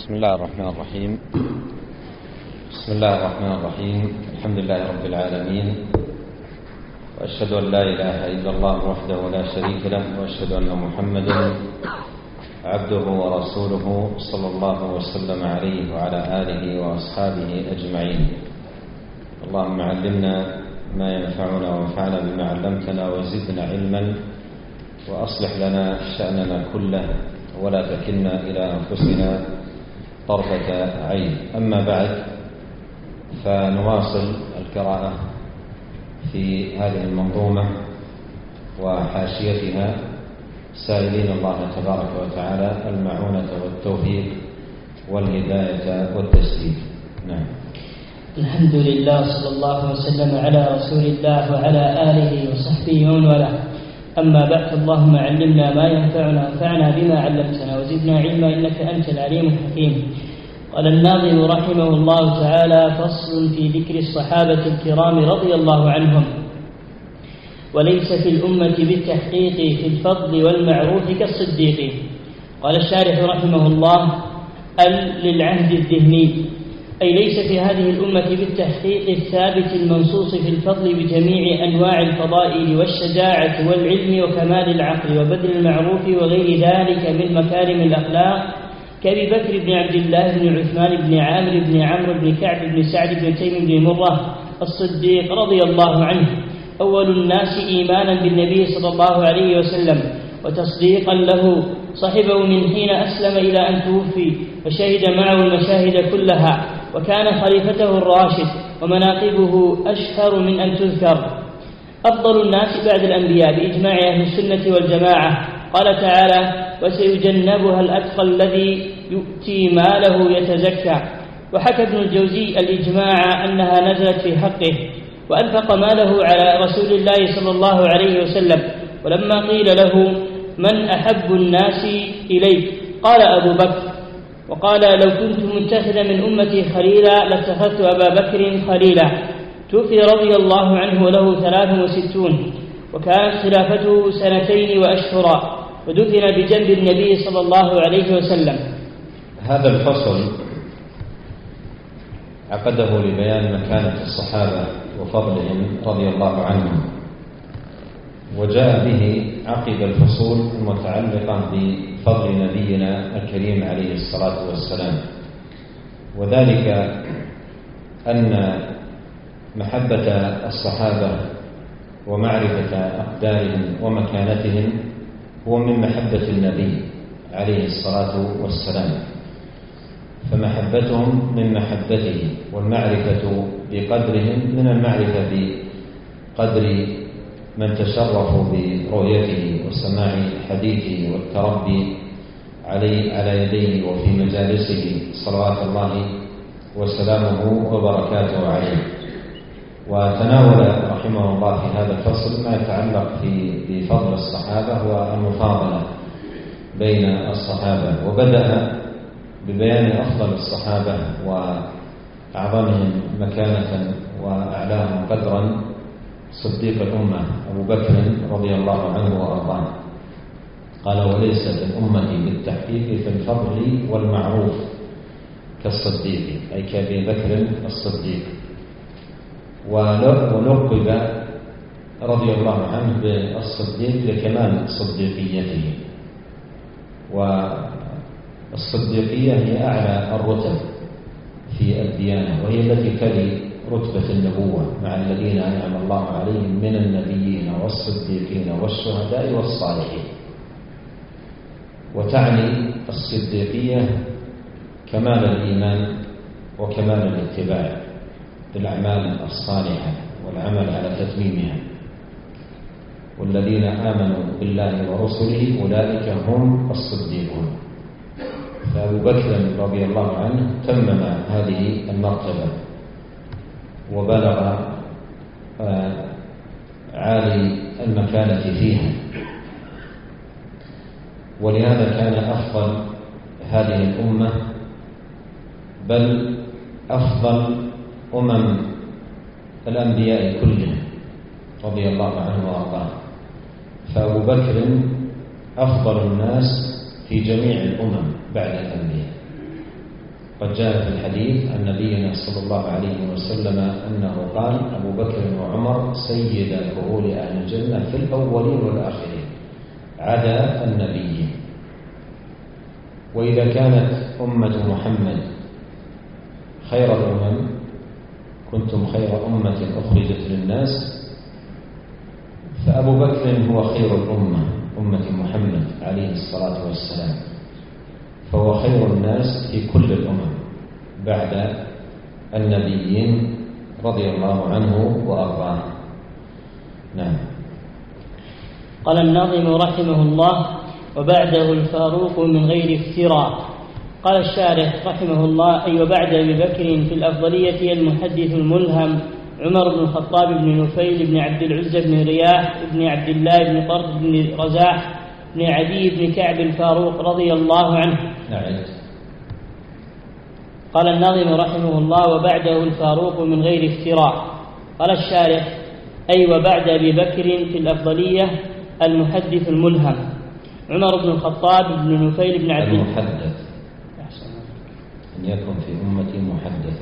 بسم الله الرحمن الرحيم. بسم الله الرحمن الرحيم. الحمد لله رب العالمين، وأشهد أن لا إله إلا الله وحده لا شريك له، وأشهد أن محمدا عبده ورسوله صلى الله وسلم عليه وعلى آله وأصحابه أجمعين. اللهم علمنا ما ينفعنا وانفعنا بما علمتنا وزدنا علما، وأصلح لنا شأننا كله ولا تكلنا إلى أنفسنا طرفة عين. أما بعد، فنواصل القراءة في هذه المنظومة وحاشيتها، سائلين الله تبارك وتعالى المعونة والتوفيق والهداية والتسديد. نعم. الحمد لله، صلى الله وسلم على رسول الله وعلى آله وصحبه ومن والاه. أما بعد، اللهم علمنا ما ينفعنا وانفعنا بما علمتنا وزدنا علما إنك أنت العليم الحكيم. قال الناظم رحمه الله تعالى: فصل في ذكر الصحابة الكرام رضي الله عنهم. وليس في الأمة بالتحقيق في الفضل والمعروف كالصديق. قال الشارح رحمه الله: للعهد الذهني، أي ليس في هذه الأمة بالتحقيق الثابت المنصوص في الفضل بجميع أنواع الفضائل والشجاعة والعلم وكمال العقل وبذل المعروف وغير ذلك من مكارم الأخلاق، كأبي بكر بن عبد الله بن عثمان بن عامر بن عمرو بن كعب بن سعد بن تيم بن مرة الصديق رضي الله عنه، أول الناس إيمانا بالنبي صلى الله عليه وسلم وتصديقا له، صحبه من حين أسلم إلى أن توفي، وشهد معه المشاهد كلها، وكان خليفته الراشد، ومناقبه أشهر من أن تذكر. أفضل الناس بعد الأنبياء بإجماع أهل السنة والجماعة. قال تعالى: وسيجنبها الأتقى الذي يؤتي ماله يتزكى. وحكى ابن الجوزي الإجماع أنها نزلت في حقه، وأنفق ماله على رسول الله صلى الله عليه وسلم. ولما قيل له: من أحب الناس إليك؟ قال: أبو بكر. وقال: لو كنت متخذا من أمتي خليلا لاتخذت أبا بكر خليلا. توفي رضي الله عنه وله 63، وكانت خلافته 2 وأشهرا، ودفن بجنب النبي صلى الله عليه وسلم. هذا الفصل عقده لبيان مكانة الصحابة وفضلهم رضي الله عنهم، وجاء به عقب الفصول المتعلقة بفضل نبينا الكريم عليه الصلاة والسلام، وذلك أن محبة الصحابة ومعرفة أقدارهم ومكانتهم هو من محبة النبي عليه الصلاة والسلام، فمحبتهم من محبته، والمعرفة بقدرهم من المعرفة بقدر من تشرفوا برؤيته وسماع حديثه والتربي على يديه وفي مجالسه صلوات الله وسلامه وبركاته عليه. وتناول رحمه الله في هذا الفصل ما يتعلق بفضل الصحابة والمفاضلة بين الصحابة، وبدأ ببيان أفضل الصحابة وأعظمهم مكانة وأعلاهم قدرا صديق الأمة أبو بكر رضي الله عنه وأرضاه. قال: وليس الأمة بالتحقيق في الفضل والمعروف كالصديق، أي كأبي بكر الصديق. ولقب رضي الله عنه بالصديق لكمال صديقيته، والصديقية هي أعلى الرتب في الديانة، وهي التي تلي رتبة النبوة مع الذين أنعم الله عليهم من النبيين والصديقين والشهداء والصالحين. وتعني الصديقية كمال الإيمان وكمال الاتباع بالأعمال الصالحة والعمل على تتميمها. والذين آمنوا بالله ورسله أولئك هم الصديقون. فأبو بكر رضي الله عنه تمم هذه المرتبة وبلغ عالي المكانة فيها، ولهذا كان أفضل هذه الأمة، بل أفضل الأنبياء كلهم رضي الله عنه وأرضاه. فأبو بكر أفضل الناس في جميع الأمم بعد الأنبياء، قد جاء في الحديث عن نبينا صلى الله عليه وسلم أنه قال: أبو بكر وعمر سيد كهول أهل الجنة في الأولين والآخرين عدا النبيين. وإذا كانت أمة محمد خير الأمم كنتم خير أمة أخرجت للناس، فأبو بكر هو خير الأمة، أمة محمد عليه الصلاة والسلام، فهو خير الناس في كل الأمم بعد النبيين رضي الله عنه وأرضاه. نعم. قال الناظم رحمه الله: وبعده الفاروق من غير افتراء. قال الشارح رحمه الله: أي وبعد أبي بكر في الأفضلية المحدث الملهم عمر بن الخطاب بن نفيل بن عبد العزى بن رياح بن عبد الله بن قرط بن رزاح بن عدي بن كعب الفاروق رضي الله عنه. نعم. قال الناظم رحمه الله: وبعده الفاروق من غير افتراء. قال الشارح: أي وبعد أبي بكر في الأفضلية المحدث الملهم عمر بن الخطاب بن نفيل بن عبد المحدث، أن يكون في أمتي محدث.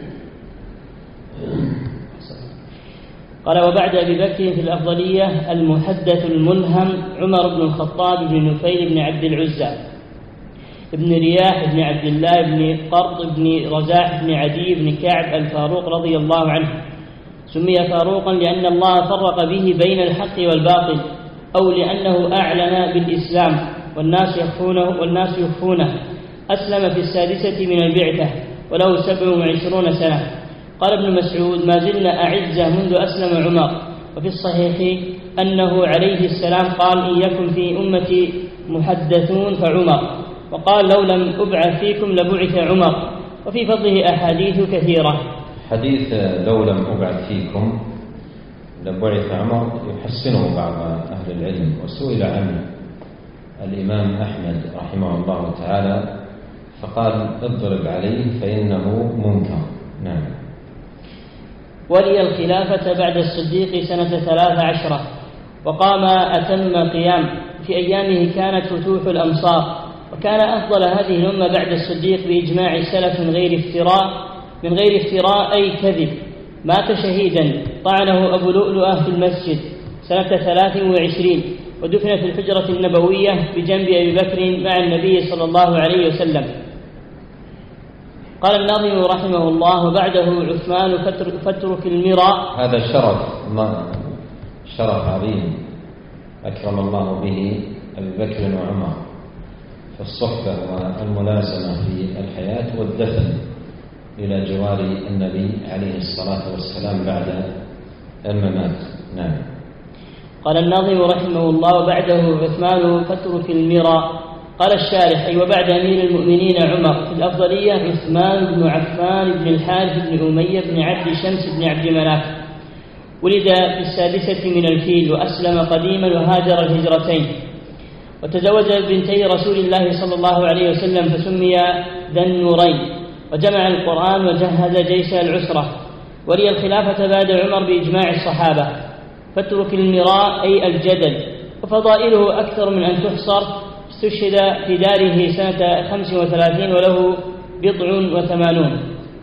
قال: وبعد أبي بكر في الأفضلية المحدث الملهم عمر بن الخطاب بن نفيل بن عبد العزى بن رياح بن عبد الله بن قرط بن رزاح بن عدي بن كعب الفاروق رضي الله عنه. سمي فاروقا لأن الله فرق به بين الحق والباطل، أو لأنه أعلن بالإسلام والناس يخفونه. أسلم في 6 من البعثة وله 27 سنة. قال ابن مسعود: ما زلنا أعزة منذ أسلم عمر. وفي الصحيح أنه عليه السلام قال: إن يكن في أمتي محدثون فعمر. وقال: لو لم أبعث فيكم لبعث عمر. وفي فضله أحاديث كثيرة. حديث لو لم أبعث فيكم لبعث عمر يحسنه بعض أهل العلم، وسئل عنه الإمام أحمد رحمه الله تعالى فقال: اضرب عليه فإنه منكر. نعم. ولي الخلافة بعد الصديق سنة 13، وقام أتم قيام. في أيامه كانت فتوح الأمصار، وكان أفضل هذه الأمة بعد الصديق بإجماع السلف من غير افتراء أي كذب. مات شهيدا، طعنه أبو لؤلؤة في المسجد سنة 23، ودفن في الحجرة النبوية بجنب أبي بكر مع النبي صلى الله عليه وسلم. قال الناظم رحمه الله: وبعده عثمان فاترك المراء. هذا شرف عظيم أكرم الله به أبي بكر وعمر في الصحبة والملازمة في الحياة والدفن إلى جوار النبي عليه الصلاة والسلام بعد الممات. نعم. قال الناظم رحمه الله: وبعده عثمان فاترك المراء. قال الشارح: أي وبعد أمير المؤمنين عمر في الأفضلية عثمان بن عفان بن الحارث بن أمية بن عبد شمس بن عبد مناف. ولد في 6 من الفيل، وأسلم قديما وهاجر الهجرتين، وتزوج بنتي رسول الله صلى الله عليه وسلم فسمي ذا النورين، وجمع القرآن وجهز جيش العسرة. ولي الخلافة بعد عمر بإجماع الصحابة. فاترك المراء أي الجدل، وفضائله أكثر من أن تحصر. استشهد في داره سنة 35 وله 80.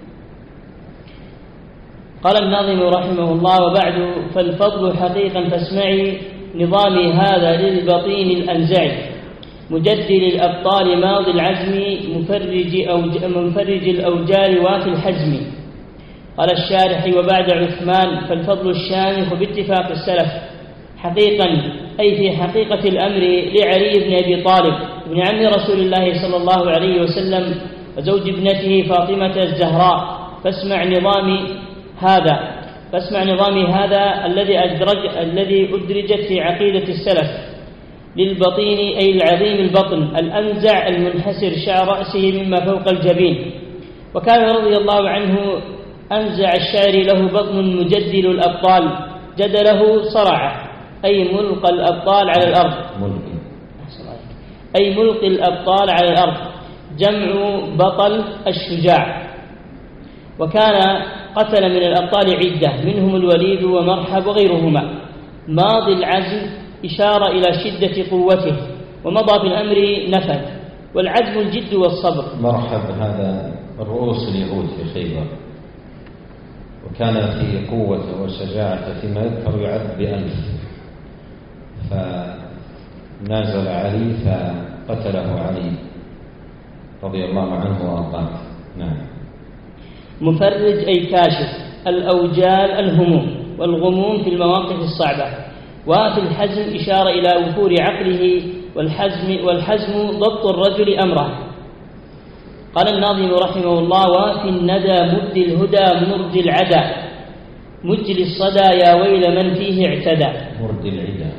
قال الناظم رحمه الله: وبعد فالفضل حقيقا فاسمعي نظامي هذا للبطين الأنزعي مجدل الأبطال ماضي العزم منفرج الأوجار وافي الحزم. قال الشارح: وبعد عثمان فالفضل الشامخ باتفاق السلف حقيقا أي في حقيقة الأمر لعلي بن أبي طالب ابن عم رسول الله صلى الله عليه وسلم وزوج ابنته فاطمة الزهراء. فاسمع نظامي هذا الذي أدرجت في عقيدة السلف للبطين أي العظيم البطن الأنزع المنحسر شعر رأسه مما فوق الجبين. وكان رضي الله عنه أنزع الشعر له بطن مجدل الأبطال جدله صرع أي ملقى الأبطال على الأرض ملقي الأبطال على الأرض جمع بطل الشجاع. وكان قتل من الأبطال عدة منهم الوليد ومرحب وغيرهما. ماضي العزم إشارة إلى شدة قوته، ومضى في الأمر نفذ، والعزم الجد والصبر. مرحب هذا رؤوس اليهود في خيبر، وكان في قوة وشجاعة فيما يذكر يعد ب1000، فنازل علي فقتله علي رضي الله عنه وأرضاه. نعم. مفرج أي كاشف الأوجال الهموم والغموم في المواقف الصعبة. وفي الحزم إشارة إلى وفور عقله، والحزم ضبط الرجل أمره. قال الناظم رحمه الله: وفي الندى مد الهدى مرد العدا، مجل الصدى يا ويل من فيه اعتدى. مرد العدا.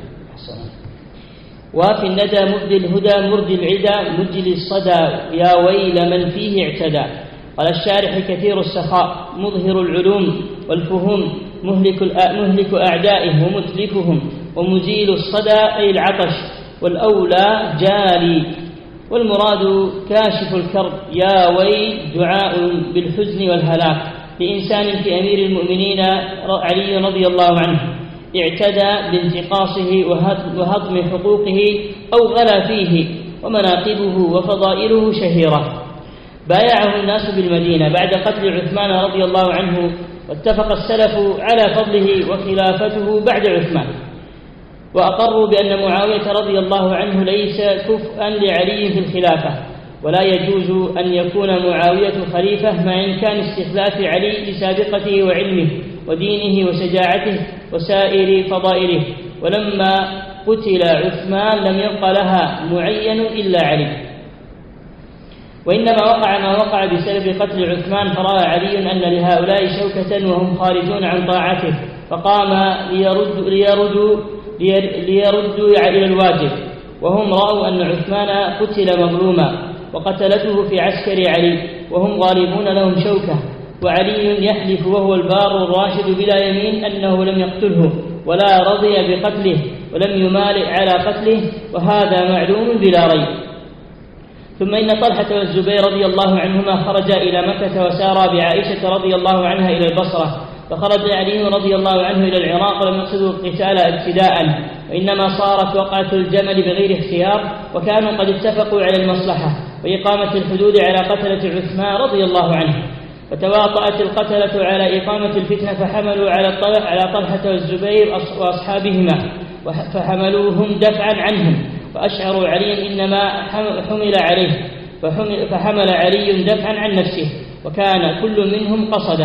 وفي الندى مد الهدى مرد العدا، مجل الصدى يا ويل من فيه اعتدى. قال الشارح: كثير السخاء مظهر العلوم والفهوم، مهلك أعدائه ومتلفهم، ومزيل الصدى أي العطش، والأولى جالي. والمراد كاشف الكرب، يا ويل دعاء بالحزن والهلاك لإنسان في أمير المؤمنين علي رضي الله عنه اعتدى بانتقاصه وهضم حقوقه أو غلا فيه، ومناقبه وفضائله شهيرة. بايعه الناس بالمدينة بعد قتل عثمان رضي الله عنه، واتفق السلف على فضله وخلافته بعد عثمان، وأقروا بأن معاوية رضي الله عنه ليس كفءا لعلي في الخلافة، ولا يجوز أن يكون معاوية خليفة مع إمكان استخلاف علي لسابقته وعلمه ودينه وشجاعته وسائر فضائله. ولما قتل عثمان لم يبق لها معين إلا علي، وإنما وقع ما وقع بسبب قتل عثمان، فرأى علي أن لهؤلاء شوكة وهم خارجون عن طاعته، فقام ليردوا إلى الواجب، وهم رأوا أن عثمان قتل مظلوما وقتلته في عسكر علي، وهم غالبون لهم شوكة، وعلي يحلف وهو البار الراشد بلا يمين أنه لم يقتله ولا رضي بقتله ولم يمالئ على قتله، وهذا معلوم بلا ريب. ثم إن طلحة والزبير رضي الله عنهما خرجا إلى مكة وسارا بعائشة رضي الله عنها إلى البصرة، فخرج علي رضي الله عنه إلى العراق ولم يقصدوا القتال ابتداء، وإنما صارت وقعة الجمل بغير اختيار، وكانوا قد اتفقوا على المصلحة وإقامة الحدود على قتلة عثمان رضي الله عنه، فتواطأت القتلة على إقامة الفتنة، فحملوا على طلحة والزبير وأصحابهما، فحملوهم دفعا عنهم، وأشعروا علي إنما حمل عليه، فحمل علي دفعا عن نفسه، وكان كل منهم قصده،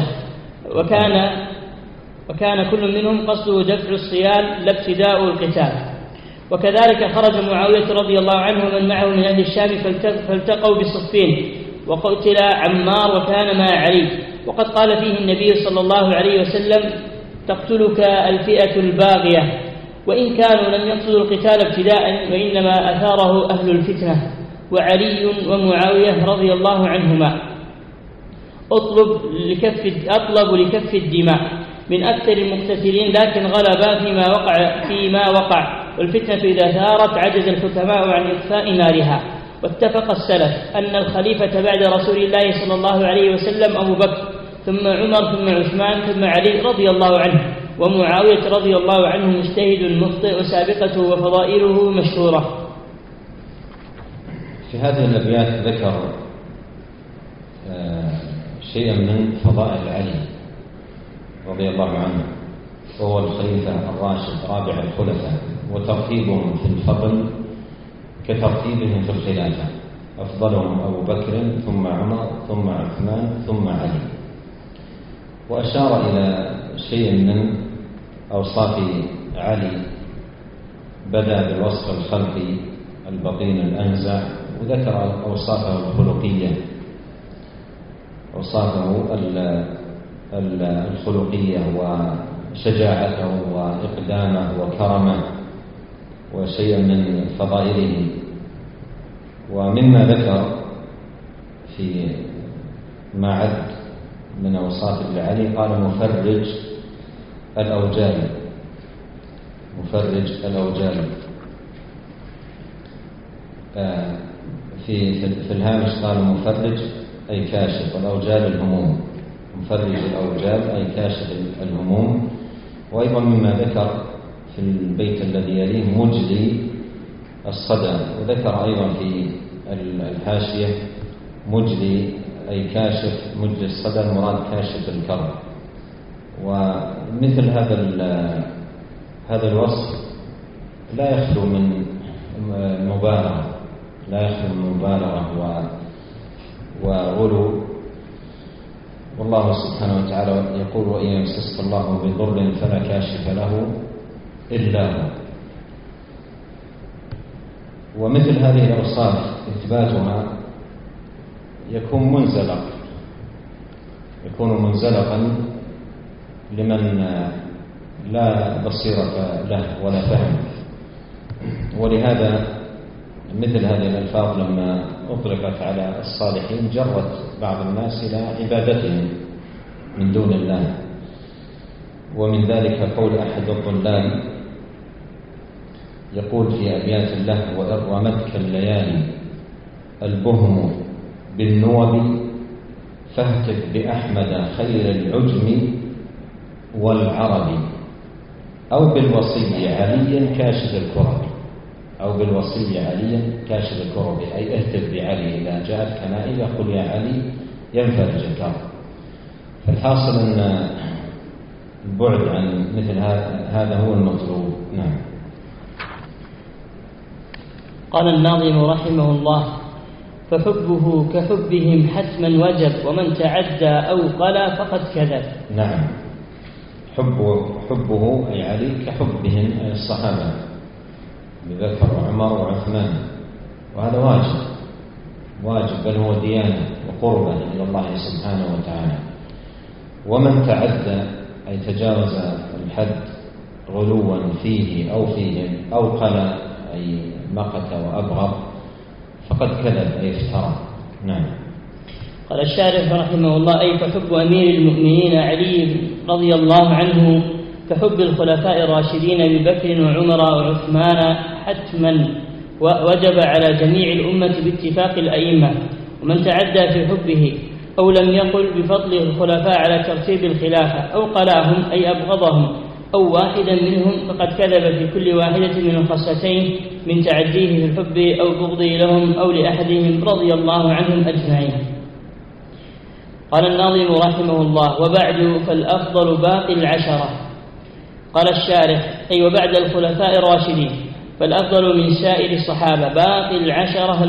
وكان كل منهم قصده دفع الصيال لا ابتداء القتال. وكذلك خرج معاوية رضي الله عنه ومن معه من أهل الشام فالتقوا بصفين، وقتل عمار وكان مع علي، وقد قال فيه النبي صلى الله عليه وسلم: تقتلك الفئة الباغية. وإن كانوا لم يقصدوا القتال ابتداء، وإنما أثاره أهل الفتنة، وعلي ومعاوية رضي الله عنهما أطلب لكف الدماء من أكثر المقتتلين، لكن غلبا فيما وقع، والفتنة إذا ثارت عجز الحكماء عن إطفاء نارها. واتفق السلف أن الخليفة بعد رسول الله صلى الله عليه وسلم أبو بكر، ثم عمر، ثم عثمان، ثم علي رضي الله عنه، ومعاوية رضي الله عنه مجتهد مخطئ، وسابقته وفضائله مشهورة. في هذه الأبيات ذكر شيئا من فضائل علي رضي الله عنه، وهو الخليفة الراشد رابع الخلفاء، وترتيبهم في الفضل كترتيبهم في الخلافة، أفضلهم أبو بكر ثم عمر ثم عثمان ثم علي. وأشار إلى شيء من أوصاف علي، بدأ بالوصف الخلقي البطين الأنزع، وذكر أوصافه الخلقية، أوصافه الخلقية وشجاعته وإقدامه وكرمه وشيئا من فضائله. ومما ذكر في ما عد من أوصاف علي قال: مفرج الأوجال. مفرج الأوجال. في الهامش قال: مفرج أي كاشف، والأوجال الهموم. مفرج الأوجال أي كاشف الهموم. وأيضا مما ذكر في البيت الذي يليه: مجلي الصدى. وذكر أيضا في الحاشية: مجلي أي كاشف مجلي الصدى، المراد كاشف الكرب. ومثل هذا الوصف لا يخلو من مبالغة، وغلو. والله سبحانه وتعالى يقول: وإن يمسسك الله بضر فلا كاشف له إلا هو. ومثل هذه الأوصاف إثباتها يكون منزلقا لمن لا بصيرة له ولا فهم. ولهذا مثل هذه الألفاظ لما أطلقت على الصالحين جرت بعض الناس إلى عبادتهم من دون الله. ومن ذلك قول أحد الطلاب يقول في أبيات له: وإن رمتك الليالي البهم بالنوب فاهتف بأحمد خير العجم والعرب، أو بالوصي علي كاشف الكرب، أي اهتف بعلي إذا جاءتك نائبة قل يا علي ينفرج الكرب. فالحاصل أن البعد عن مثل هذا هو المطلوب. نعم. قال الناظم رحمه الله: فحبه كحبهم حتما وجب، ومن تعدى أو قلى فقد كذب. نعم، حبه أي علي كحبهم أي الصحابة أبي بكر وعمر وعثمان، وهذا واجب بل هو ديانة وقربة إلى الله سبحانه وتعالى. ومن تعدى أي تجاوز الحد غلوا فيه أو فيهم أو قلى أي مقت وأبغض فقد كذب أي افترى. نعم. قال الشارح رحمه الله: أي فحب أمير المؤمنين علي رضي الله عنه كحب الخلفاء الراشدين أبي بكر وعمر وعثمان حتما وجب على جميع الأمة باتفاق الأئمة. ومن تعدى في حبه أو لم يقل بفضل الخلفاء على ترتيب الخلافة أو قلاهم أي أبغضهم أو واحدا منهم فقد كذب في كل واحدة من الخصلتين من تعديه في الحب أو بغضه لهم أو لأحدهم رضي الله عنهم أجمعين. قال الناظم رحمه الله: وبعد فالأفضل باقي العشرة. قال الشارح: أي وبعد الخلفاء الراشدين فالأفضل من سائر الصحابة باقي العشرة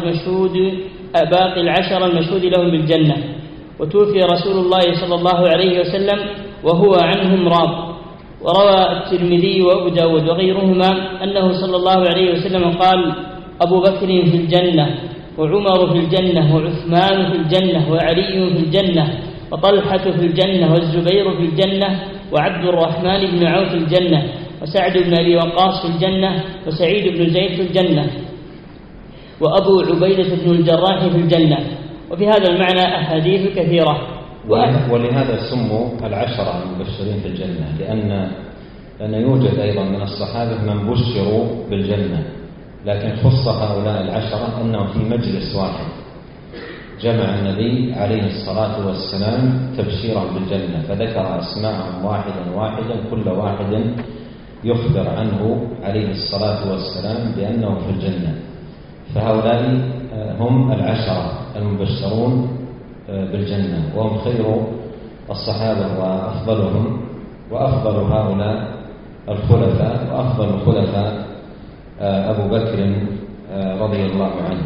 المشهود لهم بالجنة. وتوفي رسول الله صلى الله عليه وسلم وهو عنهم راض. وروى الترمذي وأبو داود وغيرهما أنه صلى الله عليه وسلم قال: أبو بكر في الجنة، وعمر في الجنة، وعثمان في الجنة، وعلي في الجنة، وطلحة في الجنة، والزبير في الجنة، وعبد الرحمن بن عوف في الجنة، وسعد بن أبي وقاص في الجنة، وسعيد بن زيد في الجنة، وأبو عبيدة بن الجراح في الجنة. وفي هذا المعنى أحاديث كثيرة. ولهذا سموا العشرة المبشرين في الجنة، لأن يوجد أيضا من الصحابة من بشروا بالجنة، لكن خص هؤلاء العشرة أنهم في مجلس واحد جمع النبي عليه الصلاة والسلام تبشيرا بالجنة، فذكر أسماءهم واحدا كل واحد يخبر عنه عليه الصلاة والسلام بأنه في الجنة. فهؤلاء هم العشرة المبشرون بالجنة، وهم خير الصحابة وأفضلهم، وأفضل هؤلاء الخلفاء، وأفضل الخلفاء أبو بكر رضي الله عنه.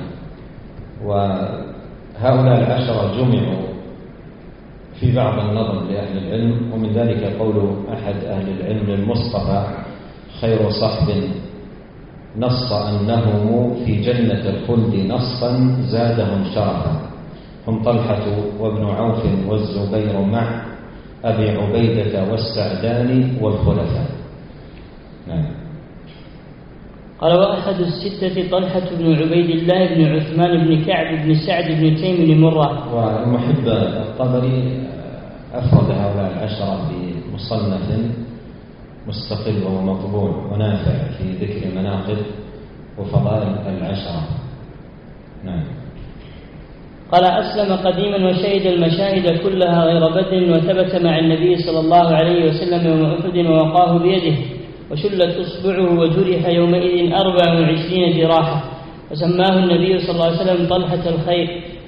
وهؤلاء العشرة جمعوا في بعض النظر لأهل العلم، ومن ذلك قول أحد أهل العلم للمصطفى: خير صحب نص أنهم في جنة الخلد نصا زادهم شرفا، هم طلحة وابن عوف والزبير مع أبي عبيدة والسعدان والخلفاء. نعم. قال: وأحد الستة طلحة بن عبيد الله بن عثمان بن كعب بن سعد بن تيم بن مرة. والمحب الطبري أفرد هؤلاء العشرة بمصنف مستقل وهو مطبوع ونافع في ذكر مناقب وفضائل العشرة. نعم. قال: أسلم قديما وشهد المشاهد كلها غير بدر، وثبت مع النبي صلى الله عليه وسلم يوم أحد ووقاه بيده، وشلت إصبعه وجرح يومئذ 24 جراحة، وسماه النبي صلى الله عليه وسلم طلحة الخير،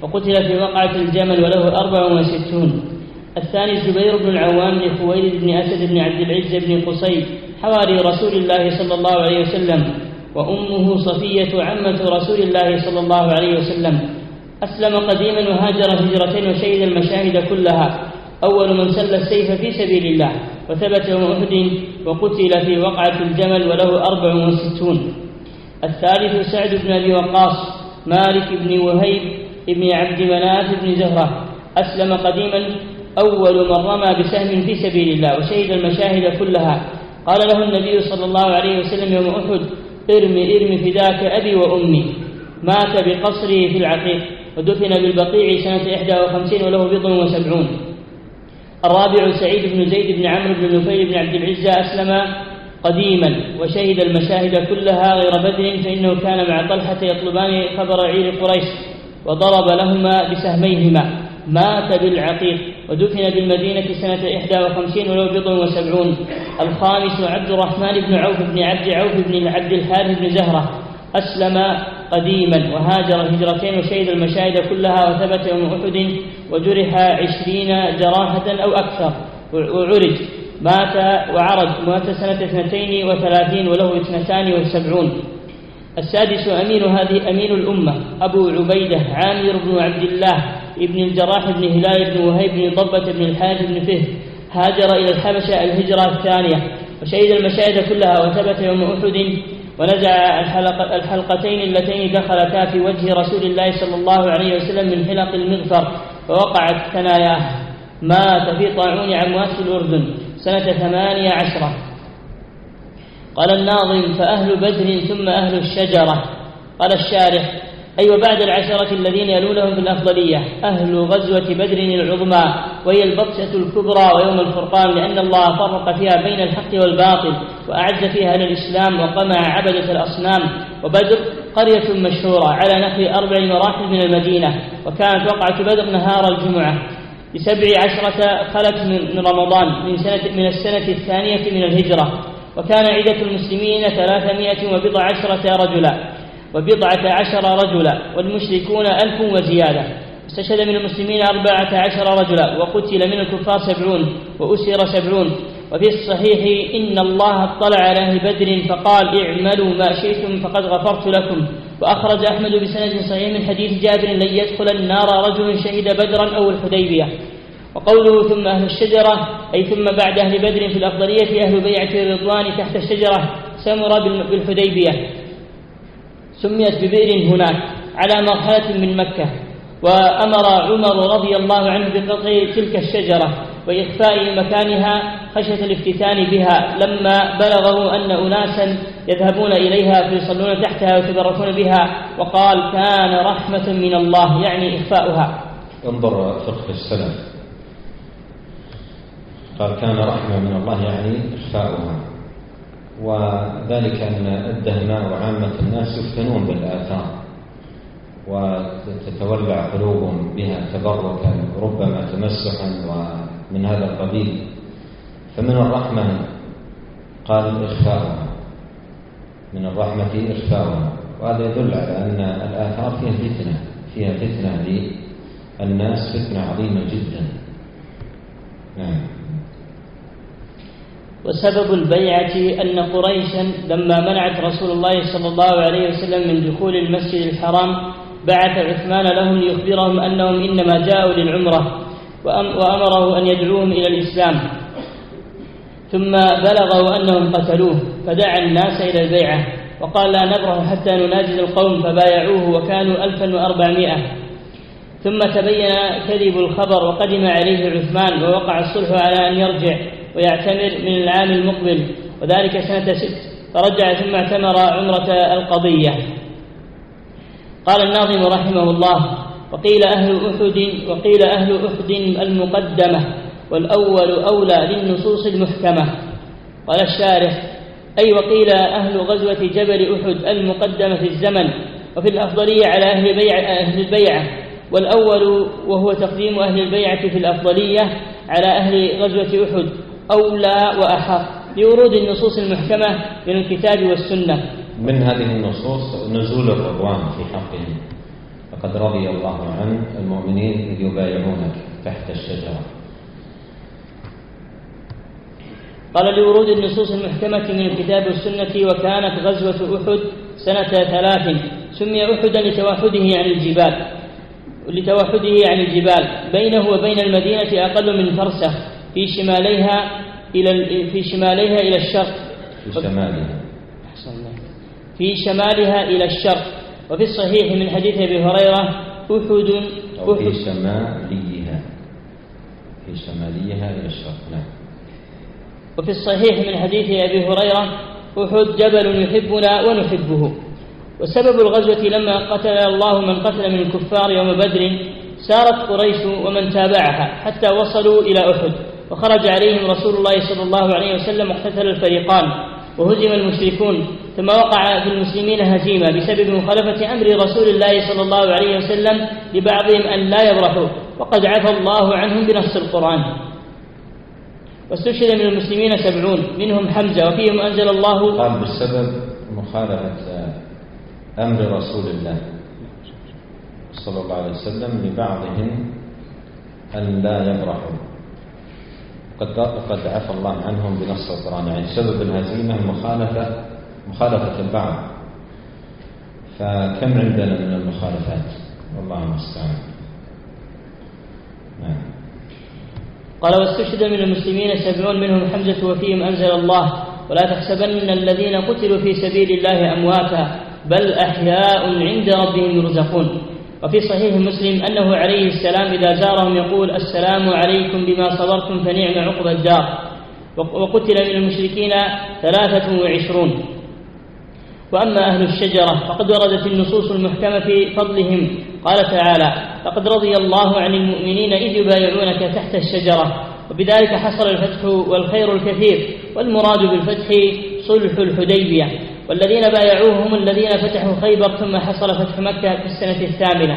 وقتل في وقعة الجمل وله 64. الثاني الزبير بن العوام بن خويلد بن أسد بن عبد العزة بن قصي حواري رسول الله صلى الله عليه وسلم، وأمه صفية عمة رسول الله صلى الله عليه وسلم. أسلم قديما وهاجر هجرتين وشهد المشاهد كلها، أول من سل السيف في سبيل الله، وثبت يوم أحد وقتل في وقعة الجمل وله 64. الثالث سعد بن أبي وقاص مالك بن وهيب بن عبد مناف بن زهرة، أسلم قديما، أول من رمى بسهم في سبيل الله وشهد المشاهد كلها. قال له النبي صلى الله عليه وسلم يوم أحد: ارم فداك أبي وأمي. مات بقصره في العقيق، ودفن بالبقيع سنة 51 وله 70. الرابع سعيد بن زيد بن عمرو بن نفيل بن عبد العزة، أسلم قديما وشهد المشاهد كلها غير بدر، فإنه كان مع طلحة يطلبان خبر عير قريش وضرب لهما بسهميهما. مات بالعقيق ودفن بالمدينة سنة 51 وله 70. الخامس عبد الرحمن بن عوف بن عبد عوف بن عبد الحارث بن زهرة، أسلم قديما وهاجر هجرتين وشهد المشاهد كلها، وثبت يوم أحد وجرح 20 جراحة أو أكثر وعرج. مات سنة 32 وله 72. السادس أمين الأمة أبو عبيدة عامر بن عبد الله ابن الجراح بن هلال بن وهيب بن ضبة بن الحارث بن فهد، هاجر إلى الحبشة الهجرة الثانية وشهد المشاهد كلها، وثبت يوم أحد ونزع الحلقتين اللتين دخلتا في وجه رسول الله صلى الله عليه وسلم من حلق المغفر فوقعت ثناياه. مات في طاعون عمواس في الأردن سنة 18. قال الناظم: فأهل بدر ثم أهل الشجرة. قال الشارح: أي وبعد العشرة الذين يلونهم بالأفضلية أهل غزوة بدر العظمى، وهي البطشة الكبرى ويوم الفرقان، لأن الله فرق فيها بين الحق والباطل وأعز فيها أهل الإسلام وقمع عبدة الأصنام. وبدر قرية مشهورة على نحو 4 مراحل من المدينة، وكانت وقعة بدر نهار الجمعة ب17 خلت من رمضان من السنة الثانية من الهجرة، وكان عدة المسلمين 310 رجلا والمشركون 1000 وزيادة. استشهد من المسلمين 14 رجلا، وقتل من الكفار 70 وأسر 70. وفي الصحيح: إن الله اطلع على أهل بدر فقال: اعملوا ما شئتم فقد غفرت لكم. وأخرج أحمد بسند صحيح من حديث جابر: لن يدخل النار رجل شهد بدرا أو الحديبية. وقوله ثم أهل الشجرة أي ثم بعد أهل بدر في الأفضلية أهل بيعة الرضوان تحت الشجرة سمر بالحديبية، سميت ببئر هناك على مرحلة من مكة. وأمر عمر رضي الله عنه بقطع تلك الشجرة وإخفاء مكانها خشية الافتتان بها، لما بلغه أن أناسا يذهبون إليها فيصلون تحتها ويتبركون بها، وقال: كان رحمة من الله، يعني إخفاؤها. انظر فقه السلف، قال كان رحمة من الله يعني إخفاؤها، وذلك أن الدهماء وعامة الناس يفتنون بالآثار وتتولع قلوبهم بها تبركا ربما تمسحا ومن هذا القبيل، فمن الرحمة قال إخفاؤها، من الرحمة إخفاؤها. وهذا يدل على أن الآثار فيها فتنة للناس، فتنة عظيمة جدا. نعم. وسبب البيعة أن قريشا لما منعت رسول الله صلى الله عليه وسلم من دخول المسجد الحرام بعث عثمان لهم ليخبرهم أنهم إنما جاءوا للعمرة، وأمره أن يدعوهم إلى الإسلام، ثم بلغوا أنهم قتلوه فدعا الناس إلى البيعة وقال: لا نبرح حتى نناجز القوم، فبايعوه وكانوا 1400. ثم تبين كذب الخبر وقدم عليه عثمان، ووقع الصلح على أن يرجع ويعتمر من العام المقبل، وذلك سنة 6، فرجع ثم اعتمر عمرة القضية. قال الناظم رحمه الله: وقيل أهل أحد المقدمة، والأول أولى للنصوص المحكمة. قال الشارح: أي وقيل أهل غزوة جبل أحد المقدمة في الزمن وفي الأفضلية على أهل البيعة، والأول وهو تقديم أهل البيعة في الأفضلية على أهل غزوة أحد أولى وأحق لورود النصوص المحكمة من الكتاب والسنة. من هذه النصوص نزول الرضوان في حقهم، لقد رضي الله عن المؤمنين إذ يبايعونك تحت الشجرة. قال لورود النصوص المحكمة من الكتاب والسنة. وكانت غزوة أحد سنة 3 سمي أحدا لتوحده عن الجبال بينه وبين المدينة أقل من فرسخ في شمالها إلى الشرق في شمالها إلى الشرق. وفي الصحيح من حديث أبي هريرة أحد في شماليها إلى الشرق. نعم. وفي الصحيح من حديث أبي هريرة أحد جبل يحبنا ونحبه. وسبب الغزوة لما قتل الله من قتل من الكفار يوم بدر سارت قريش ومن تابعها حتى وصلوا إلى أحد، وخرج عليهم رسول الله صلى الله عليه وسلم واقتتل الفريقان وهزم المشركون، ثم وقع في المسلمين هزيمة بسبب مخالفة أمر رسول الله صلى الله عليه وسلم لبعضهم أن لا يبرحوا، وقد عفى الله عنهم بنص القرآن. واستشهد من المسلمين 70 منهم حمزة، وفيهم أنزل الله قال بسبب مخالفة أمر رسول الله صلى الله عليه وسلم لبعضهم أن لا يبرحوا، قد عفى الله عنهم بنص القرآن. يعني سبب الهزيمة مخالفة البعض، فكم عندنا من المخالفات والله المستعان. نعم. قال واستشهد من المسلمين 70 منهم حمزة، وفيهم أنزل الله ولا تحسبن الذين قتلوا في سبيل الله أمواتا بل أحياء عند ربهم يرزقون. وفي صحيح مسلم أنه عليه السلام إذا زارهم يقول السلام عليكم بما صبرتم فنعم عقبى الدار. وقتل من المشركين 23. وأما أهل الشجرة فقد وردت النصوص المحكمة في فضلهم. قال تعالى لقد رضي الله عن المؤمنين إذ يبايعونك تحت الشجرة، وبذلك حصل الفتح والخير الكثير، والمراد بالفتح صلح الحديبية، والذين بايعوه هم الذين فتحوا خيبر، ثم حصل فتح مكة في السنة 8.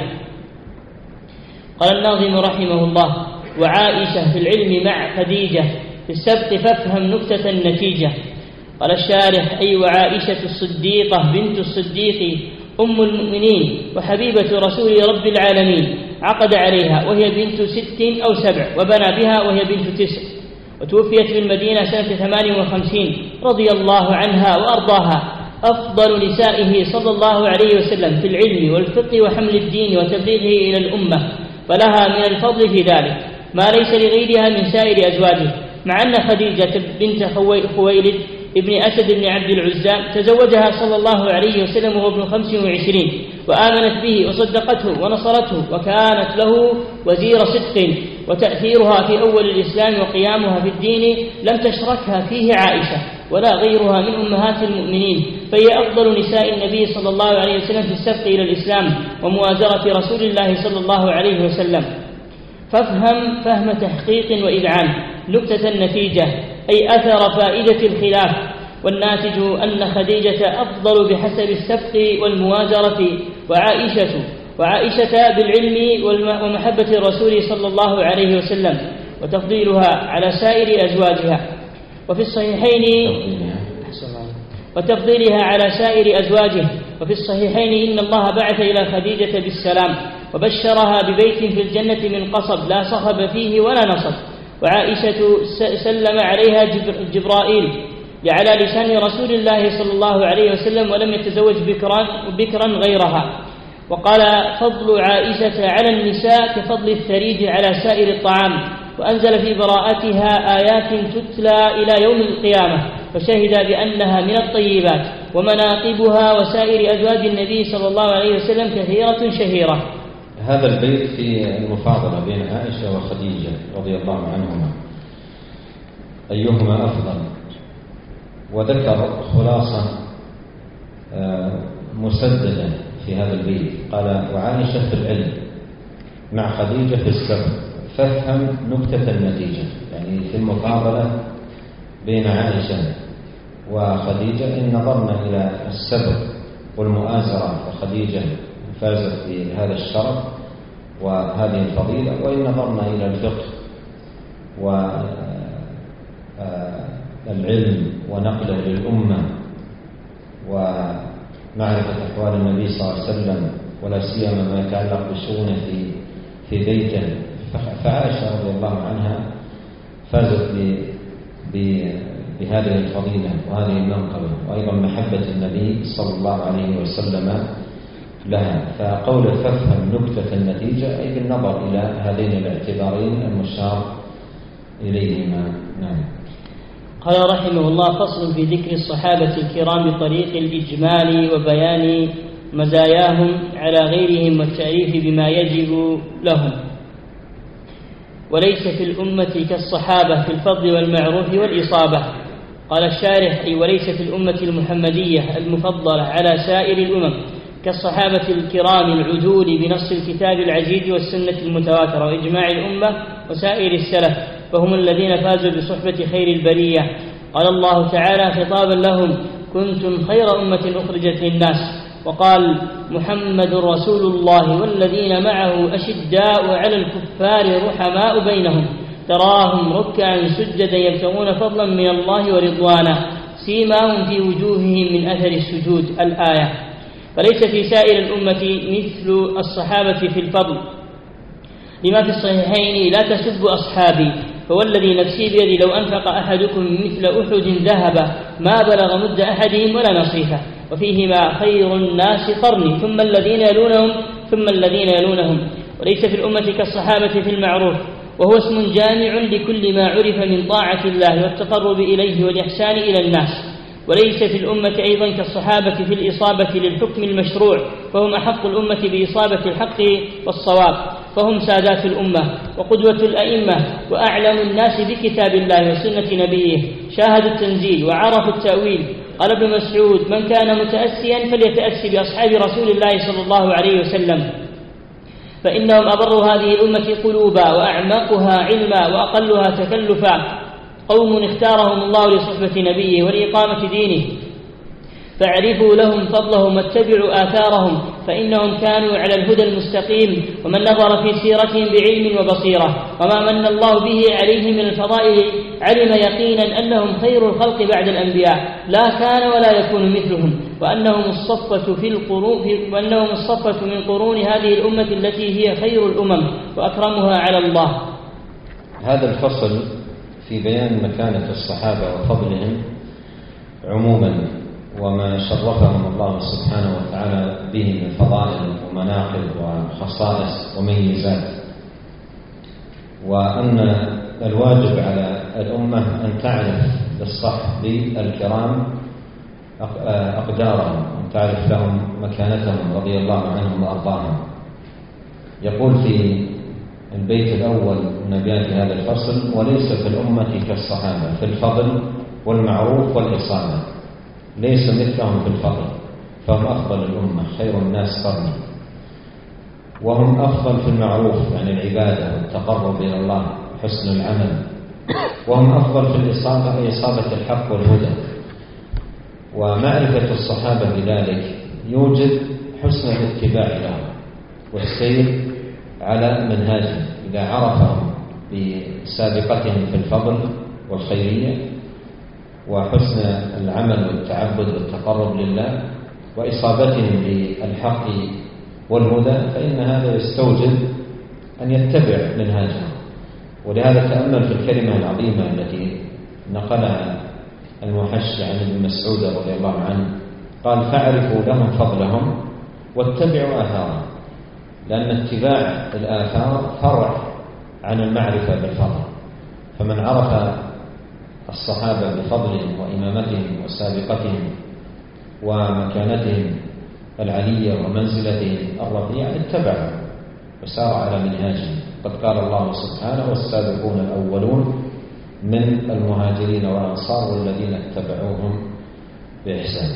قال الناظم رحمه الله وعائشة في العلم مع خديجة في السبق فافهم نكتة النتيجة. قال الشارح أي وعائشة الصديقة بنت الصديق أم المؤمنين وحبيبة رسول رب العالمين عقد عليها وهي بنت 6 أو 7، وبنى بها وهي بنت 9، وتوفيت في المدينة سنة 58 رضي الله عنها وأرضاها، أفضل نسائه صلى الله عليه وسلم في العلم والفقه وحمل الدين وتبليغه إلى الأمة، فلها من الفضل في ذلك ما ليس لغيرها من سائر أزواجه. مع أن خديجة بنت خويلد ابن أسد بن عبد العزى تزوجها صلى الله عليه وسلم وهو ابن 25، وآمنت به وصدقته ونصرته، وكانت له وزير صدق، وتأثيرها في أول الإسلام وقيامها في الدين لم تشركها فيه عائشة ولا غيرها من أمهات المؤمنين، فهي أفضل نساء النبي صلى الله عليه وسلم في السبق إلى الإسلام وموازرة رسول الله صلى الله عليه وسلم. فافهم فهم تحقيق وإذعان نكتة النتيجة أي أثر فائدة الخلاف، والناتج أن خديجة أفضل بحسب السبق والموازرة، وعائشة بالعلم ومحبة الرسول صلى الله عليه وسلم وتفضيلها على سائر أزواجها. وفي الصحيحين وتفضيلها على سائر أزواجه. وفي الصحيحين إن الله بعث إلى خديجة بالسلام وبشرها ببيت في الجنة من قصب لا صخب فيه ولا نصب. وعائشة سلم عليها جبرائيل على لسان رسول الله صلى الله عليه وسلم ولم يتزوج بكرا غيرها. وقال فضل عائشة على النساء كفضل الثريد على سائر الطعام، وأنزل في براءتها آيات تتلى إلى يوم القيامة، فشهد بأنها من الطيبات. ومناقبها وسائر أزواج النبي صلى الله عليه وسلم كثيرة شهيرة. هذا البيت في المفاضلة بين عائشة وخديجة رضي الله عنهما أيهما أفضل، وذكر خلاصة مسددة في هذا البيت. قال وعائشة في العلم مع خديجة في السبب فافهم نكتة النتيجة، يعني في المفاضلة بين عائشة وخديجة إن نظرنا إلى السبب والمؤازرة فخديجة فازت بهذا الشرف وهذه الفضيلة، وإن نظرنا إلى الفقه والعلم ونقله للأمة ومعرفة أحوال النبي صلى الله عليه وسلم ولا سيما ما يتعلق بالشؤون في بيته. فعائشة رضي الله عنها فازت بهذه الفضيلة وهذه المنقبة، وأيضا محبة النبي صلى الله عليه وسلم لها. فقول فافهم نكتة النتيجة أي بالنظر إلى هذين الاعتبارين المشار إليهما. نعم. قال رحمه الله: فصل في ذكر الصحابة الكرام بطريق الإجمال وبيان مزاياهم على غيرهم والتعريف بما يجب لهم. وليس في الأمة كالصحابة في الفضل والمعروف والإصابة. قال الشارح: أي وليس في الأمة المحمدية المفضلة على سائر الأمم كالصحابة الكرام العدول بنص الكتاب العزيز والسنة المتواترة وإجماع الأمة وسائر السلف، فهم الذين فازوا بصحبة خير البرية. قال الله تعالى خطابا لهم: كنتم خير أمة أخرجت للناس. وقال: محمد رسول الله والذين معه أشداء على الكفار رحماء بينهم تراهم ركعا سجدا يبتغون فضلا من الله ورضوانا سيماهم في وجوههم من أثر السجود. الآية. فليس في سائر الأمة مثل الصحابة في الفضل، لما في الصحيحين: لا تسبوا أصحابي فوالذي نفسي بيدي لو أنفق أحدكم مثل أحد ذهب ما بلغ مد أحدهم ولا نصيفه. وفيهما: خير الناس قرني ثم الذين يلونهم ثم الذين يلونهم. وليس في الأمة كالصحابة في المعروف، وهو اسم جامع لكل ما عرف من طاعة الله والتقرب إليه والإحسان إلى الناس. وليس في الأمة أيضا كالصحابة في الإصابة للحكم المشروع، فهم أحق الأمة بإصابة الحق والصواب، فهم سادات الأمة وقدوة الأئمة وأعلم الناس بكتاب الله وسنة نبيه، شاهدوا التنزيل وعرفوا التأويل. قال ابن مسعود: من كان متأسيا فليتأسي بأصحاب رسول الله صلى الله عليه وسلم، فإنهم أبر هذه الأمة قلوبا وأعمقها علما وأقلها تكلفا، قوم اختارهم الله لصحبة نبيه ولإقامة دينه، فاعرفوا لهم فضلهم واتبعوا آثارهم، فإنهم كانوا على الهدى المستقيم. ومن نظر في سيرتهم بعلم وبصيرة وما من الله به عليهم من الفضائل علم يقينا أنهم خير الخلق بعد الأنبياء، لا كان ولا يكون مثلهم، وأنهم الصفة من قرون هذه الأمة التي هي خير الأمم وأكرمها على الله. هذا الفصل في بيان مكانة الصحابة وفضلهم عموما وما شرفهم الله سبحانه وتعالى به من فضائل ومناقب وخصائص وميزات، وأن الواجب على الأمة أن تعرف بالصحب الكرام أقدارهم وأن تعرف لهم مكانتهم رضي الله عنهم وأرضاهم. يقول في البيت الأول من أبيات هذا الفصل: وليس في الأمة كالصحابة في الفضل والمعروف والإصابة. ليس مثلهم في الفضل، فهم أفضل الأمة، خير الناس قرني. وهم أفضل في المعروف يعني العبادة والتقرب إلى الله حسن العمل. وهم أفضل في الإصابة أي إصابة الحق والهدى. ومعرفة الصحابة بذلك يوجد حسن الاتباع لهم والسير على منهاجهم. إذا عرفهم بسابقتهم في الفضل والخيرية وحسن العمل والتعبد والتقرب لله وإصابتهم بالحق والهدى، فإن هذا يستوجب أن يتبع منهاجهم. ولهذا تأمل في الكلمة العظيمة التي نقلها المحشي عن ابن مسعود رضي الله عنه، قال: فاعرفوا لهم فضلهم واتبعوا آثارهم، لأن اتباع الآثار فرع عن المعرفة بالفضل. فمن عرف الصحابة بفضلهم وإمامتهم وسابقتهم ومكانتهم العلية ومنزلتهم الرفيعة اتبعهم وسار على منهاجهم. قد قال الله سبحانه: والسابقون الأولون من المهاجرين والأنصار والذين اتبعوهم بإحسان.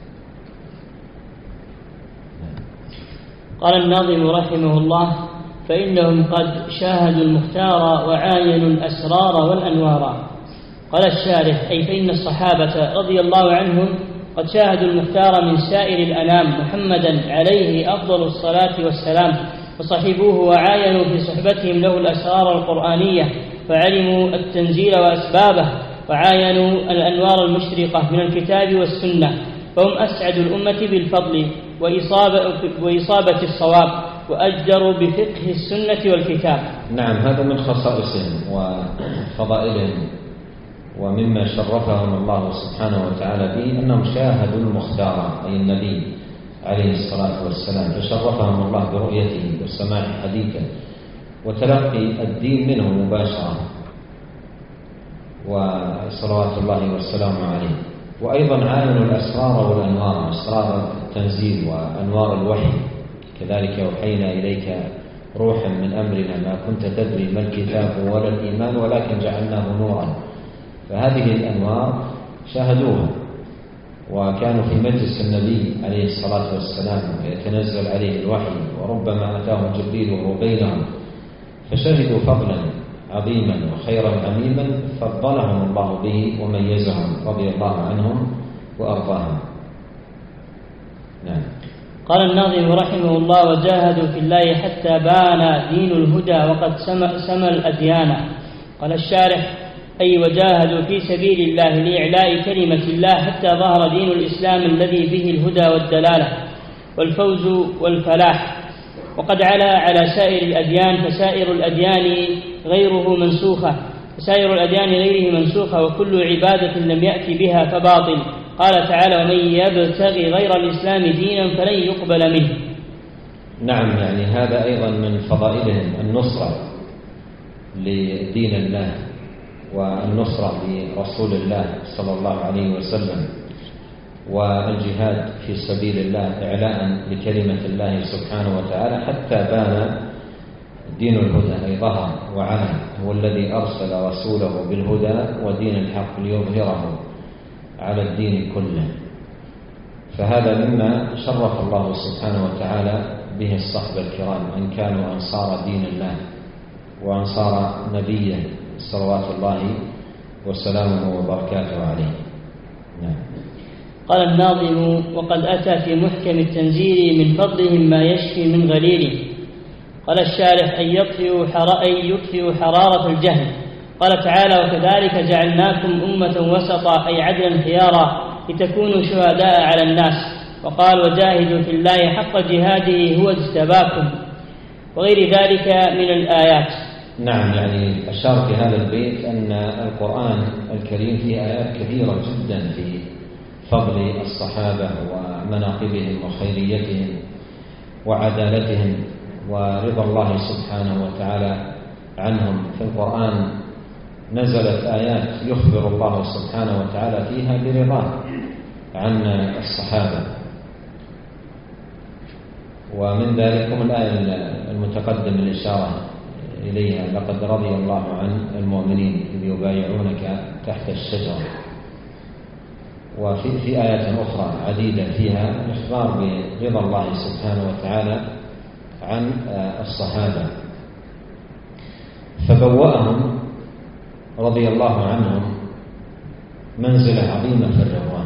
قال الناظم رحمه الله: فإنهم قد شاهدوا المختار وعاينوا الأسرار والأنوار. قال الشارح: أي فإن الصحابة رضي الله عنهم قد شاهدوا المختار من سائر الأنام محمدا عليه أفضل الصلاة والسلام، فصحبوه وعاينوا في صحبتهم له الأسرار القرآنية، فعلموا التنزيل وأسبابه، وعاينوا الأنوار المشرقة من الكتاب والسنة، فهم أسعد الأمة بالفضل وإصابة الصواب، وأجدر بفقه السنة والكتاب. نعم، هذا من خصائصهم وفضائلهم، ومما شرفهم الله سبحانه وتعالى به أنهم شاهدوا المختار أي النبي عليه الصلاة والسلام، فشرفهم الله برؤيته وسماع حديثه وتلقي الدين منه مباشرة، وصلوات الله والسلام عليه. وأيضا عاينوا الأسرار والأنوار، أسرار التنزيل وأنوار الوحي، كذلك أوحينا إليك روحا من أمرنا ما كنت تدري ما الكتاب ولا الإيمان ولكن جعلناه نورا. فهذه الأنوار شاهدوها، وكانوا في مجلس النبي عليه الصلاة والسلام يتنزل عليه الوحي، وربما أتاهم جبريل وهو بينهم، فشهدوا فضلا عظيما وخيرا عميما فضلهم الله به وميزهم رضي الله عنهم وأرضاهم. نعم. قال الناظم رحمه الله: وجاهدوا في الله حتى بان دين الهدى وقد سمى الأديان. قال الشارح: أي وجاهدوا في سبيل الله لإعلاء كلمة الله حتى ظهر دين الإسلام الذي به الهدى والدلالة والفوز والفلاح، وقد علا على سائر الأديان، فسائر الأديان غيره منسوخة وكل عبادة لم يأتي بها فباطل. قال تعالى: ومن يبتغي غير الإسلام دينا فلن يقبل منه. نعم، يعني هذا أيضا من فضائلهم النصرة لدين الله والنصرة لرسول الله صلى الله عليه وسلم، والجهاد في سبيل الله إعلاء لكلمة الله سبحانه وتعالى حتى بان دين الهدى، أي ظهر وعلا، هو الذي أرسل رسوله بالهدى ودين الحق ليظهره على الدين كله. فهذا مما شرف الله سبحانه وتعالى به الصحبة الكرام، أن كانوا أنصار دين الله وأنصار نبيه صلوات الله وسلامه وبركاته عليه. نعم. قال الناظم: وقد أتى في محكم التنزيل من فضلهم ما يشفي من غليله. قال الشارح: أن يطفئ حرارة الجهل. قال تعالى: وكذلك جعلناكم أمة وسطا، أي عدلا خيارا، لتكونوا شهداء على الناس. وقال: وجاهدوا في الله حق جهاده هو اجتباكم، وغير ذلك من الآيات. نعم، يعني أشار في هذا البيت أن القرآن الكريم فيه آيات كثيرة جدا في فضل الصحابة ومناقبهم وخيريتهم وعدالتهم ورضا الله سبحانه وتعالى عنهم. في القرآن نزلت آيات يخبر الله سبحانه وتعالى فيها برضاه عن الصحابة، ومن ذلكم الآية المتقدم الإشارة إليها: لقد رضي الله عن المؤمنين إذ يبايعونك تحت الشجرة. وفي آيات أخرى عديدة فيها إخبار برضا الله سبحانه وتعالى عن الصحابة، فبوأهم رضي الله عنهم منزلة عظيمة في الرضوان.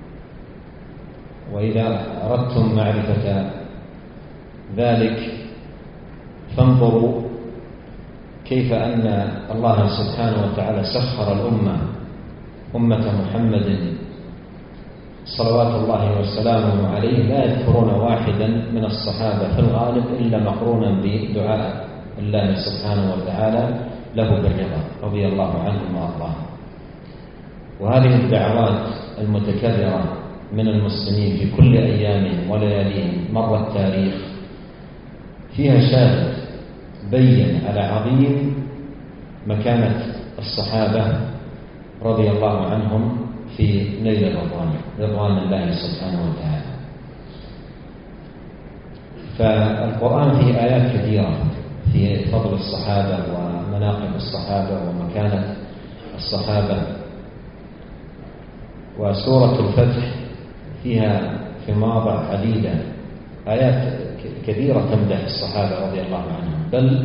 وإذا أردتم معرفة ذلك فانظروا كيف أن الله سبحانه وتعالى سخر أمة محمد صلوات الله وسلامه عليه لا يذكرون واحدا من الصحابة في الغالب إلا مقرونا بدعاء الله سبحانه وتعالى له بالرضا رضي الله عنهم وأرضاهم. وهذه الدعوات المتكررة من المسلمين في كل أيامهم ولياليهم مر التاريخ فيها شاهد بين على عظيم مكانة الصحابة رضي الله عنهم في نيل رضوان الله سبحانه وتعالى. فالقرآن فيه آيات كثيرة في فضل الصحابة ومناقب الصحابة ومكانة الصحابة. وسورة الفتح فيها في مواضع عديدة آيات كثيرة تمدح الصحابة رضي الله عنهم، بل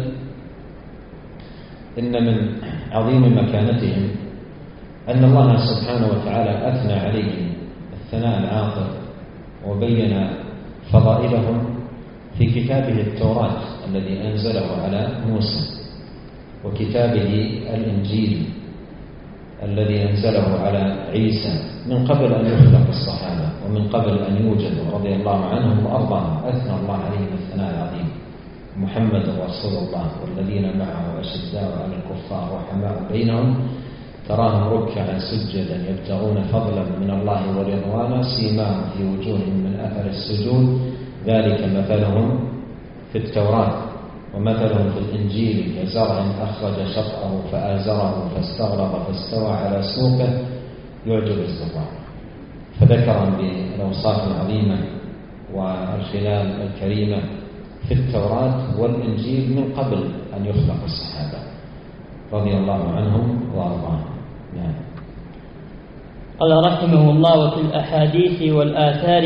إن من عظيم مكانتهم أن الله سبحانه وتعالى أثنى عليهم الثناء العاطر وبين فضائلهم في كتابه التوراة الذي أنزله على موسى، وكتابه الإنجيل الذي أنزله على عيسى من قبل أن يخلق الصحابة ومن قبل أن يوجدوا رضي الله عنهم وأرضاهم، أثنى الله عليهم الثناء العظيم: محمد رسول الله والذين معه أشداء على الكفار رحماء بينهم تراهم ركعا سجدا يبتغون فضلا من الله ورضوانا سيماهم في وجوههم من أثر السجود ذلك مثلهم في التوراة ومثلهم في الإنجيل كزرع أخرج شطأه فآزره فاستغلظ فاستوى على سوقه يعجب الزراع. فذكر بالأوصاف العظيمة والخلال الكريمة في التوراة والإنجيل من قبل أن يخلق الصحابة رضي الله عنهم وأرضاهم. نعم. قال رحمه الله: وفي الأحاديث والآثار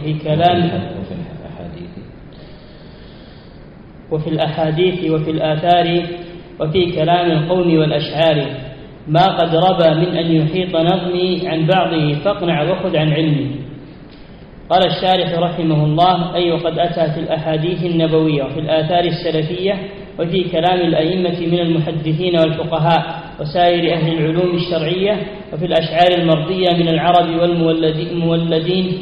وفي الآثار وفي كلام القوم والأشعار ما قد ربى من أن يحيط نظمي عن بعضه فاقنع وخذ عن علمي. قال الشارح رحمه الله: أي وقد أتى في الأحاديث النبوية وفي الآثار السلفية وفي كلام الأئمة من المحدثين والفقهاء وسائر أهل العلوم الشرعية وفي الأشعار المرضية من العرب والمولدين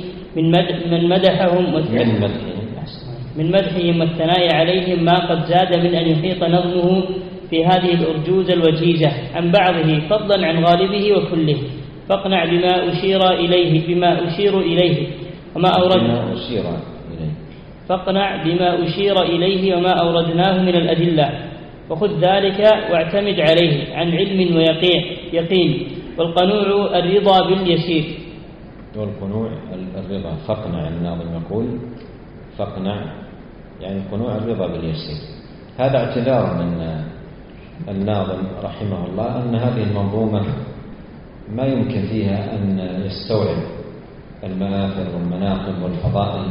من مدحهم والثناء عليهم ما قد زاد من أن يحيط نظمه في هذه الأرجوز الوجيزة عن بعضه فضلا عن غالبه وكله. فاقنع بما أشير إليه وما أوردناه من الأدلة وخذ ذلك واعتمد عليه عن علم ويقين. والقنوع الرضا باليسير. والقنوع الرضا. فاقنع، الناظم يقول فاقنع يعني القنوع الرضا باليسير. هذا اعتذار من الناظم رحمه الله أن هذه المنظومة ما يمكن فيها أن يستوعب المآثر والمناقب والفضائل،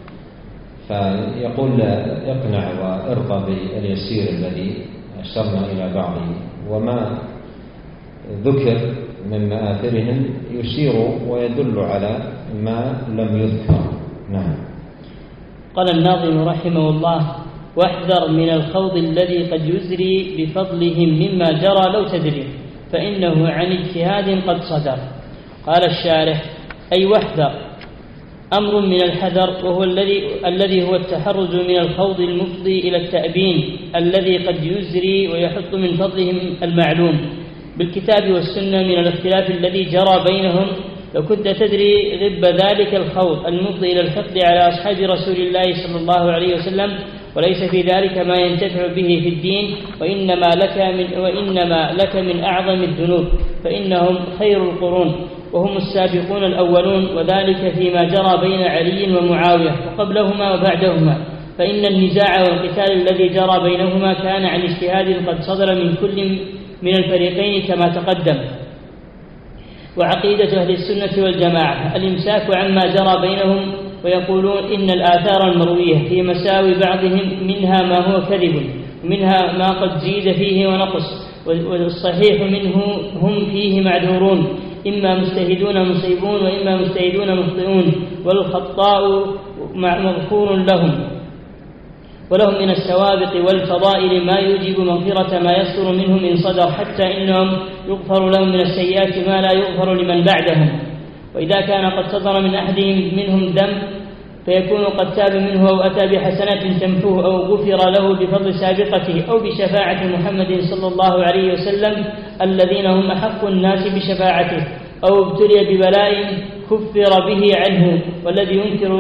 فيقول اقنع وارضى باليسير الذي أشرنا إلى بعضه، وما ذكر من مآثرهم يشير ويدل على ما لم يذكر. نعم. قال الناظم رحمه الله: واحذر من الخوض الذي قد يزري بفضلهم مما جرى لو تدري فإنه عن اجتهاد قد صدر. قال الشارح: أي واحذر، أمر من الحذر، وهو الذي هو التحرز من الخوض المفضي إلى التأبين الذي قد يزري ويحط من فضلهم المعلوم بالكتاب والسنة من الاختلاف الذي جرى بينهم. لو كنت تدري غب ذلك الخوض المفضي إلى الحقد على أصحاب رسول الله صلى الله عليه وسلم، وليس في ذلك ما ينتفع به في الدين، وإنما لك من أعظم الذنوب، فإنهم خير القرون وهم السابقون الأولون، وذلك فيما جرى بين علي ومعاوية وقبلهما وبعدهما، فإن النزاع والقتال الذي جرى بينهما كان عن اجتهاد قد صدر من كل من الفريقين كما تقدم. وعقيدة أهل السنة والجماعة الإمساك عما جرى بينهم، ويقولون إن الآثار المروية في مساوي بعضهم منها ما هو كذب ومنها ما قد زيد فيه ونقص، والصحيح منه هم فيه معذورون، إما مجتهدون مصيبون وإما مجتهدون مخطئون، والخطاء مغفور لهم، ولهم من السوابق والفضائل ما يوجب مغفرة ما يصدر منهم إن صدر، حتى إنهم يغفر لهم من السيئات ما لا يغفر لمن بعدهم. وإذا كان قد صدر من أحدهم منهم ذنب فيكون قد تاب منه أو أتى بحسنات تمحوه أو غفر له بفضل سابقته أو بشفاعة محمد صلى الله عليه وسلم الذين هم أحق الناس بشفاعته، أو ابتلي ببلاء كفر به عنه، والذي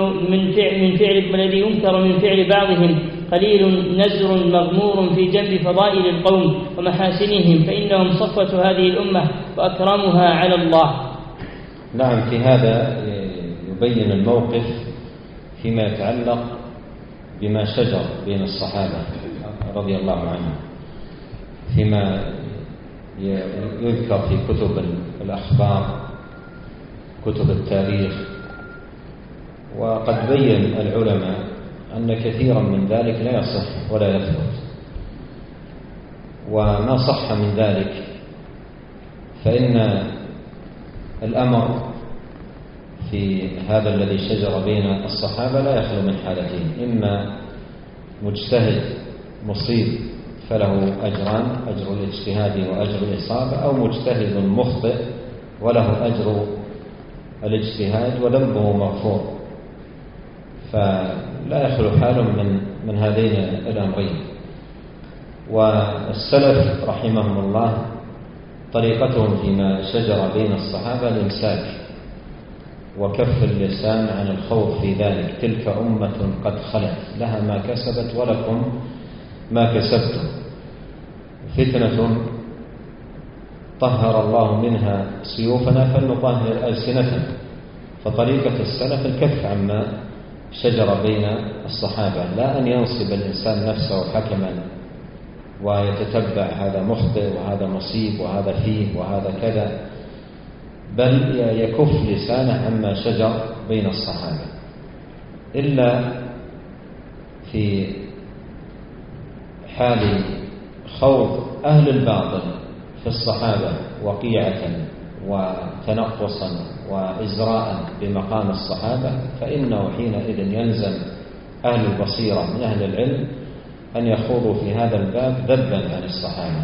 ينكر من فعل بعضهم قليل نزر مغمور في جنب فضائل القوم ومحاسنهم، فإنهم صفوة هذه الأمة وأكرمها على الله. نعم. في هذا يبين الموقف فيما يتعلق بما شجر بين الصحابة رضي الله عنهم، فيما يذكر في كتب الأخبار كتب التاريخ. وقد بين العلماء أن كثيرا من ذلك لا يصح ولا يثبت، وما صح من ذلك فإن الأمر في هذا الذي شجر بين الصحابة لا يخلو من حالتين: إما مجتهد مصيب فله أجران، أجر الاجتهاد وأجر الإصابة، أو مجتهد مخطئ وله أجر الاجتهاد وذنبه مغفور، فلا يخلو حال من هذين الأمرين. والسلف رحمهم الله طريقتهم فيما شجر بين الصحابة الإمساك وكف اللسان عن الخوض في ذلك. تلك أمة قد خلت لها ما كسبت ولكم ما كسبتم، فتنة طهر الله منها سيوفنا فلنطهر ألسنتنا. فطريقة السلف الكف عما شجر بين الصحابة، لا أن ينصب الإنسان نفسه حكما ويتتبع هذا مخطئ وهذا مصيب وهذا فيه وهذا كذا، بل يكف لسانه عما شجر بين الصحابة، إلا في حال خوض أهل الباطل في الصحابة وقيعة وتنقصا وإزراء بمقام الصحابة، فإنه حينئذ يلزم أهل البصيرة من أهل العلم أن يخوضوا في هذا الباب ذبا عن الصحابة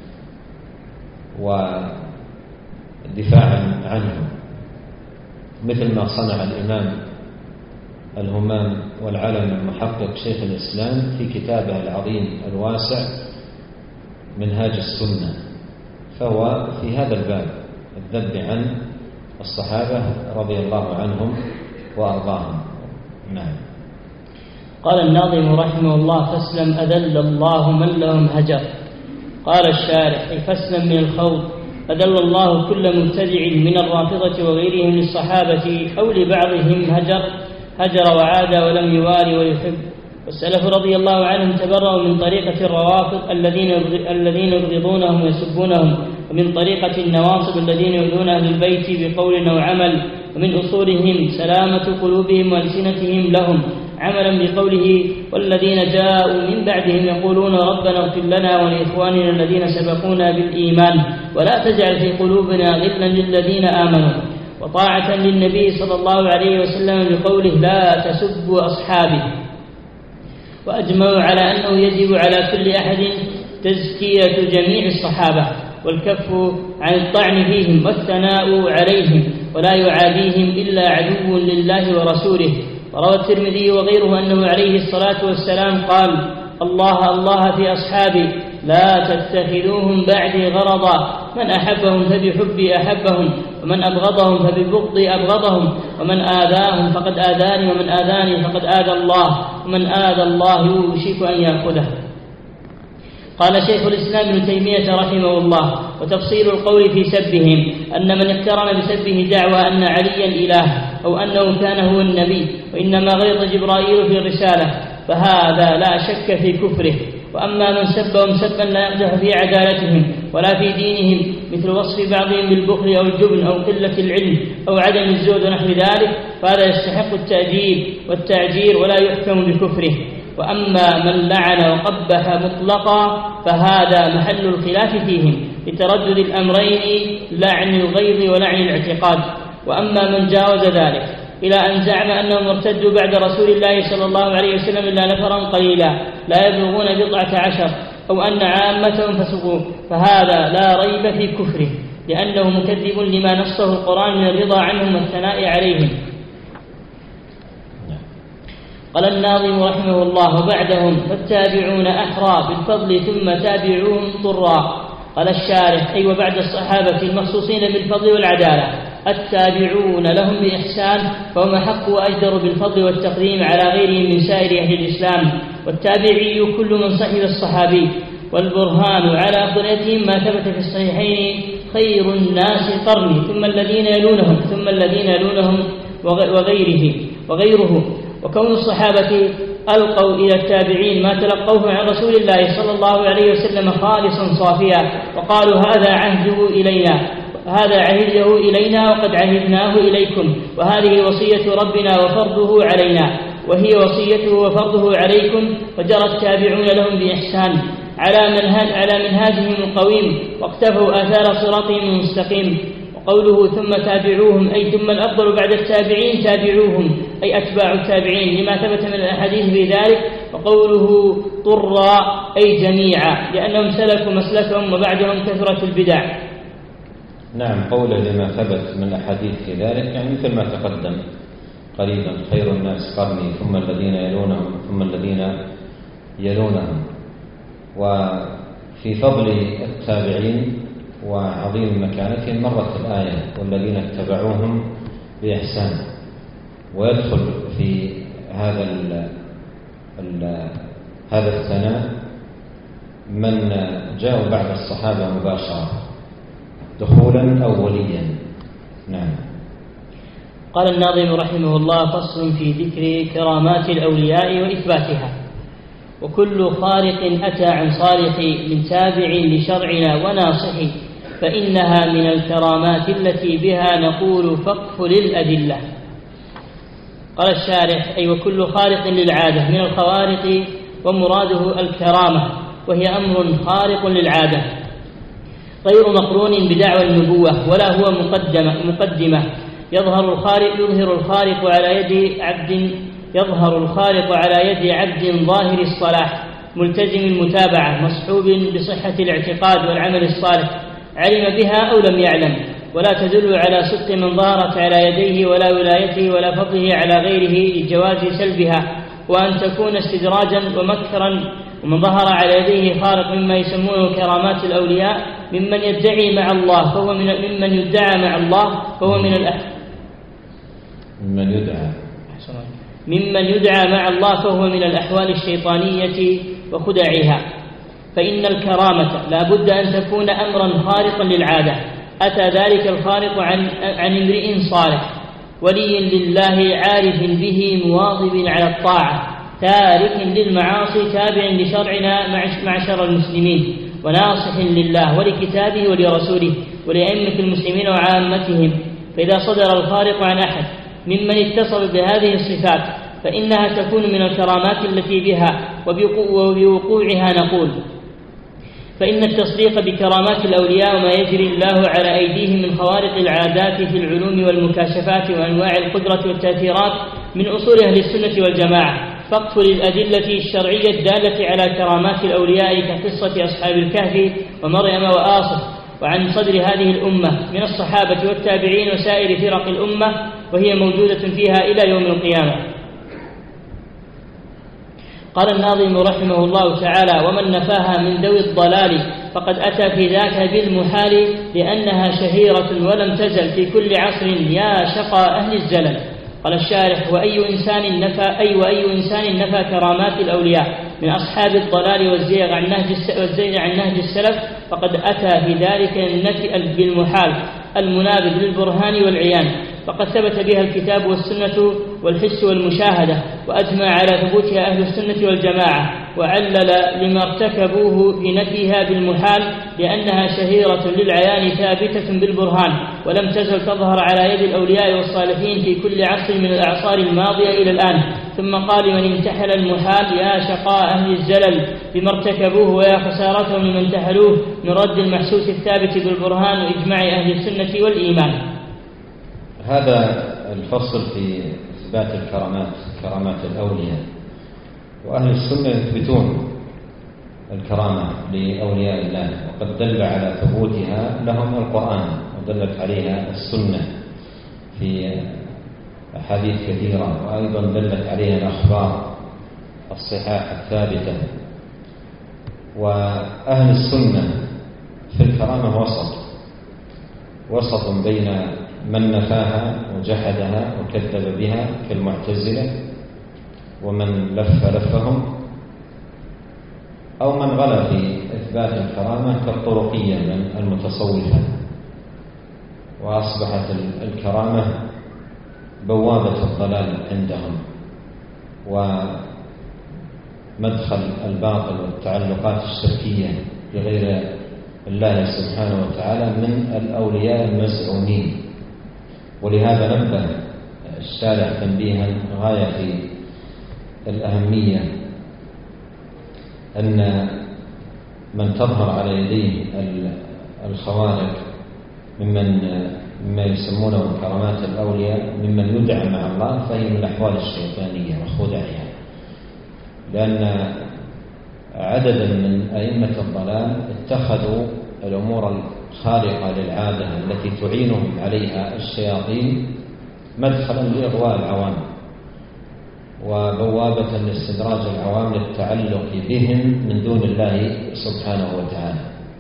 ودفاعا عنهم، مثل ما صنع الإمام الهمام والعلم المحقق شيخ الإسلام في كتابه العظيم الواسع منهاج السنة، فهو في هذا الباب الذب عن الصحابة رضي الله عنهم وأرضاهم. نعم. قال الناظم رحمه الله: فاسلم أذل الله من لهم هجر. قال الشارح: فاسلم من الخوض. أذل الله كل مبتدع من الرافضة وغيرهم للصحابة أو لبعضهم هجر وعاد ولم يواري ويحب. والسلف رضي الله عنهم تبرأوا من طريقة الروافض الذين يبغضونهم ويسبونهم، ومن طريقة النواصب الذين يؤذون أهل البيت بقول أو عمل، ومن أصولهم سلامة قلوبهم وألسنتهم لهم عملا بقوله: والذين جاءوا من بعدهم يقولون ربنا اغفر لنا ولإخواننا الذين سبقونا بالإيمان ولا تجعل في قلوبنا غلا للذين آمنوا. وطاعة للنبي صلى الله عليه وسلم بقوله: لا تسبوا أصحابي. وأجمعوا على أنه يجب على كل أحد تزكية جميع الصحابة والكف عن الطعن فيهم والثناء عليهم، ولا يعاديهم إلا عدو لله ورسوله. وروى الترمذي وغيره أنه عليه الصلاة والسلام قال: الله الله في أصحابي لا تتخذوهم بعدي غرضا، من أحبهم فبحبي أحبهم، ومن أبغضهم فببغضي أبغضهم، ومن آذاهم فقد آذاني، ومن آذاني فقد آذى الله، ومن آذى الله يوشك أن يأخذه. قال شيخ الإسلام ابن تيمية رحمه الله: وتفصيل القول في سبهم أن من اقترن بسبه دعوى أن عليا إله أو أنه كان هو النبي وإنما غلط جبرائيل في الرسالة فهذا لا شك في كفره. وأما من سبهم سبا لا يقدح في عدالتهم ولا في دينهم، مثل وصف بعضهم بالبخل أو الجبن أو قلة العلم أو عدم الزهد ونحو ذلك، فهذا يستحق التأديب والتعجير ولا يحكم بكفره. وأما من لعن وقبح مطلقا فهذا محل الخلاف فيهم لتردد الأمرين، لعن الغيظ ولعن الاعتقاد. وأما من جاوز ذلك إلى أن زعم أنهم ارتدوا بعد رسول الله صلى الله عليه وسلم إلا نفرا قليلا لا يبلغون 14 أو أن عامتهم فسقوا، فهذا لا ريب في كفره، لأنه مكذب لما نصه القرآن من الرضا عنهم والثناء عليهم. قال الناظم رحمه الله: وبعدهم فالتابعون أحرى بالفضل ثم تابعوهم طرا. قال الشارح: أي وبعد الصحابة المخصوصين بالفضل والعدالة التابعون لهم بإحسان، فهم أحق وأجدر بالفضل والتقديم على غيرهم من سائر أهل الإسلام. والتابعي كل من صحب الصحابي، والبرهان على أفضليتهم ما ثبت في الصحيحين: خير الناس قرني ثم الذين يلونهم ثم الذين يلونهم وغيره. وكون الصحابة ألقوا إلى التابعين ما تلقوه عن رسول الله صلى الله عليه وسلم خالصا صافيا، وقالوا هذا عهده إلينا وقد عهدناه إليكم، وهذه وصية ربنا وفرضه علينا، وهي وصيته وفرضه عليكم، فجرى التابعون لهم بإحسان على منهاجهم القويم، واقتفوا آثار صراطهم المستقيم. وقوله ثم تابعوهم أي ثم الأفضل بعد التابعين تابعوهم أي أتباع التابعين لما ثبت من الأحاديث بذلك. وقوله طرا أي جميعا، لأنهم سلكوا مسلكهم وبعدهم كثرة البدع. نعم، قوله لما ثبت من الأحاديث في ذلك يعني مثل ما تقدم قريبا: خير الناس قرني ثم الذين يلونهم ثم الذين يلونهم. وفي فضل التابعين وعظيم مكانتهم مرت الآية: والذين اتبعوهم بإحسان. ويدخل في هذا الثناء من جاءوا بعد الصحابة مباشرة دخولا أوليا. نعم. قال الناظم رحمه الله: فصل في ذكر كرامات الأولياء وإثباتها. وكل خارق أتى عن صالح من تابع لشرعنا وناصح، فإنها من الكرامات التي بها نقول فقف للأدلة. قال الشارح: أي وكل خارق للعادة من الخوارق، ومراده الكرامة، وهي أمر خارق للعادة غير مقرون بدعوى النبوة، ولا هو مقدمة يظهر الخارق على يد عبد ظاهر الصلاح ملتزم المتابعة مصحوب بصحة الاعتقاد والعمل الصالح، علم بها أو لم يعلم، ولا تدل على صدق من ظهرت على يديه ولا ولايته ولا فضله على غيره لجواز سلبها، وأن تكون استدراجا ومكرا. ومن ظهر على يديه خارق مما يسمونه كرامات الأولياء ممن يدعي مع الله فهو ممن يدعى مع الله فهو ممن يدعى مع الله فهو من الأحوال الشيطانية وخدعها. فإن الكرامة لا بد أن تكون أمرا خارقا للعادة، أتى ذلك الخارق عن امرئ صالح ولي لله عارف به مواظب على الطاعة تارك للمعاصي تابع لشرعنا معشر المسلمين، وناصح لله ولكتابه ولرسوله ولأئمة المسلمين وعامتهم. فإذا صدر الخارق عن أحد ممن اتصل بهذه الصفات فإنها تكون من الكرامات التي بها، وبوقوعها نقول: فإن التصديق بكرامات الأولياء وما يجري الله على أيديهم من خوارق العادات في العلوم والمكاشفات وأنواع القدرة والتأثيرات من أصول أهل السنة والجماعة، فقف للأدلة الشرعية الدالة على كرامات الأولياء كقصة أصحاب الكهف ومريم وآصف، وعن صدر هذه الأمة من الصحابة والتابعين وسائر فرق الأمة، وهي موجودة فيها إلى يوم القيامة. قال الناظم رحمه الله تعالى: ومن نفاها من ذوي الضلال فقد أتى في ذاك بالمحال، لأنها شهيرة ولم تزل في كل عصر يا شقى أهل الزلل. قال الشارح: وأي إنسان نفى كرامات الأولياء من أصحاب الضلال والزيغ عن نهج السلف فقد أتى في ذلك النفي بالمحال المنابذ للبرهان والعيان، فقد ثبت بها الكتاب والسنة والحس والمشاهدة، وأجمع على ثبوتها أهل السنة والجماعة، وعلل لما ارتكبوه بنفيها بالمحال لأنها شهيرة للعيان ثابتة بالبرهان، ولم تزل تظهر على يد الأولياء والصالحين في كل عصر من الأعصار الماضية إلى الآن. ثم قال: من امتحل المحال يا شقاء أهل الزلل بما ارتكبوه ويا خسارتهم لمن امتحلوه، من رد المحسوس الثابت بالبرهان وإجماع أهل السنة والإيمان. هذا الفصل في إثبات كرامات الأولياء. وأهل السنة يثبتون الكرامة لأولياء الله، وقد دل على ثبوتها لهم القرآن، ودلت عليها السنة في أحاديث كثيرة، وأيضا دلت عليها الأخبار الصحاح الثابتة. وأهل السنة في الكرامة وسط بين من نفاها وجحدها وكذب بها كالمعتزلة، ومن لفهم، أو من غلا في إثبات الكرامة كالطرقية من المتصوفة. وأصبحت الكرامة بوابة الضلال عندهم ومدخل الباطل والتعلقات الشركية بغير الله سبحانه وتعالى من الأولياء المزعومين. ولهذا نبه الشارع تنبيها غاية في الأهمية أن من تظهر على يديه الخوارق مما يسمونه كرامات الأولياء ممن يدعى مع الله، فهي من الأحوال الشيطانية وخدعها، لأن عددا من أئمة الضلال اتخذوا الأمور خارقة للعادة التي تعينهم عليها الشياطين مدخلا لإغواء العوام وبوابة لاستدراج العوام للتعلق بهم من دون الله سبحانه وتعالى.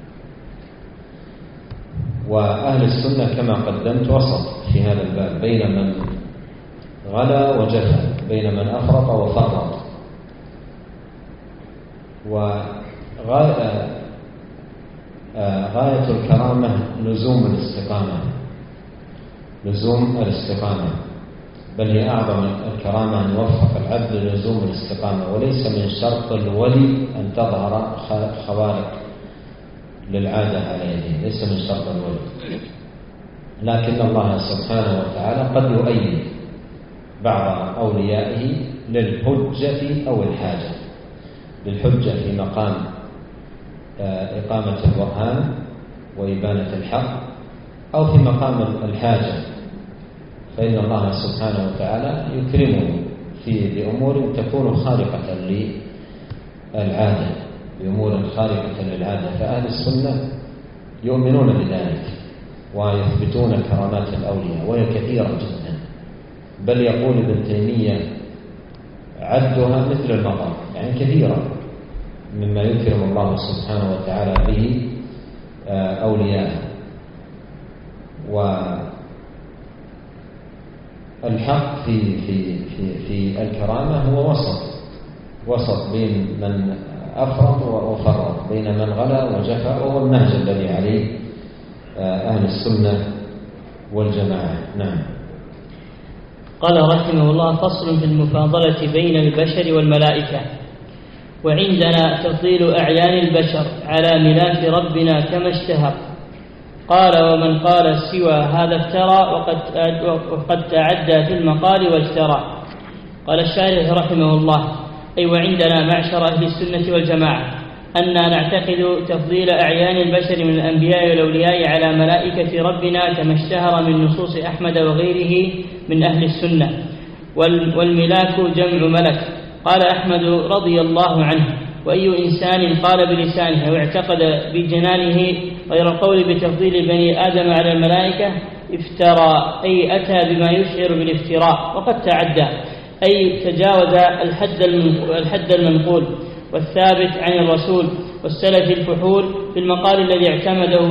وأهل السنة كما قدمت وسط في هذا الباب بين من غلا وجفا، بين من أفرط وفرط. وغاية الكرامة لزوم الاستقامة، بل هي أعظم الكرامة أن يوفق العبد للزوم الاستقامة، وليس من شرط الولي أن تظهر خوارق للعادة على يده، ليس من شرط الولي. لكن الله سبحانه وتعالى قد يؤيد بعض أوليائه للحجة أو الحاجة، للحجة في مقام إقامة البرهان وإبانة الحق، أو في مقام الحاجة، فإن الله سبحانه وتعالى يكرمه بأمور تكون خارقة للعادة، بأمور خارقة للعادة. فأهل السنة يؤمنون بذلك ويثبتون كرامات الأولياء، وهي كثيرة جدا، بل يقول ابن تيمية عدها مثل المطر، يعني كثيرة مما يكرم الله سبحانه وتعالى به أولياءه. والحق في الكرامة هو وسط بين من أفرط وفرط، بين من غلا وجفا، وهو النهج الذي عليه أهل السنة والجماعة. نعم. قال رحمه الله: فصل في المفاضلة بين البشر والملائكة. وعندنا تفضيل أعيان البشر على ملاك ربنا كما اشتهر. قال: ومن قال سوى هذا افترى وقد تعدى في المقال واجترى. قال الشارح رحمه الله: أي وعندنا معشر أهل السنة والجماعة أننا نعتقد تفضيل أعيان البشر من الأنبياء والأولياء على ملائكة ربنا كما اشتهر من نصوص أحمد وغيره من أهل السنة. والملاك جمع ملك. قال أحمد رضي الله عنه: وأي إنسان قال بلسانه واعتقد بجنانه غير القول بتفضيل بني آدم على الملائكة افترى، أي أتى بما يشعر بالافتراء، وقد تعدى، أي تجاوز الحد المنقول والثابت عن الرسول والسلف الفحول في المقال الذي اعتمده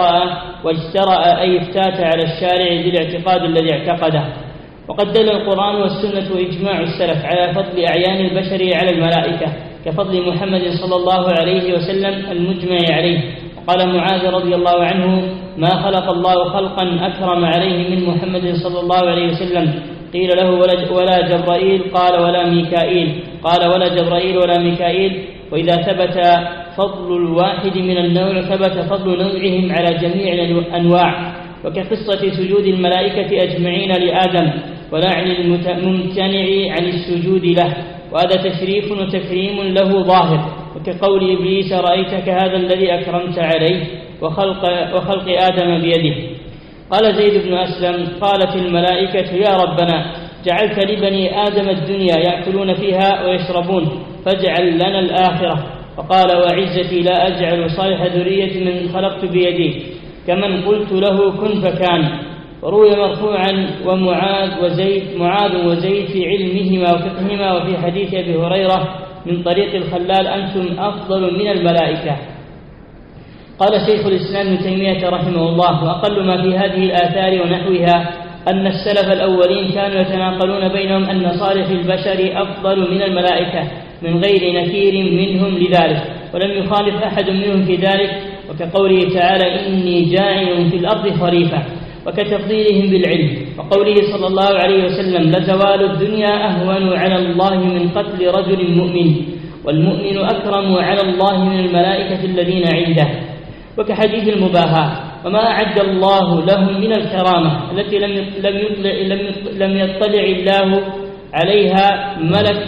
واجترأ أي افتات على الشارع بالاعتقاد الذي اعتقده. وقد دل القرآن والسنة وإجماع السلف على فضل أعيان البشر على الملائكة كفضل محمد صلى الله عليه وسلم المجمع عليه. وقال معاذ رضي الله عنه: ما خلق الله خلقا أكرم عليه من محمد صلى الله عليه وسلم. قيل له: ولا جبرائيل؟ قال: ولا ميكائيل. قال: ولا جبرائيل ولا ميكائيل. وإذا ثبت فضل الواحد من النوع ثبت فضل نوعهم على جميع الأنواع. وكقصة سجود الملائكة أجمعين لآدم ولعن الممتنع عن السجود له، وهذا تشريف وتكريم له ظاهر. وكقول إبليس: رأيتك هذا الذي أكرمت عليه، وخلق آدم بيده. قال زيد بن أسلم: قالت الملائكة: يا ربنا، جعلت لبني آدم الدنيا يأكلون فيها ويشربون، فاجعل لنا الآخرة. فقال: وعزتي لا أجعل صالح ذرية من خلقت بيدي، كمن قلت له كن فكان. وروي مرفوعا: ومعاذ وزيد في علمهما وفقهما. وفي حديث أبي هريرة من طريق الخلال: أنتم أفضل من الملائكة. قال شيخ الإسلام ابن تيمية رحمه الله: وأقل ما في هذه الآثار ونحوها أن السلف الأولين كانوا يتناقلون بينهم أن صالح البشر أفضل من الملائكة من غير نكير منهم لذلك، ولم يخالف أحد منهم في ذلك. وكقوله تعالى: إني جاعل في الأرض خليفة. وكتفضيلهم بالعلم. وقوله صلى الله عليه وسلم: لزوال الدنيا أهون على الله من قتل رجل مؤمن، والمؤمن أكرم على الله من الملائكة الذين عنده. وكحديث المباهاة: وما أعد الله لهم من الكرامة التي لم يطلع الله عليها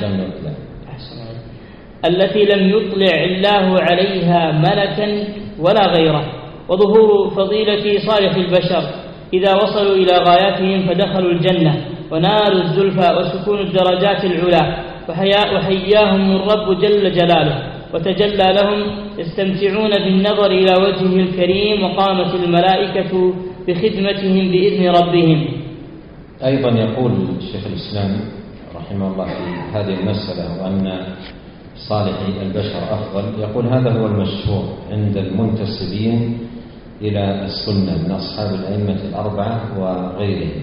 ملكا ولا غيره. وظهور فضيلة صالح البشر إذا وصلوا إلى غاياتهم فدخلوا الجنة ونالوا الزلفى وسكون الدرجات العلا، وحياهم الرب جل جلاله. وتجلى لهم يستمتعون بالنظر إلى وجهه الكريم، وقامت الملائكة بخدمتهم بإذن ربهم. أيضا يقول شيخ الإسلام رحمه الله في هذه المسألة وأن صالح البشر أفضل، يقول هذا هو المشهور عند المنتسبين إلى السنة من أصحاب الأئمة الأربعة وغيرهم.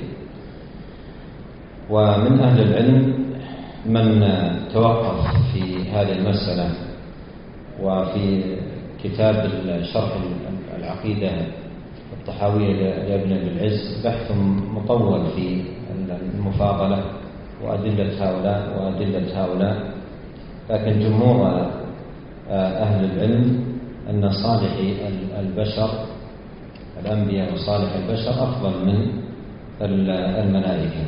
ومن أهل العلم من توقف في هذه المسألة، وفي كتاب شرح العقيدة الطحاوية لابن أبي العز بحث مطول في المفاضلة وأدلة هؤلاء وأدلة هؤلاء، لكن جمهور أهل العلم أن صالح البشر الأنبياء وصالح البشر أفضل من الملائكة.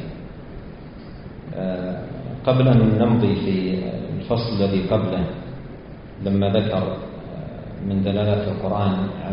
قبل أن نمضي في الفصل الذي قبله، لما ذكر من دلالات القرآن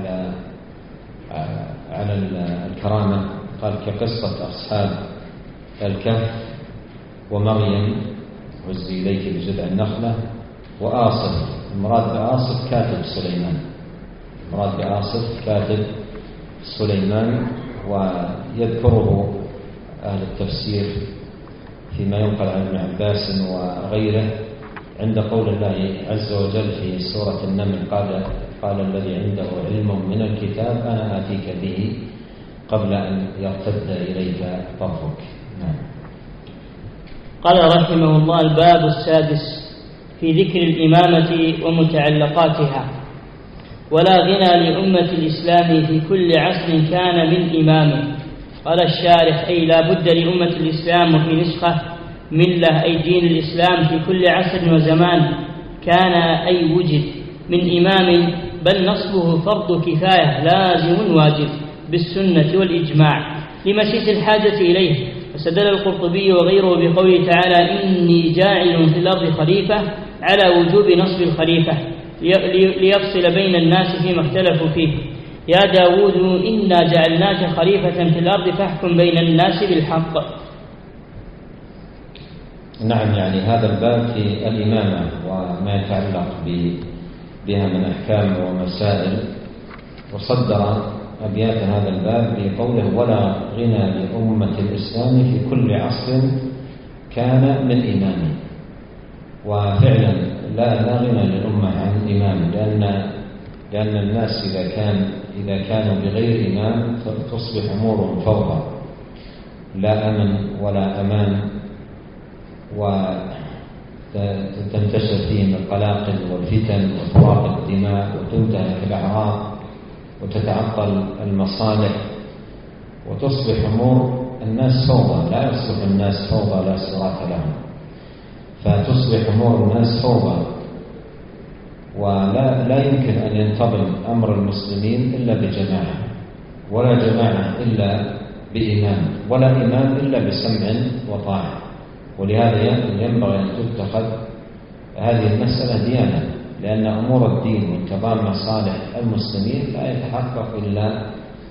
على الكرامة قال كقصة أصحاب الكهف ومريم وزي إليك بجذع النخلة وآصف. المراد بآصف كاتب سليمان، المراد بآصف كاتب سليمان، ويذكره أهل التفسير فيما ينقل عن ابن عباس وغيره عند قول الله عز وجل في سورة النمل قال الذي عنده علم من الكتاب أنا آتيك به قبل أن يرتد إليك طرفك. نعم. قال رحمه الله: الباب السادس في ذكر الإمامة ومتعلقاتها. ولا غنى لأمة الإسلام في كل عصر كان من إمامه. قال الشارح: أي لا بد لأمة الإسلام وفي نسخة ملة أي دين الإسلام في كل عصر وزمان كان أي وجد من إمام، بل نصبه فرض كفاية لازم واجب بالسنة والإجماع لمسيس الحاجة إليه. فاستدل القرطبي وغيره بقوله تعالى: إني جاعل في الأرض خليفة على وجوب نصب الخليفة ليفصل بين الناس فيما اختلفوا فيه. يا داود إنا جعلناك خليفة في الأرض فاحكم بين الناس بالحق. نعم، يعني هذا الباب في الإمامة وما يتعلق بها من أحكام ومسائل، وصدر أبيات هذا الباب بقوله: ولا غنى لأمة الإسلام في كل عصر كان من إمامه. وفعلا لا غنى للأمة عن إمام، لأن الناس إذا كانوا بغير إمام تصبح أمورهم فوضى، لا أمن ولا أمان، وتنتشر فيهم القلاقل والفتن وتراق الدماء وتنتهك الأعراض وتتعطل المصالح، وتصبح أمور الناس فوضى، لا يصبح الناس فوضى لا صراط لهم، فتصبح أمور الناس فوضى، ولا يمكن أن ينتظم أمر المسلمين إلا بجماعة، ولا جماعة إلا بإمام، ولا إمام إلا بسمع وطاعة. ولهذا ينبغي أن تتخذ هذه المسألة ديانة، لأن أمور الدين وانتظام مصالح المسلمين لا يتحقق إلا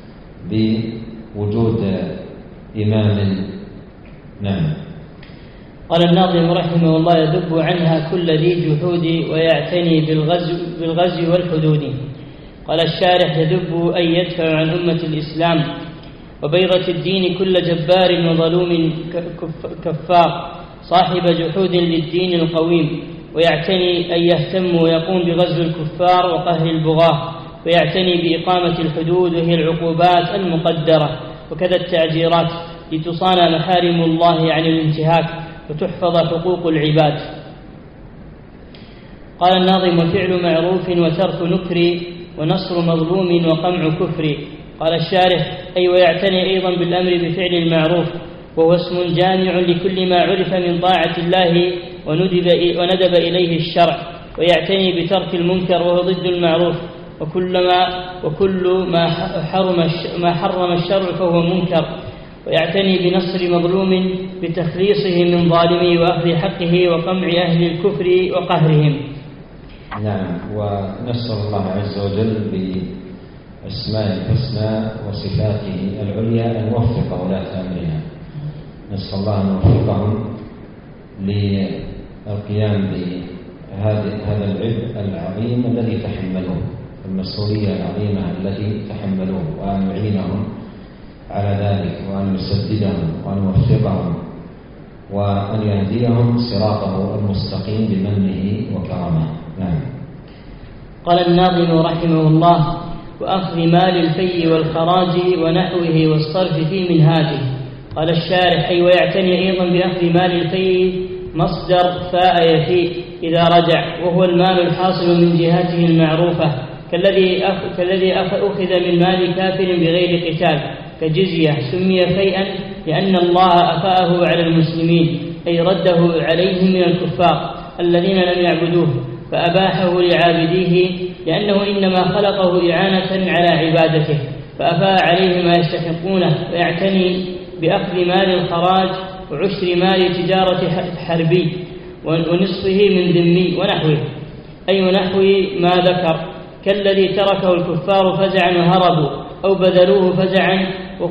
بوجود إمام. نعم. قال الناظم رحمه الله: يذب عنها كل ذي جحود ويعتني بالغزو والحدود. قال الشارح: يذب أن يدفع عن أمة الإسلام وبيضة الدين كل جبار وظلوم كفار صاحب جحود للدين القويم، ويعتني أن يهتم ويقوم بغزو الكفار وقهر البغاة، ويعتني بإقامة الحدود وهي العقوبات المقدرة وكذا التعجيرات لتصان محارم الله عن الانتهاك وتحفظ حقوق العباد. قال الناظم: وفعل معروف وترك نكر ونصر مظلوم وقمع كفر. قال الشارح: أي ويعتني أيضا بالأمر بفعل المعروف، وهو اسم جامع لكل ما عرف من طاعة الله وندب إليه الشرع، ويعتني بترك المنكر وهو ضد المعروف، وكل ما حرم الشرع فهو منكر، ويعتني بنصر مظلوم بتخليصه من ظالمه وأخذ حقه وقمع أهل الكفر وقهرهم. نعم. ونسأل الله عز وجل بأسماء الحسنى وصفاته العليا أن يوفق ولاة أمرنا، نسأل الله أن يوفقهم للقيام هذا العبء العظيم الذي تحملوه، المسؤولية العظيمة التي تحملوه، وأن يعينهم على ذلك، وأن يسددهم، وأن يوفقهم، وأن يهديهم صراطه المستقيم بمنه وكرمه. نعم. قال الناظم رحمه الله: وأخذ مال الفي والخراج ونحوه والصرف في منهاجه. قال الشارح: أي ويعتني أيضا بأخذ مال الفي مصدر فاء يفي إذا رجع، وهو المال الحاصل من جهته المعروفة، كالذي أخذ من مال كافر بغير قتال كجزية، سمي فيئا لأن الله أفاءه على المسلمين، أي رده عليهم من الكفار الذين لم يعبدوه، فأباحه لعابديه لأنه إنما خلقه إعانة على عبادته، فأفاء عليه ما يستحقونه. ويعتني بأخذ مال الخراج وعشر مال تجارة حربي ونصفه من ذمي ونحوه، أي نحو ما ذكر، كالذي تركه الكفار فزعا وهربوا، أو بذلوه فزعا،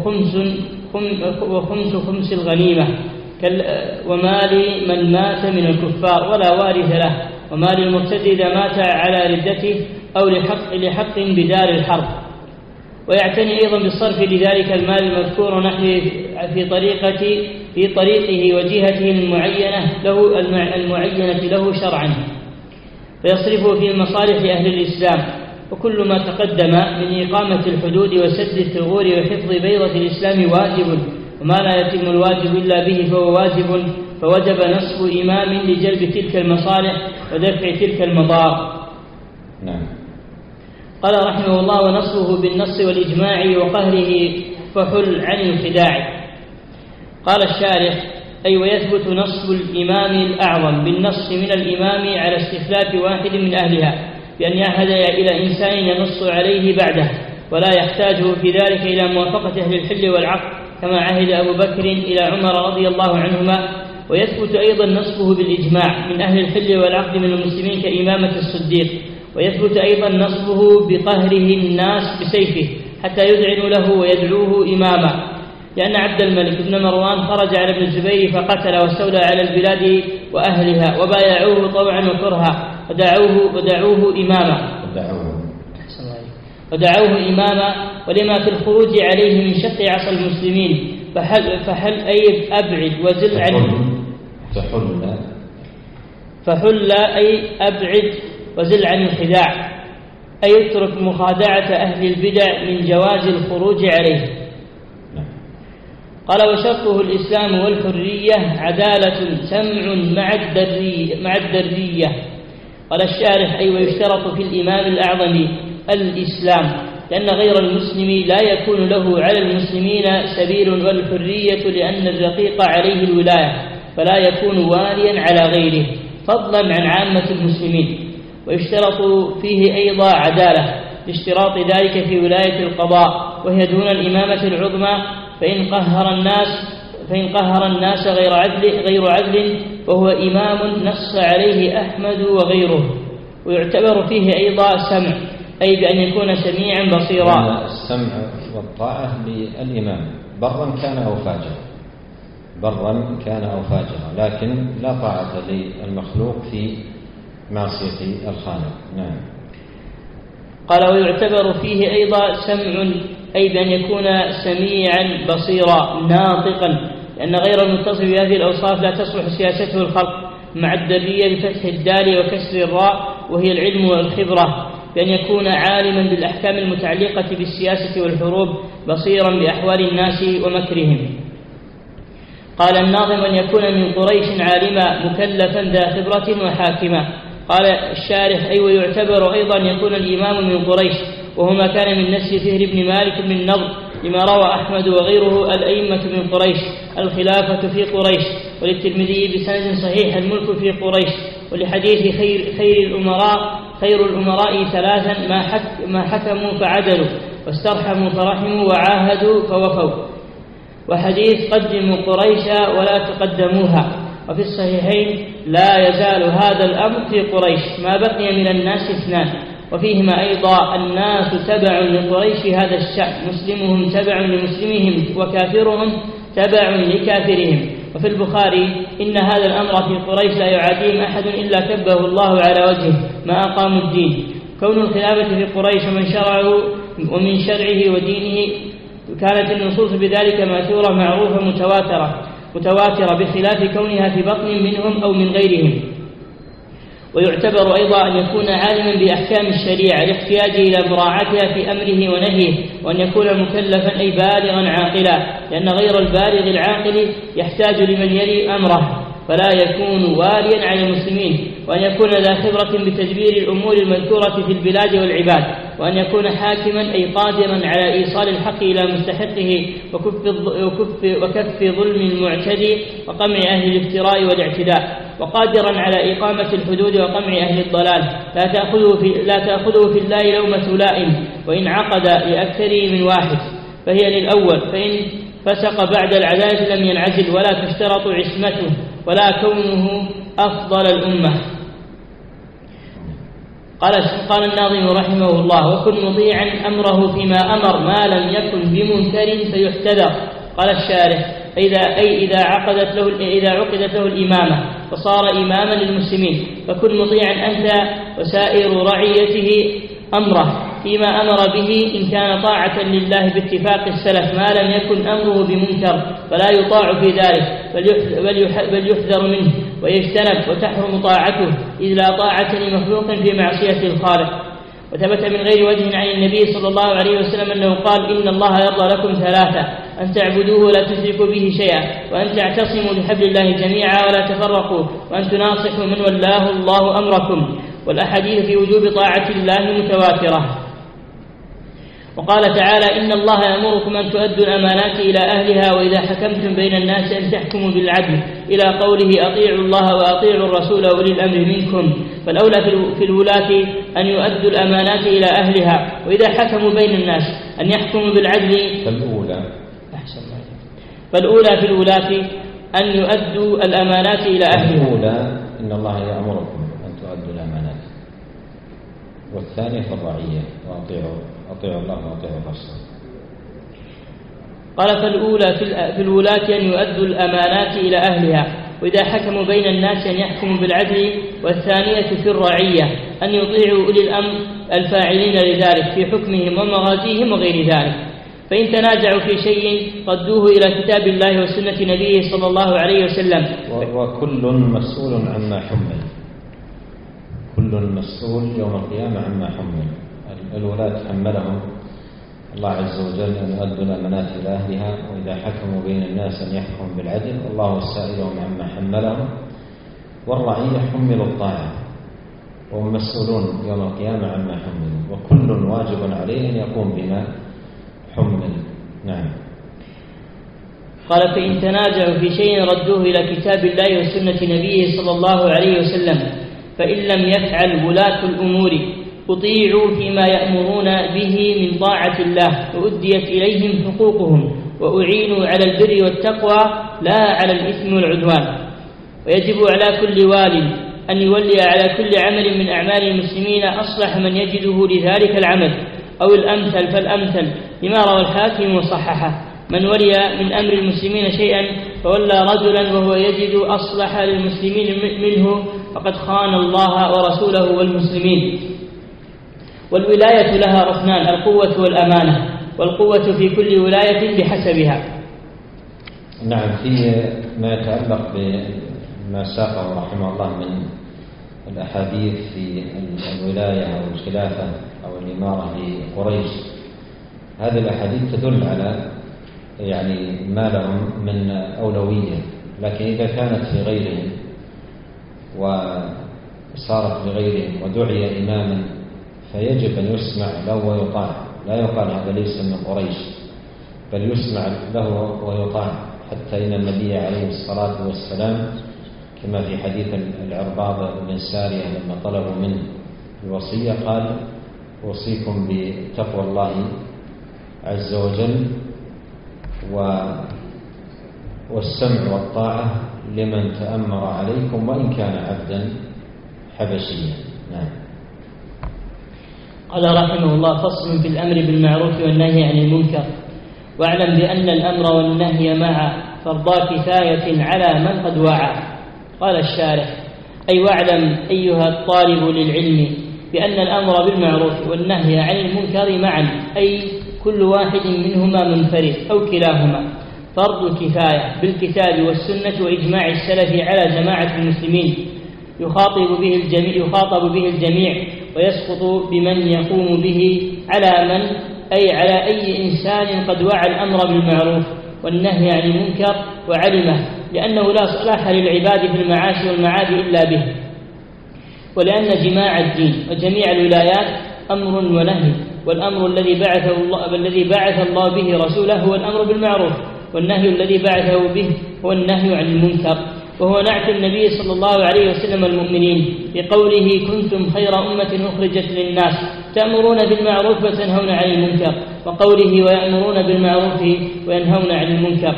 وخمس الغنيمة، ومال من مات من الكفار ولا وارث له، ومال المرتد إذا مات على ردته أو لحق بدار الحرب. ويعتني أيضا بالصرف لذلك المال المذكور نحوه في طريقه وجهته المعينة له شرعا، فيصرفه في مصالح أهل الإسلام. وكل ما تقدم من إقامة الحدود وسد الثغور وحفظ بيضة الإسلام واجب، وما لا يتم الواجب إلا به فهو واجب، فوجب نصب إمام لجلب تلك المصالح ودفع تلك المضار. نعم. قال رحمه الله: ونصبه بالنص والإجماع وقهره فحل عن الخداع. قال الشارح: أي ويثبت نصب الإمام الأعظم بالنص من الإمام على استخلاف واحد من أهلها، بأن يعهد إلى إنسان ينص عليه بعده، ولا يحتاج في ذلك إلى موافقة أهل الحل والعقد، كما عهد أبو بكر إلى عمر رضي الله عنهما. ويثبت أيضا نصبه بالإجماع من أهل الحل والعقد من المسلمين كإمامة الصديق. ويثبت أيضا نصبه بقهره الناس بسيفه حتى يذعنوا له ويدعوه إماما، لأن عبد الملك بن مروان خرج على ابن الزبير فقتل واستولى على البلاد وأهلها، وبايعوه طوعا وكرها ودعوه إماما ولما في الخروج عليه من شق عصا المسلمين، فحل أي أبعد وزل عنه فحل أي أبعد وزل عن الخداع، أي اترك مخادعة أهل البدع من جواز الخروج عليه. قال: وشرطه الإسلام والحرية عدالة سمع مع الدرية. قال الشارح: أي ويشترط في الإمام الأعظم الإسلام، لأن غير المسلم لا يكون له على المسلمين سبيل، والحرية لأن الرقيق عليه الولاية فلا يكون واليا على غيره فضلا عن عامة المسلمين. ويشترط فيه أيضا عدالة لاشتراط ذلك في ولاية القضاء، وهي دون الإمامة العظمى، فإن قهر الناس غير عدل فهو إمام نص عليه أحمد وغيره. ويعتبر فيه أيضا سمع، أي بأن يكون سميعا بصيرا. السمع والطاعة للإمام برا كان أو فاجرا، لكن لا طاعة للمخلوق في معصية الخالق. نعم. قال: ويعتبر فيه أيضا سمع، أي بأن يكون سميعا بصيرا ناطقا، لأن غير المتصف بهذه الأوصاف لا تصلح سياسته الخلق، مع الدرية بفتح الدال وكسر الراء، وهي العلم والخبرة، بأن يكون عالما بالأحكام المتعلقة بالسياسة والحروب، بصيرا بأحوال الناس ومكرهم. قال الناظم: أن يكون من قريش عالما مكلفا ذا خبرة وحاكما. قال الشارح: أي ويعتبر أيضا أن يكون الإمام من قريش، وهو ما كان من نسل فهر بن مالك بن النضر، لما روى أحمد وغيره الأئمة من قريش الخلافة في قريش، وللترمذي بسند صحيح الملك في قريش، ولحديث خير الأمراء ثلاثا ما حكموا فعدلوا، واسترحموا فرحموا، وعاهدوا فوفوا، وحديث قدموا قريشا ولا تقدموها. وفي الصحيحين: لا يزال هذا الأمر في قريش ما بقي من الناس اثنان. وفيهما أيضا: الناس تبع لقريش هذا الشأن، مسلمهم تبع لمسلمهم، وكافرهم تبع لكافرهم. وفي البخاري: إن هذا الأمر في قريش لا يعاديهم أحد إلا كبه الله على وجهه ما أقاموا الدين. كون الخلافة في قريش ومن شرعه ودينه كانت النصوص بذلك مأثورة معروفة متواترة بخلاف كونها في بطن منهم أو من غيرهم. ويعتبر أيضا أن يكون عالما بأحكام الشريعة لاحتياجه إلى مراعاتها في أمره ونهيه، وأن يكون مكلفا أي بالغا عاقلا، لأن غير البالغ العاقل يحتاج لمن يلي أمره فلا يكون واليا على المسلمين، وأن يكون ذا خبرة بتدبير الأمور المذكورة في البلاد والعباد، وأن يكون حاكما أي قادرا على إيصال الحق إلى مستحقه وكف ظلم المعتدي وقمع أهل الافتراء والاعتداء، وقادرا على إقامة الحدود وقمع أهل الضلال. لا تأخذه في الله لومة لائم وإن عقد لأكثر من واحد، فهي للأول، فإن فسق بعد العدالة لم ينعزل، ولا تشترط عصمته ولا كونه أفضل الأمة. قال الناظم رحمه الله: وكن مطيعا أمره فيما أمر ما لم يكن بمنكر فيحتذر. قال الشارح: إذا عقدت له الإمامة فصار إماما للمسلمين، فكن مطيعا أنت وسائر رعيته أمره فيما أمر به إن كان طاعة لله باتفاق السلف، ما لم يكن أمره بمنكر فلا يطاع في ذلك بل يحذر منه ويجتنب وتحرم طاعته، إذ لا طاعة لمخلوق في معصية الخالق. وثبت من غير وجه عن النبي صلى الله عليه وسلم أنه قال: إن الله يرضى لكم ثلاثة: أن تعبدوه ولا تشركوا به شيئا، وأن تعتصموا بحبل الله جميعا ولا تفرقوا، وأن تناصحوا من ولاه الله أمركم. والأحاديث في وجوب طاعة الله متواترة. وقال تعالى: إن الله يأمركم أن تؤدوا الأمانات إلى أهلها وإذا حكمتم بين الناس أن تحكموا بالعدل، إلى قوله: أطيعوا الله وأطيعوا الرسول وأولي الأمر منكم. فالأولى في الولاة أن يؤدوا الأمانات إلى أهلها، وإذا حكموا بين الناس أن يحكموا بالعدل. فالأولى في الولاة أن يؤدوا الأمانات إلى أهلها. الأولى إن الله يأمركم أن تؤدوا الأمانات، والثانية في الرعية: وأطيعوا الله وأطيعوا الرسول. قال: فالأولى في الولاة أن يؤدوا الأمانات إلى أهلها، وإذا حكموا بين الناس أن يحكموا بالعدل. والثانية في الرعية أن يطيعوا أولي الأمر الفاعلين لذلك في حكمهم ومغازيهم وغير ذلك. فإن تنازعوا في شيء ردوه إلى كتاب الله وسنة نبيه صلى الله عليه وسلم. وكل مسؤول عما حمل، كل مسؤول يوم القيامة عما حمل. الولاة حملهم الله عز وجل أن يؤدوا الأمانات إلى أهلها، وإذا حكموا بين الناس أن يحكموا بالعدل، والله سائلهم عما حملهم. والرعية حملوا الطاعة وهم مسؤولون يوم القيامة عما حملوا، وكل واجب عليه أن يقوم بما حمل. نعم. قال: فإن تنازعوا في شيء ردوه إلى كتاب الله وسنة نبيه صلى الله عليه وسلم. فإن لم يفعل ولاة الأمور أطيعوا فيما يأمرون به من طاعة الله، وأديت إليهم حقوقهم، وأعينوا على البر والتقوى لا على الإثم والعدوان. ويجب على كل وال أن يولي على كل عمل من أعمال المسلمين أصلح من يجده لذلك العمل، أو الأمثل فالأمثل، لما روى الحاكم وصححه: من ولي من أمر المسلمين شيئا فولى رجلا وهو يجد أصلح للمسلمين منه فقد خان الله ورسوله والمسلمين. والولاية لها ركنان: القوة والأمانة، والقوة في كل ولاية بحسبها. نعم. في ما يتعلق بما ساقه رحمه الله من الأحاديث في الولاية أو الخلافة أو الإمارة لقريش، هذه الأحاديث تدل على ما لهم من أولوية، لكن إذا كانت في غيرهم وصارت لغيرهم ودعي إماما فيجب أن يسمع له ويطاع، لا يقال هذا ليس من قريش، بل يسمع له ويطاع. حتى إن النبي عليه الصلاة والسلام كما في حديث العرباض بن سارية لما طلبوا منه الوصية قال: أوصيكم بتقوى الله عز وجل والسمع والطاعة لمن تأمر عليكم وإن كان عبدا حبشيا. نعم. قال رحمه الله: فصل في الأمر بالمعروف والنهي عن المنكر. واعلم بأن الأمر والنهي معا فرضا كفاية على من قد وعى. قال الشارح: أي واعلم أيها الطالب للعلم بأن الأمر بالمعروف والنهي عن المنكر معا، أي كل واحد منهما منفرد أو كلاهما، فرض كفاية بالكتاب والسنة وإجماع السلف على جماعة المسلمين، يخاطب به الجميع، ويسقط بمن يقوم به على من، أي على أي إنسان قد وعى الأمر بالمعروف والنهي عن المنكر وعلمه، لأنه لا صلاح للعباد في المعاش والمعاد إلا به، ولأن جماع الدين وجميع الولايات أمر ونهي، والأمر الذي بعث الله به رسوله هو الأمر بالمعروف، والنهي الذي بعثه به هو النهي عن المنكر. وهو نعت النبي صلى الله عليه وسلم المؤمنين بقوله: كنتم خير أمة أخرجت للناس تأمرون بالمعروف وتنهون عن المنكر، وقوله: ويأمرون بالمعروف وينهون عن المنكر.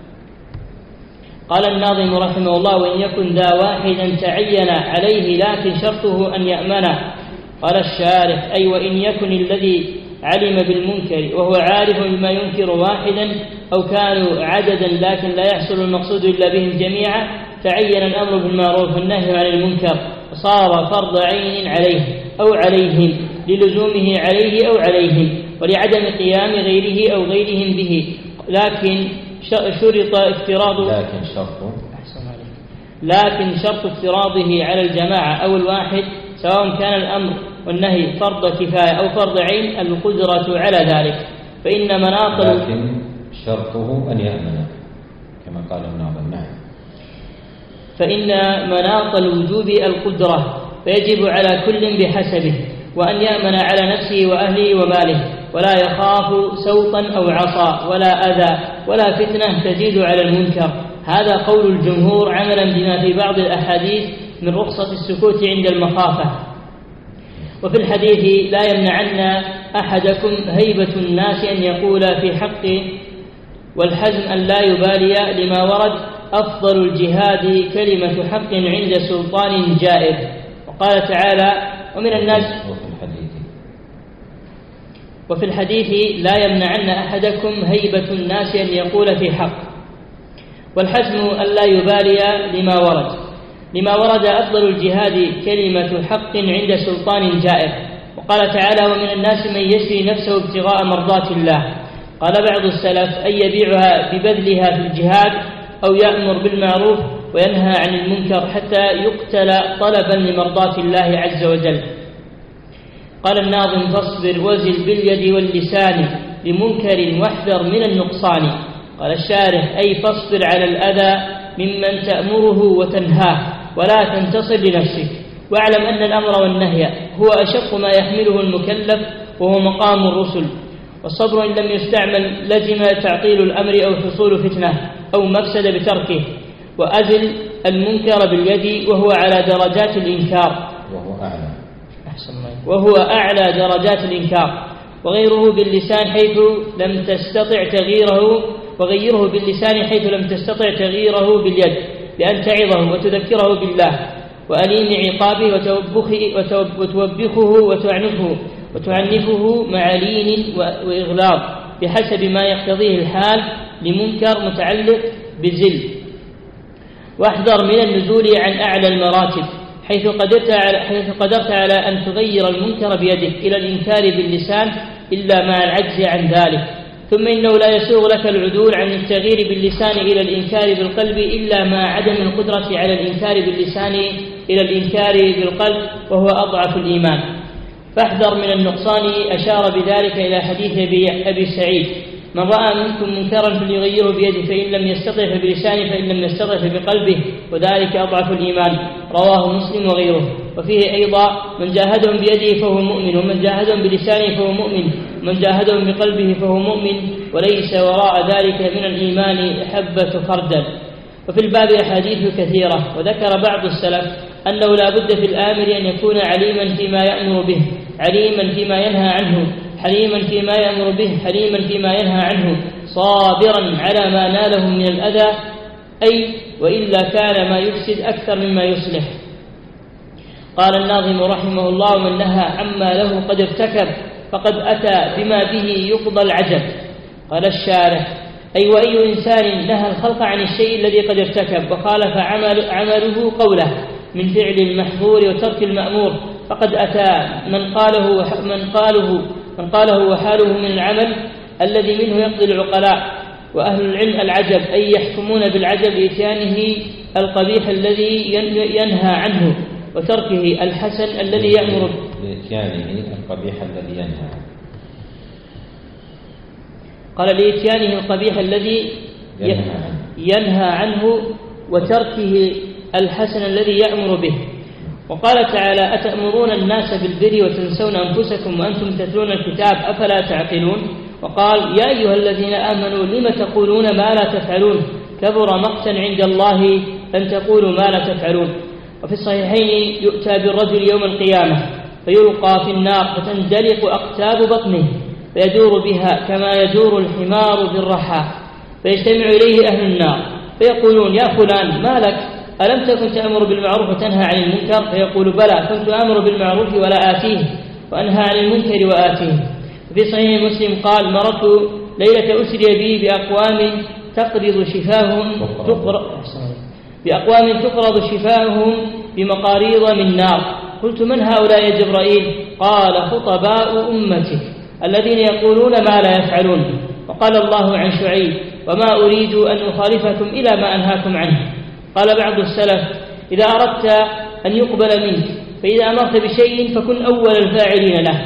قال الناظم رحمه الله: وإن يكن ذا واحدا تعين عليه لكن شرطه أن يأمنه. قال الشارح: أي وإن يكن الذي علم بالمنكر وهو عارف بما ينكر واحدا أو كانوا عددا لكن لا يحصل المقصود إلا بهم جميعا، تعين الأمر بالمعروف والنهي عن المنكر وصار فرض عين عليه أو عليهم، للزومه عليه أو عليهم، ولعدم قيام غيره أو غيرهم به، لكن شرط افتراضه على الجماعة أو الواحد، سواء كان الأمر والنهي فرض كفاية أو فرض عين، القدرة على ذلك. لكن شرطه أن يأمن كما قال الناظم. نعم. فإن مناط الوجوب القدرة، فيجب على كل بحسبه، وأن يأمن على نفسه وأهله وماله، ولا يخاف سوطا أو عصا ولا أذى ولا فتنة تزيد على المنكر. هذا قول الجمهور عملا بما في بعض الأحاديث من رخصة السكوت عند المخافة. وفي الحديث: لا يمنعن أحدكم هيبة الناس أن يقول في حقه، والحزم أن لا يبالي، لما ورد: أفضل الجهاد كلمة حق عند سلطان جائر. وقال تعالى: ومن الناس. وفي الحديث: لا يمنعن أحدكم هيبة الناس أن يقول في حق، والحزم أن لا يبالي، لما ورد أفضل الجهاد كلمة حق عند سلطان جائر. وقال تعالى: ومن الناس من يشري نفسه ابتغاء مرضات الله. قال بعض السلف: أن يبيعها ببذلها في الجهاد، أو يأمر بالمعروف وينهى عن المنكر حتى يقتل طلبا لمرضات الله عز وجل. قال الناظم: فاصبر وزل باليد واللسان لمنكر واحذر من النقصان. قال الشارح: أي فاصبر على الأذى ممن تأمره وتنهاه، ولا تنتصر لنفسك، واعلم أن الأمر والنهي هو أشق ما يحمله المكلف، وهو مقام الرسل. والصبر إن لم يستعمل لزم تعطيل الأمر أو حصول فتنة أو مفسد بتركه. وأزل المنكر باليد وهو على درجات الإنكار، وهو أعلى درجات الإنكار، وغيره باللسان حيث لم تستطع تغييره، وغيره باللسان حيث لم تستطع تغييره باليد، لأن تعظه وتذكره بالله وأليم عقابه وتوبخه وتعنفه مع لين وإغلاظ بحسب ما يقتضيه الحال لمنكر متعلق بزل. واحذر من النزول عن أعلى المراتب حيث قدرت على أن تغير المنكر بيدك إلى الإنكار باللسان إلا مع العجز عن ذلك. ثم إنه لا يسوغ لك العدول عن التغيير باللسان إلى الإنكار بالقلب إلا مع عدم القدرة على الإنكار باللسان إلى الإنكار بالقلب، وهو أضعف الإيمان. فاحذر من النقصان. أشار بذلك إلى حديث أبي سعيد: من رأى منكم منكرا فليغيره بيده، فإن لم يستطع فبلسانه، فإن لم يستطع فبقلبه، وذلك أضعف الإيمان. رواه مسلم وغيره. وفيه أيضا: من جاهدهم بيده فهو مؤمن، ومن جاهدهم بلسانه فهو مؤمن، ومن جاهدهم بقلبه فهو مؤمن، وليس وراء ذلك من الإيمان حبة خردل. وفي الباب أحاديث كثيرة. وذكر بعض السلف أنه لا بد في الآمر أن يكون عليما فيما يأمر به، عليما فيما ينهى عنه، حليما فيما يأمر به، حليما فيما ينهى عنه، صابرا على ما ناله من الأذى، أي وإلا كان ما يفسد أكثر مما يصلح. قال الناظم رحمه الله: من نهى عما له قد ارتكب فقد أتى بما به يقضى العجب. قال الشارح: أي وأي إنسان نهى الخلق عن الشيء الذي قد ارتكب وخالف عمله قوله من فعل المحظور وترك المأمور، فقد أتى من قاله وحاله من العمل الذي منه يقضي العقلاء وأهل العلم العجب، أي يحكمون بالعجب لإتيانه القبيح الذي ينهى عنه وتركه الحسن الذي يأمر لإتيانه القبيح الذي ينهى عنه. قال: لإتيانه القبيح الذي ينهى عنه وتركه الحسن الذي يأمر به. وقال تعالى: أتأمرون الناس بالبر وتنسون أنفسكم وأنتم تتلون الكتاب أفلا تعقلون. وقال: يا أيها الذين آمنوا لم تقولون ما لا تفعلون كبر مقتا عند الله أن تقولوا ما لا تفعلون. وفي الصحيحين: يؤتى بالرجل يوم القيامة فيلقى في النار فتندلق أقتاب بطنه فيدور بها كما يدور الحمار بالرحى، فيجتمع إليه أهل النار فيقولون: يا فلان ما لك؟ ألم تكن تأمر بالمعروف وتنهى عن المنكر؟ فيقول: بلى، كنت أمر بالمعروف ولا آتيه وأنهى عن المنكر وآتيه. في صحيح مسلم قال: مررت ليلة أسري بي بأقوام تقرض شفاههم بمقاريض من نار، قلت: من هؤلاء يا جبرائيل؟ قال: خطباء أمتك الذين يقولون ما لا يفعلون. وقال الله عن شعيب: وما أريد أن أخالفكم إلى ما أنهاكم عنه. قال بعض السلف: إذا أردت أن يقبل منك فإذا أمرت بشيء فكن أول الفاعلين له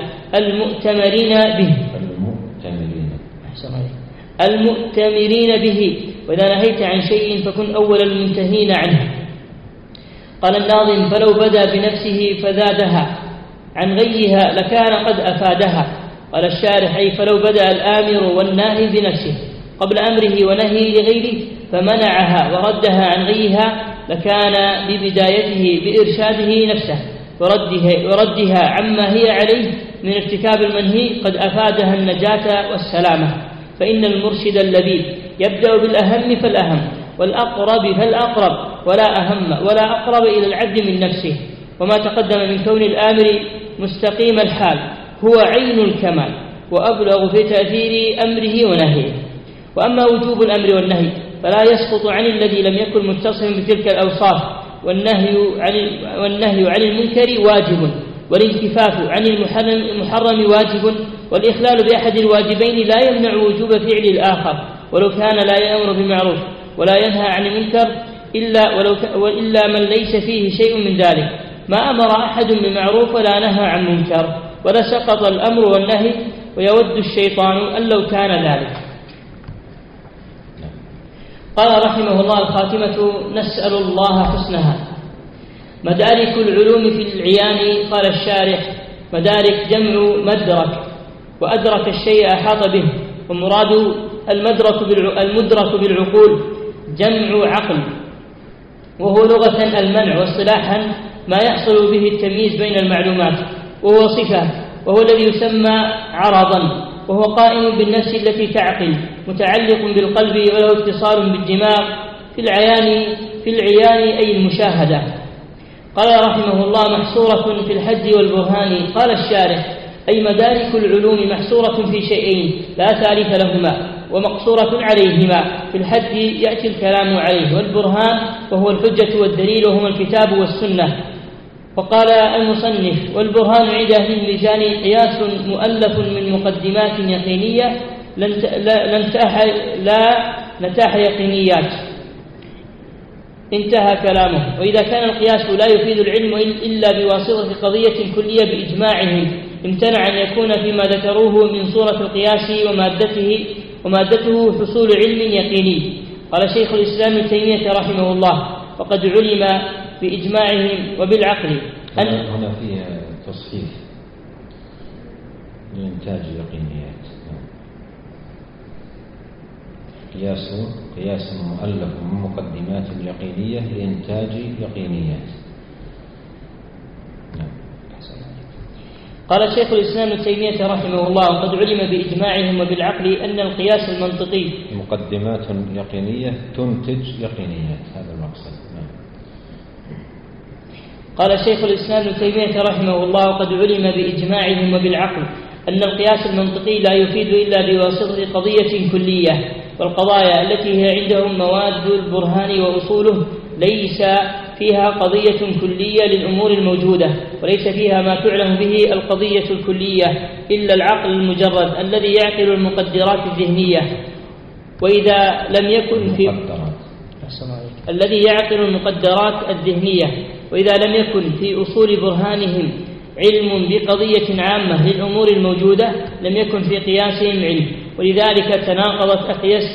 المؤتمرين به، وإذا نهيت عن شيء فكن أول المنتهين عنه. قال الناظم: فلو بدا بنفسه فزادها عن غيها لكان قد أفادها. قال الشارح: أي فلو بدا الآمر والناهي بنفسه قبل أمره ونهي لغيره فمنعها وردها عن غيها لكان ببدايته بإرشاده نفسه وردها عما هي عليه من ارتكاب المنهي قد أفادها النجاة والسلامة. فإن المرشد اللبيب يبدأ بالأهم فالأهم والأقرب فالأقرب ولا أهم ولا أقرب إلى العبد من نفسه. وما تقدم من كون الآمر مستقيم الحال هو عين الكمال وأبلغ في تأثير أمره ونهيه. وأما وجوب الأمر والنهي فلا يسقط عن الذي لم يكن متصفا بتلك الأوصاف، والنهي عن المنكر واجب، والانكفاف عن المحرم واجب، والإخلال بأحد الواجبين لا يمنع وجوب فعل الآخر ولو كان لا يأمر بالمعروف ولا ينهى عن المنكر إلا من ليس فيه شيء من ذلك. ما أمر أحد بمعروف ولا نهى عن منكر ولا سقط الأمر والنهي، ويود الشيطان أن لو كان ذلك. قال رحمه الله: الخاتمة نسأل الله حسنها. مدارك العلوم في العيان. قال الشارح: مدارك جمع مدرك، وأدرك الشيء أحاط به، ومراد المدرك بالعقول جمع عقل، وهو لغة المنع، واصطلاحا ما يحصل به التمييز بين المعلومات، وهو صفة، وهو الذي يسمى عرضا، وهو قائم بالنفس التي تعقل، متعلق بالقلب وله اتصال بالدماغ، في العيان أي المشاهدة. قال رحمه الله: محصورة في الحج والبرهان. قال الشارح: أي مدارك العلوم محصورة في شيئين لا ثالث لهما ومقصورة عليهما. في الحج يأتي الكلام عليه، والبرهان وهو الحجة والدليل وهما الكتاب والسنة. وقال المصنف: والبرهان عند أهل اللجان قياس مؤلف من مقدمات يقينية لا نتاح يقينيات. انتهى كلامه. وإذا كان القياس لا يفيد العلم إلا بواسطة قضية كلية بإجماعهم امتنع أن يكون فيما ذكروه من صورة القياس ومادته حصول علم يقيني. قال شيخ الإسلام ابن تيمية رحمه الله: وقد علم بإجماعهم وبالعقل هنا فيه تصحيح لإنتاج يقينيات. قياس مؤلف من مقدمات يقينية لإنتاج يقينيات. قال شيخ الإسلام ابن تيمية رحمه الله: وقد علم بإجماعهم وبالعقل أن القياس المنطقي مقدمات يقينية تنتج يقينيات، هذا المقصد. قال شيخ الإسلام ابن تيمية رحمه الله: وقد علم بإجماعهم وبالعقل أن القياس المنطقي لا يفيد إلا بواسطة قضية كلية، والقضايا التي هي عندهم مواد البرهان وأصوله ليس فيها قضية كلية للأمور الموجودة، وليس فيها ما تعلم به القضية الكلية إلا العقل المجرد الذي يعقل المقدرات الذهنية. وإذا لم يكن في الذي يعقل المقدرات الذهنية، وإذا لم يكن في أصول برهانهم علم بقضية عامة للأمور الموجودة لم يكن في قياسهم علم، ولذلك تناقضت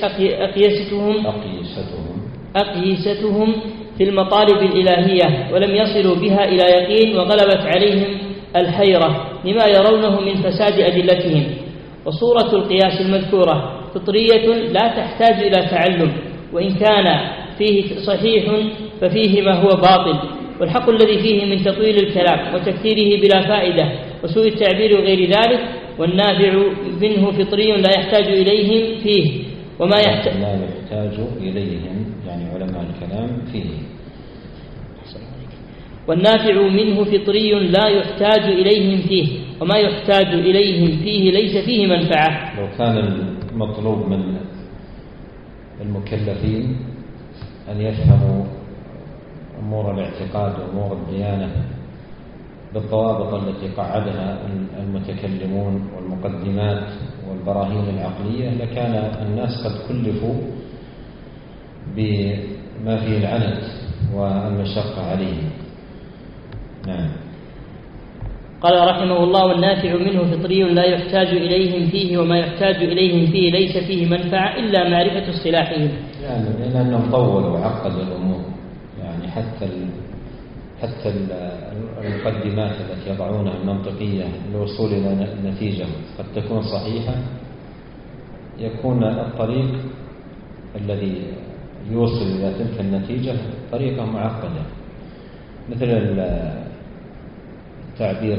أقيستهم في المطالب الإلهية، ولم يصلوا بها إلى يقين، وغلبت عليهم الحيرة لما يرونه من فساد أدلتهم. وصورة القياس المذكورة فطرية لا تحتاج إلى تعلم، وإن كان فيه صحيح ففيه ما هو باطل، والحق الذي فيه من تطويل الكلام وتكثيره بلا فائدة وسوء التعبير وغير ذلك، والنافع منه فطري لا يحتاج إليهم فيه وما يحتاج إليهم، يعني علماء الكلام فيه. والنافع منه فطري لا يحتاج إليهم فيه وما يحتاج إليهم فيه ليس فيه منفعة. لو كان المطلوب من المكلفين أن يفهموا أمور الاعتقاد وأمور الديانة بالضوابط التي قعدها المتكلمون والمقدمات والبراهين العقلية، لكان الناس قد كلفوا بما فيه العنت والمشقة عليهم. نعم. قال رحمه الله: والنافع منه فطري لا يحتاج إليهم فيه وما يحتاج إليهم فيه ليس فيه منفعة إلا معرفة اصطلاحهم. يعني لأنهم طولوا وعقدوا الأمور، يعني حتى المقدمات التي يضعونها المنطقية للوصول إلى نتيجة قد تكون صحيحة، يكون الطريق الذي يوصل إلى تلك النتيجة طريقة معقدة، مثل التعبير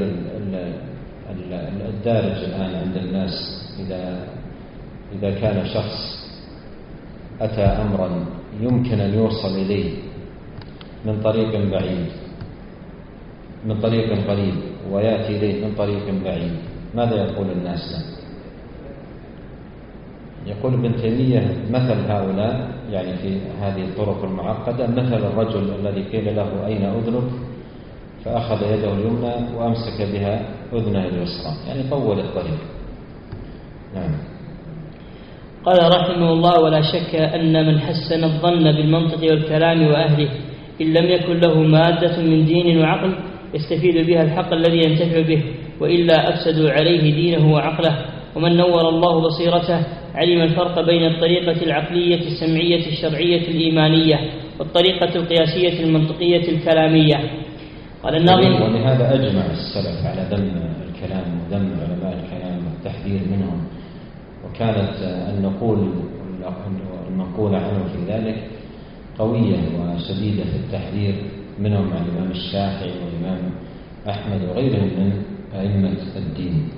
الدارج الآن عند الناس. إذا كان شخص أتى أمرا يمكن أن يوصل إليه من طريق بعيد، من طريق قريب، ويأتي إليه من طريق بعيد، ماذا يقول الناس له؟ يقول ابن تيمية: مثل هؤلاء، يعني في هذه الطرق المعقدة، مثل الرجل الذي قيل له: أين أذنك؟ فأخذ يده اليمنى وأمسك بها أذنه اليسرى، يعني طول الطريق. نعم. قال رحمه الله: ولا شك أن من حسن الظن بالمنطق والكلام وأهله إن لم يكن له مادة من دين وعقل يستفيد بها الحق الذي ينتفع به، وإلا أفسدوا عليه دينه وعقله. ومن نور الله بصيرته علم الفرق بين الطريقة العقلية السمعية الشرعية الإيمانية والطريقة القياسية المنطقية الكلامية. قال الناظم: ولهذا أجمع السلف على ذم الكلام وذم علماء الكلام والتحذير منهم، وكانت المنقولة عنه في ذلك قوية وشديدة في التحذير منهم عن الإمام الشافعي والإمام أحمد وغيرهم من أئمة الدين.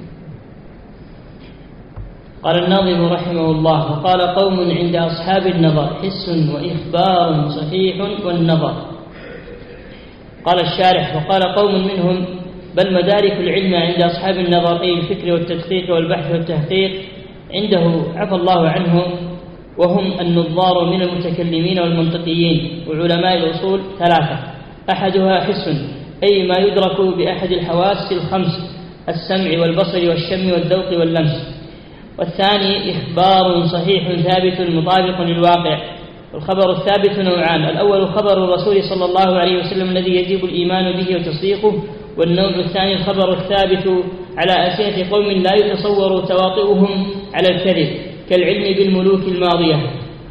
قال الناظم رحمه الله: وقال قوم عند أصحاب النظر حس وإخبار صحيح والنظر. قال الشارح: وقال قوم منهم بل مدارك العلم عند أصحاب النظر، أي الفكر والتدقيق والبحث والتحقيق، عنده عفى الله عنهم، وهم النظار من المتكلمين والمنطقيين وعلماء الأصول ثلاثة: أحدها حس، أي ما يدرك بأحد الحواس الخمس: السمع والبصر والشم والذوق واللمس. والثاني إخبار صحيح ثابت مطابق للواقع. والخبر الثابت نوعان: الأول خبر الرسول صلى الله عليه وسلم الذي يجب الإيمان به وتصديقه، والنوع الثاني الخبر الثابت على ألسنة قوم لا يتصور تواطؤهم على الكذب كالعلم بالملوك الماضية.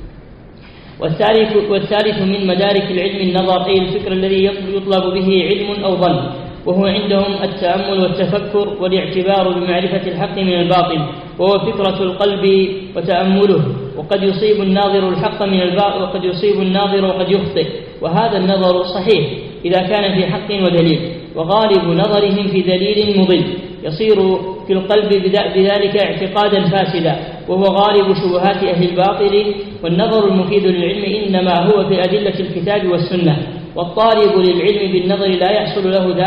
والثالث من مدارك العلم النظر، أي الفكر الذي يطلب به علم أو ظن، وهو عندهم التأمل والتفكر والاعتبار بمعرفة الحق من الباطل، وهو فكرة القلب وتأمله. وقد يصيب الناظر الحق من الباطل وقد يصيب الناظر وقد يخطئ، وهذا النظر صحيح إذا كان في حق ودليل، وغالب نظرهم في دليل مضل يصير في القلب بذلك اعتقادا فاسدا، وهو غالب شبهات أهل الباطل. والنظر المفيد للعلم إنما هو في أدلة الكتاب والسنة، والطالب للعلم بالنظر لا يحصل له ذلك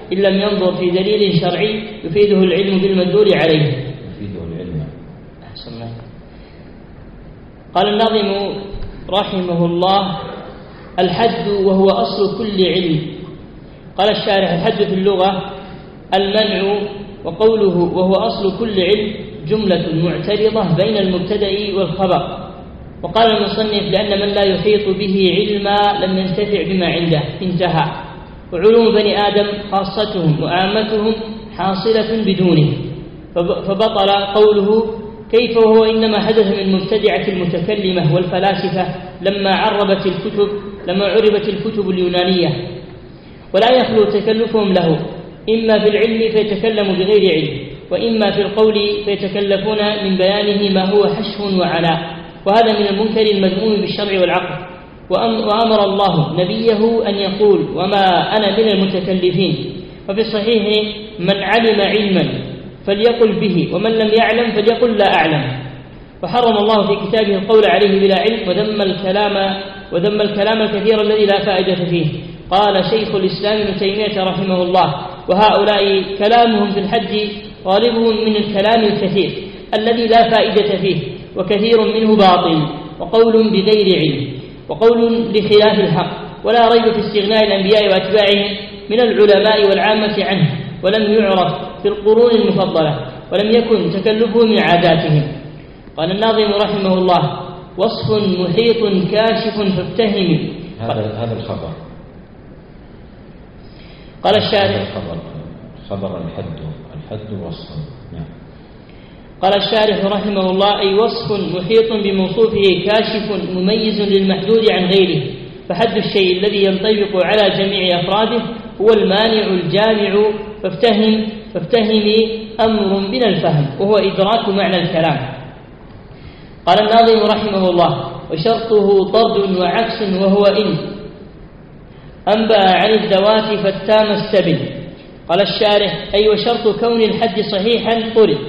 إن لم ينظر في دليل شرعي يفيده العلم بالمدلول عليه. يفيده العلم. أحسن. قال الناظم رحمه الله: الحد وهو أصل كل علم. قال الشارح: الحد في اللغة المنع، وقوله وهو أصل كل علم جملة معترضة بين المبتدأ والخبر. وقال المصنف: لأن من لا يحيط به علما لم ينتفع بما عنده، انتهى. وعلوم بني آدم خاصتهم وعامتهم حاصلة بدونه، فبطل قوله: كيف وهو إنما حدث من مبتدعة المتكلمة والفلاسفة لما عربت الكتب اليونانية، ولا يخلو تكلفهم له، إما في العلم فيتكلم بغير علم، وإما في القول فيتكلفون من بيانه ما هو حشو وعناء، وهذا من المنكر المذموم بالشرع والعقل. وأمر الله نبيه أن يقول: وما أنا من المتكلفين. وفي الصحيح: من علم علما فليقل به، ومن لم يعلم فليقل لا أعلم. وحرم الله في كتابه القول عليه بلا علم، وذم الكلام الكثير الذي لا فائدة فيه. قال شيخ الإسلام ابن تيمية رحمه الله: وهؤلاء كلامهم في الحد غالبهم من الكلام الكثير الذي لا فائدة فيه، وكثير منه باطل، وقول بغير علم، وقول لخلاف الحق، ولا ريب في استغناء الأنبياء وأتباعهم من العلماء والعامة عنه، ولم يعرف في القرون المفضلة، ولم يكن تكلفه من عاداتهم. قال الناظم رحمه الله: وصف محيط كاشف فافتهم. هذا الخبر. قال الشارح: خبر الحد وصف. نعم. قال الشارح رحمه الله: أي وصف محيط بموصوفه كاشف مميز للمحدود عن غيره، فحد الشيء الذي ينطبق على جميع أفراده هو المانع الجامع. فافتهمي أمر من الفهم، وهو إدراك معنى الكلام. قال الناظم رحمه الله: وشرطه طرد وعكس، وهو إن أنبأ عن الذوات فالتام السبل. قال الشارح: أي وشرط كون الحد صحيحا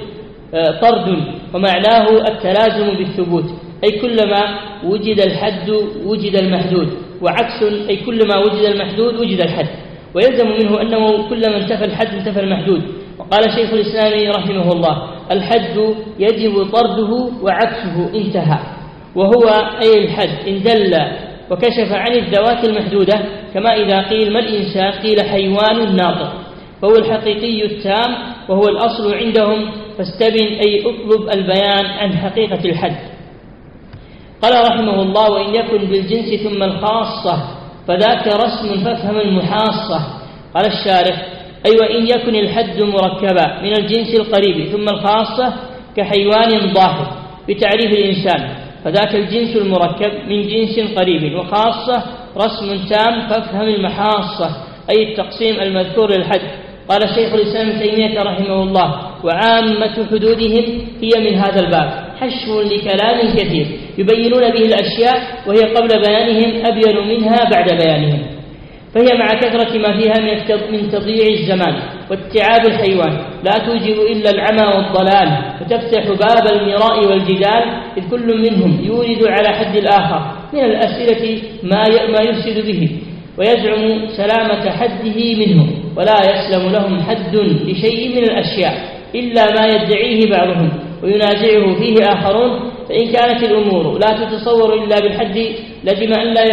طرد، ومعناه التلازم بالثبوت، أي كلما وجد الحد وجد المحدود، وعكس أي كلما وجد المحدود وجد الحد، ويلزم منه أنه كلما انتفى الحد انتفى المحدود. وقال شيخ الإسلام رحمه الله: الحد يجب طرده وعكسه انتهى، وهو أي الحد إن دل وكشف عن الذوات المحدودة، كما إذا قيل ما الإنسان قيل حيوان ناطق، فهو الحقيقي التام، وهو الأصل عندهم. فاستبن أي اطلب البيان عن حقيقة الحد. قال رحمه الله: وإن يكن بالجنس ثم الخاصة فذاك رسم فافهم المحاصة. قال الشارح: أي وإن يكن الحد مركبا من الجنس القريب ثم الخاصة كحيوان ضاحك بتعريف الإنسان، فذاك الجنس المركب من جنس قريب وخاصة رسم تام فافهم المحاصة، أي التقسيم المذكور للحد. قال شيخ الإسلام ابن تيمية رحمه الله: وعامة حدودهم هي من هذا الباب حشو لكلام كثير يبينون به الأشياء، وهي قبل بيانهم أبين منها بعد بيانهم، فهي مع كثرة ما فيها من تضييع الزمان واتعاب الحيوان لا توجب إلا العمى والضلال، وتفتح باب المراء والجدال، إذ كل منهم يورد على حد الآخر من الأسئلة ما يفسد به، ويزعم سلامة حده منه، ولا يسلم لهم حد لشيء من الأشياء إلا ما يدعيه بعضهم وينازعه فيه آخرون. فإن كانت الأمور لا تتصور إلا بالحد لزم أن لا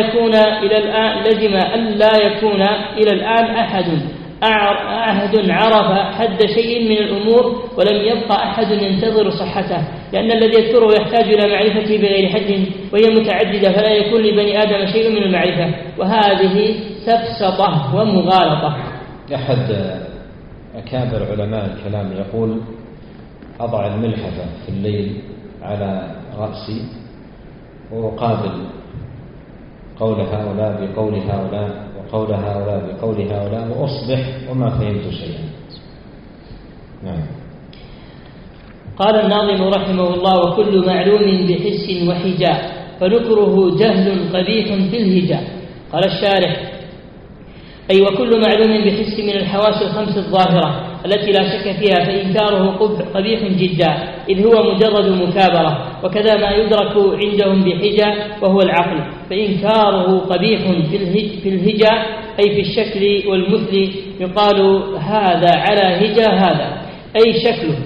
يكون إلى الآن أحد عرف حد شيء من الأمور، ولم يبقى أحد ينتظر صحته، لأن الذي يذكره يحتاج إلى معرفته بغير حد، وهي متعددة، فلا يكون لبني آدم شيء من المعرفة، وهذه سفسطة ومغالطة. أحد أكابر علماء الكلام يقول: أضع الملحفة في الليل على رأسي وأقابل قول هؤلاء بقول هؤلاء وقول هؤلاء بقول هؤلاء، وأصبح وما فهمت شيئا. نعم. قال الناظم رحمه الله: وكل معلوم بحس وحجاء فنكره جهل قبيح في الهجاء. قال الشارح: أي وكل معلوم بحس من الحواس الخمس الظاهرة التي لا شك فيها فإنكاره قبيح جدا، إذ هو مجرد مكابرة. وكذا ما يدرك عندهم بحجة وهو العقل، فإنكاره قبيح في الهجة أي في الشكل والمثل، يقال هذا على هجة هذا أي شكله،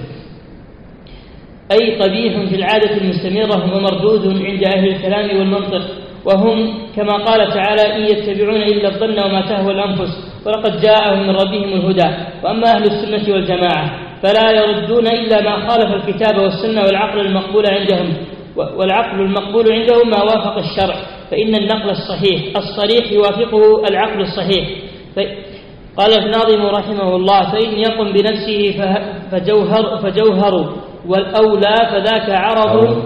أي قبيح في العادة المستمرة ومردود عند أهل الكلام والمنطق، وهم كما قال تعالى إن يتبعون إلا الظن وما تهوى الأنفس ولقد جاءهم من ربهم الهدى. وأما أهل السنة والجماعة فلا يردون إلا ما خالف الكتاب والسنة والعقل المقبول عندهم ما وافق الشرع، فإن النقل الصريح يوافقه العقل الصحيح. قال الناظم رحمه الله فإن يقم بنفسه فجوهر والأولى فذاك عرض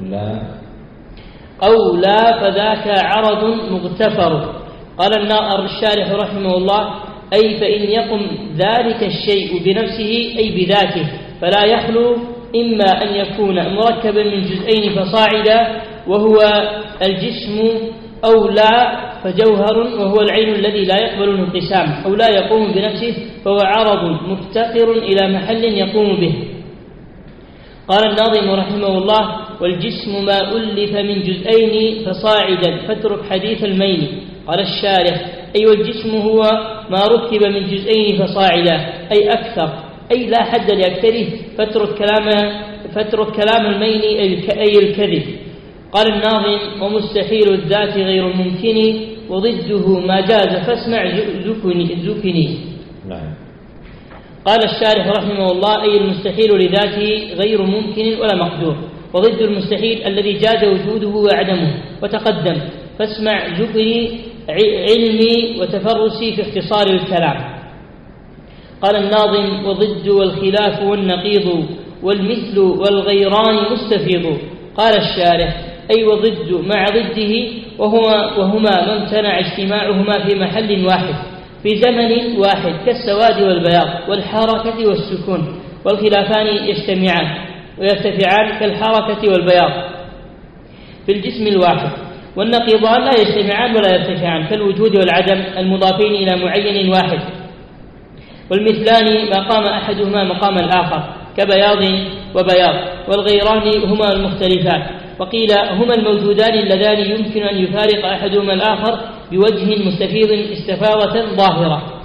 أولى فذاك عرض مغتفر. قال الشارح رحمه الله أي فإن يقم ذلك الشيء بنفسه أي بذاته فلا يخلو إما أن يكون مركبا من جزئين فصاعدا وهو الجسم، أو لا فجوهر وهو العين الذي لا يقبل الانقسام، أو لا يقوم بنفسه فهو عرض مفتقر إلى محل يقوم به. قال الناظم رحمه الله والجسم ما ألف من جزئين فصاعدا فاترك حديث الميل. قال الشارح أي والجسم هو ما ركب من جزئين فصاعدا أي أكثر، أي لا حد لأكثره، فاترك كلام الميل أي الكذب. قال الناظم ومستحيل الذات غير ممكن وضده ما جاز فاسمع زكني. نعم. قال الشارح رحمه الله أي المستحيل لذاته غير ممكن ولا مقدور، وضد المستحيل الذي جاز وجوده وعدمه. وتقدم فاسمع ذكري علمي وتفرسي في اختصار الكلام. قال الناظم وضد والخلاف والنقيض والمثل والغيران مستفيض. قال الشارح أي وضد مع ضده وهما ما امتنع اجتماعهما في محل واحد في زمن واحد كالسواد والبياض والحركة والسكون، والخلافان يجتمعان ويرتفعان كالحركة والبياض في الجسم الواحد، والنقيضان لا يجتمعان ولا يرتفعان كالوجود والعدم المضافين إلى معين واحد، والمثلان ما قام أحدهما مقام الآخر كبياض وبياض، والغيران هما المختلفان. وقيل هما الموجودان اللذان يمكن أن يفارق أحدهما الآخر بوجه مستفيض استفاضة ظاهرة.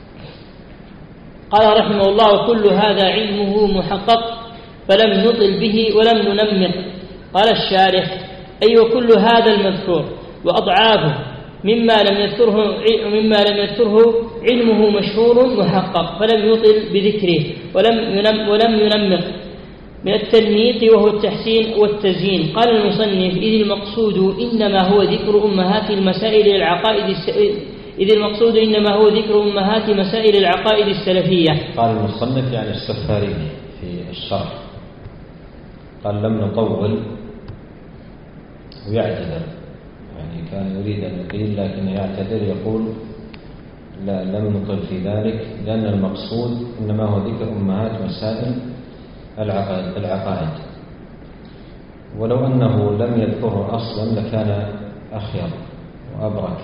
قال رحمه الله وكل هذا علمه محقق فلم نطل به ولم ننمق. قال الشارح أي وكل هذا المذكور وأضعافه مما لم يذكره علمه مشهور محقق فلم يطل بذكره ولم ينمق من التنميق وهو التحسين والتزيين. قال المصنف إذ المقصود إنما هو ذكر أمهات مسائل العقائد السلفية. قال المصنف يعني السفاري في الشرح قال لم نطول ويعتذر، يعني كان يريد أن يطيل لكن يعتذر يقول لا لم نطل في ذلك لأن المقصود إنما هو ذكر أمهات مسائل العقائد، ولو أنه لم يذكره أصلا لكان أخير وأبرك،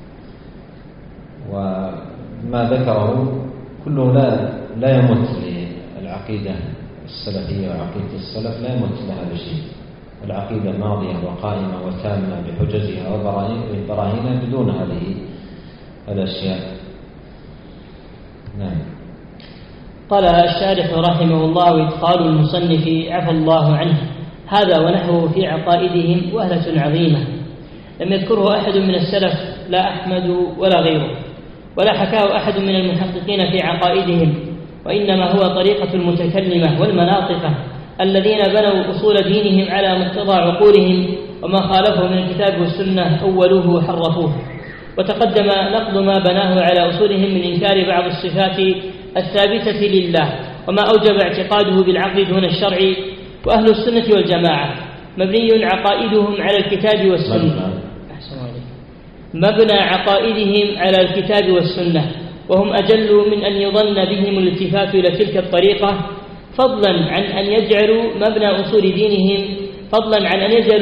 وما ذكره كله لا يمت للعقيدة السلفية وعقيدة السلف، لا يمت لها بشيء. العقيدة ماضية وقائمة وتامة بحججها وبراهينها بدون هذه الأشياء. نعم. قال الشارح رحمه الله وإدخال المصنف عفى الله عنه هذا ونحوه في عقائدهم وهلة عظيمة لم يذكره أحد من السلف لا أحمد ولا غيره، ولا حكاه أحد من المحققين في عقائدهم، وإنما هو طريقة المتكلمة والمناطقة الذين بنوا أصول دينهم على مقتضى عقولهم، وما خالفه من الكتاب والسنة أولوه وحرفوه. وتقدم نقل ما بناه على أصولهم من إنكار بعض الصفات الثابتة لله وما أوجب اعتقاده بالعقل دون الشرع. وأهل السنة والجماعة مبني عقائدهم على الكتاب والسنة، مبنى عقائدهم على الكتاب والسنة، وهم أجل من أن يظن بهم الالتفات إلى تلك الطريقة، فضلا عن أن يجعلوا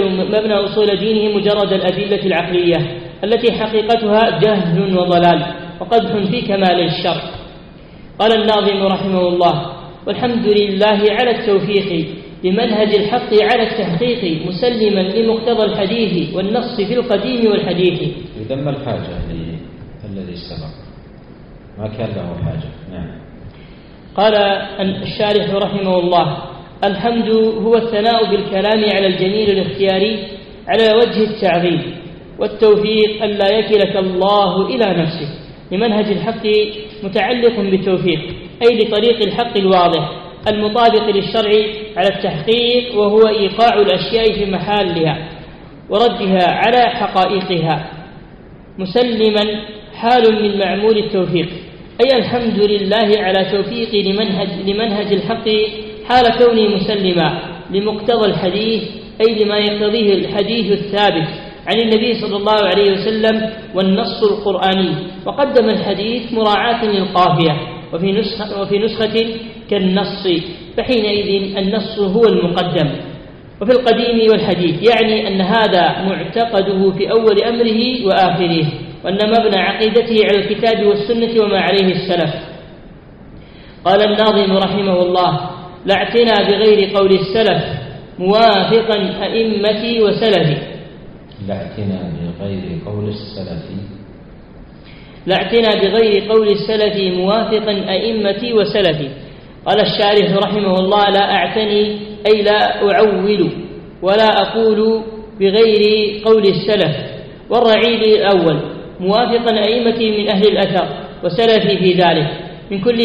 مبنى أصول دينهم مجرد الأدلة العقلية التي حقيقتها جهل وضلال، وقدح في كمال الشرع. قال الناظم رحمه الله: والحمد لله على التوفيق لمنهج الحق على التحقيق، مسلما لمقتضى الحديث والنص في القديم والحديث. يذم الحاجة الذي سبق، ما كان له حاجة. نعم. قال الشارح رحمه الله: الحمد هو الثناء بالكلام على الجميل الاختياري على وجه التعظيم، والتوفيق ألا يكلك الله إلى نفسه. لمنهج الحق متعلق بالتوفيق، أي لطريق الحق الواضح المطابق للشرع على التحقيق، وهو إيقاع الأشياء في محلها وردها على حقائقها. مسلما حال من معمول التوفيق، أي الحمد لله على توفيقي لمنهج الحق حال كوني مسلما لمقتضى الحديث، أي لما يقتضيه الحديث الثابت عن النبي صلى الله عليه وسلم والنص القرآني. وقدم الحديث مراعاة للقافية، وفي نسخة كالنص، فحينئذ النص هو المقدم. وفي القديم والحديث يعني أن هذا معتقده في أول أمره وآخره، وأن مبنى عقيدته على الكتاب والسنة وما عليه السلف. قال الناظم رحمه الله: لا اعتنى بغير قول السلف موافقا أئمتي وسلفي. لا اعتنى بغير قول السلف، لا اعتنى بغير قول السلف موافقا أئمتي وسلفي. قال الشارح رحمه الله: لا أعتني أي لا أعول ولا أقول بغير قول السلف والرعيل الأول، موافقا أئمتي من أهل الأثر وسلفي في ذلك، من كل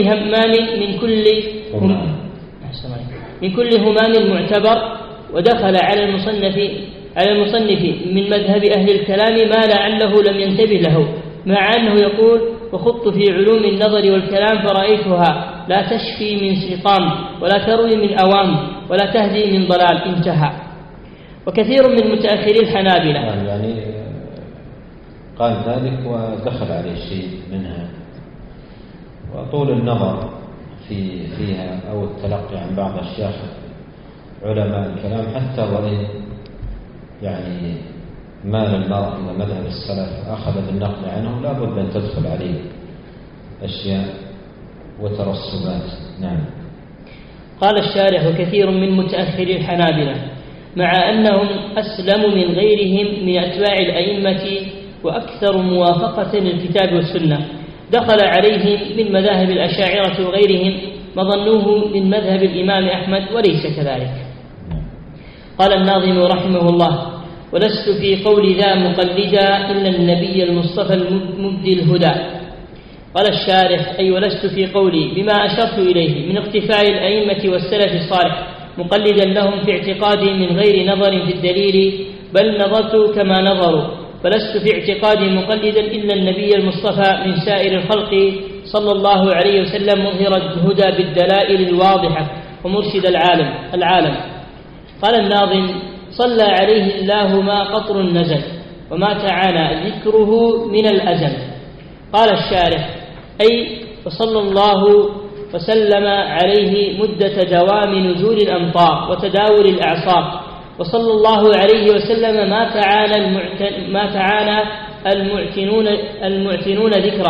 همام معتبر. ودخل على المصنف من مذهب أهل الكلام ما لعله لم ينتبه له، مع أنه يقول: وخضت في علوم النظر والكلام فرأيتها لا تشفي من سقام ولا تروي من أوام ولا تهدي من ضلال. انتهى. وكثير من متأخري الحنابلة يعني قال ذلك ودخل عليه شيء منها، وطول النظر فيها أو التلقي عن بعض أشياخ علماء الكلام، حتى وإن يعني مال المرء إلى مذهب السلف أخذ بالنقل عنه، لا بد أن تدخل عليه أشياء وترسبات. نعم. قال الشارح: وكثير من متأخري الحنابلة مع أنهم أسلم من غيرهم من أتباع الأئمة وأكثر موافقة للكتاب والسنة، دخل عليهم من مذاهب الأشاعرة وغيرهم مظنوه من مذهب الإمام أحمد، وليس كذلك. قال الناظم رحمه الله: ولست في قول ذا مقلدا إلا النبي المصطفى المبدي الهدى. قال الشارح: أي ولست في قولي بما أشرت إليه من اقتفاء الأئمة والسلف الصالح مقلدا لهم في اعتقادي من غير نظر في الدليل، بل نظرت كما نظروا، فلست في اعتقادي مقلدا إلا النبي المصطفى من سائر الخلق صلى الله عليه وسلم، مظهر الهدى بالدلائل الواضحة ومرشد العالم. قال الناظم: صلى عليه الله ما قطر نزل وما تعانى ذكره من الأزل. قال الشارح: أي وصلى الله وسلم عليه مدة دوام نزول الأمطار وتداول الأعصار، وصلى الله عليه وسلم ما تعانى المعتنون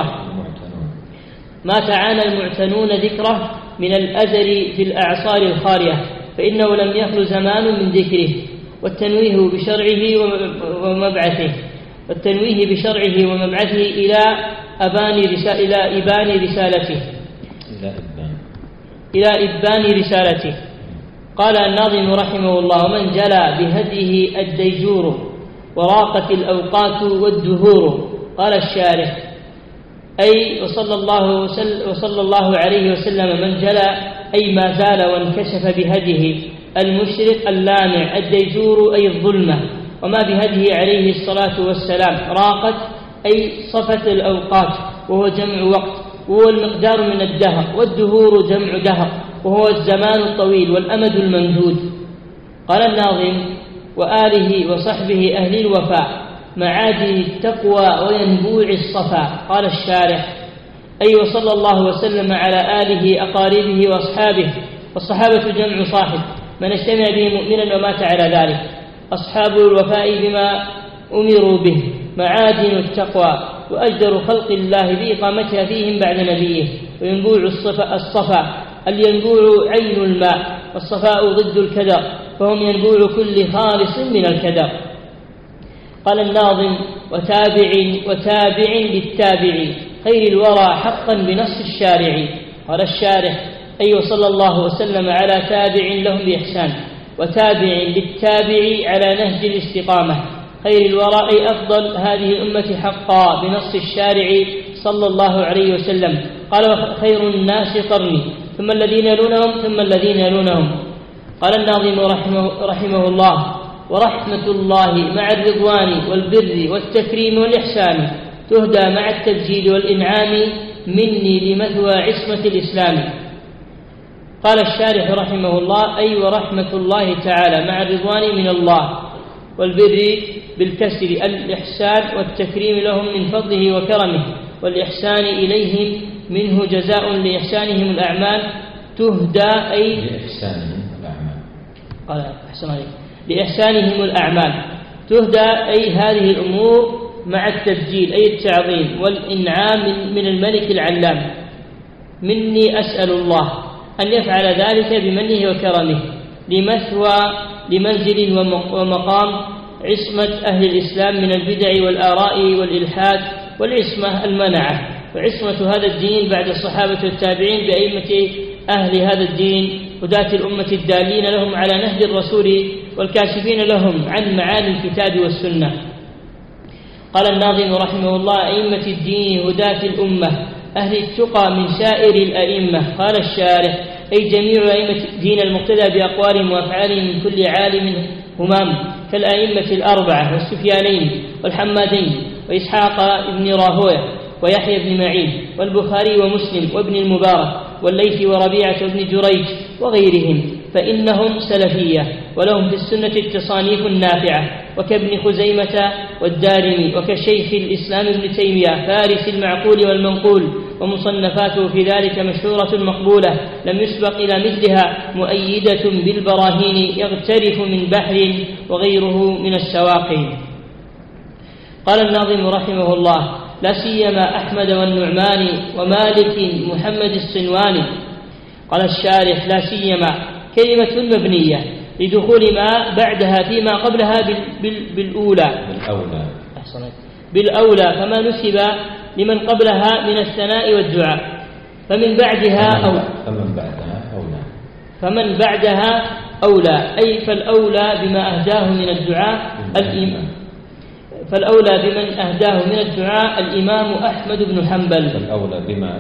ذكره من الأزل في الأعصار الخالية، فإنه لم يخل زمان من ذكره، والتنويه بشرعه ومبعثه إلى إبان رسالته. قال الناظم رحمه الله: ومن جلى بهديه الديجور وراقت الأوقات والدهور. قال الشارح: أي وصلى الله عليه وسلم من جلى أي ما زال وانكشف بهديه المشرق اللامع الديجور أي الظلمة، وما بهديه عليه الصلاة والسلام راقت أي صفت الأوقات، وهو جمع وقت وهو المقدار من الدهر، والدهور جمع دهر وهو الزمان الطويل والأمد الممدود. قال الناظم: وآله وصحبه أهل الوفاء معادن التقوى وينبوع الصفا. قال الشارح: أي وصلى الله وسلم على آله أقاربه وأصحابه، والصحابة جمع صاحب من اجتمع به مؤمنا ومات على ذلك، أصحاب الوفاء بما أمروا به معادن التقوى وأجدر خلق الله بإقامتها فيهم بعد نبيه. وينبوع الصفا الينبوع عين الماء، والصفاء ضد الكدر، فهم ينبوع كل خالص من الكدر. قال الناظم: وتابع للتابع خير الورى حقا بنص الشارع. قال الشارح: أي صلى الله وسلم على تابع لهم بإحسان، وتابع للتابع على نهج الاستقامة خير الورى أي أفضل هذه الأمة حقا بنص الشارع صلى الله عليه وسلم. قال: خير الناس قرني ثم الذين يلونهم ثم الذين يلونهم. قال الناظم رحمه الله: ورحمة الله مع الرضوان والبر والتكريم والإحسان تهدى مع التبجيل والإنعام مني لمثوى عصمة الإسلام. قال الشارح رحمه الله: أي ورحمة الله تعالى مع الرضوان من الله، والبر بالكسر الإحسان، والتكريم لهم من فضله وكرمه، والإحسان إليهم منه جزاء لإحسانهم الأعمال تهدى أي لإحسانهم الأعمال. قال أحسن عليك: لإحسانهم الأعمال تهدى أي هذه الأمور مع التبجيل أي التعظيم والإنعام من الملك العلام. مني أسأل الله أن يفعل ذلك بمنه وكرمه لمثوى لمنزل ومقام عصمة أهل الإسلام من البدع والآراء والإلحاد، والعصمة المنعة، وعصمة هذا الدين بعد الصحابة والتابعين بأئمة أهل هذا الدين هداة الأمة الدالين لهم على نهج الرسول والكاشفين لهم عن معاني الكتاب والسنة. قال الناظم رحمه الله: أئمة الدين هداة الأمة أهل التقى من سائر الأئمة. قال الشارح: أي جميع أئمة الدين المقتدى بأقوالهم وأفعالهم من كل عالم همام، كالأئمة الأربعة والسفيانين والحمادين وإسحاق بن راهويه ويحيى بن معين والبخاري ومسلم وابن المبارك والليث وربيعة بن جريج وغيرهم، فإنهم سلفية ولهم في السنة التصانيف النافعة، وكابن خزيمة والدارمي، وكشيخ الإسلام ابن تيمية فارس المعقول والمنقول، ومصنفاته في ذلك مشهورة مقبولة لم يسبق إلى مثلها، مؤيدة بالبراهين يغترف من بحر وغيره من السواقي. قال الناظم رحمه الله: لا سيما أحمد والنعمان ومالك محمد الصنواني. قال الشارح: لا سيما كلمة مبنية لدخول ما بعدها فيما قبلها بالأولى فما نسب لمن قبلها من الثناء والدعاء، فمن بعدها أولى أي فالأولى بما أهداه من الدعاء الإمام، فالأولى بمن أهداه من الدعاء الإمام أحمد بن حنبل. فالأولى بما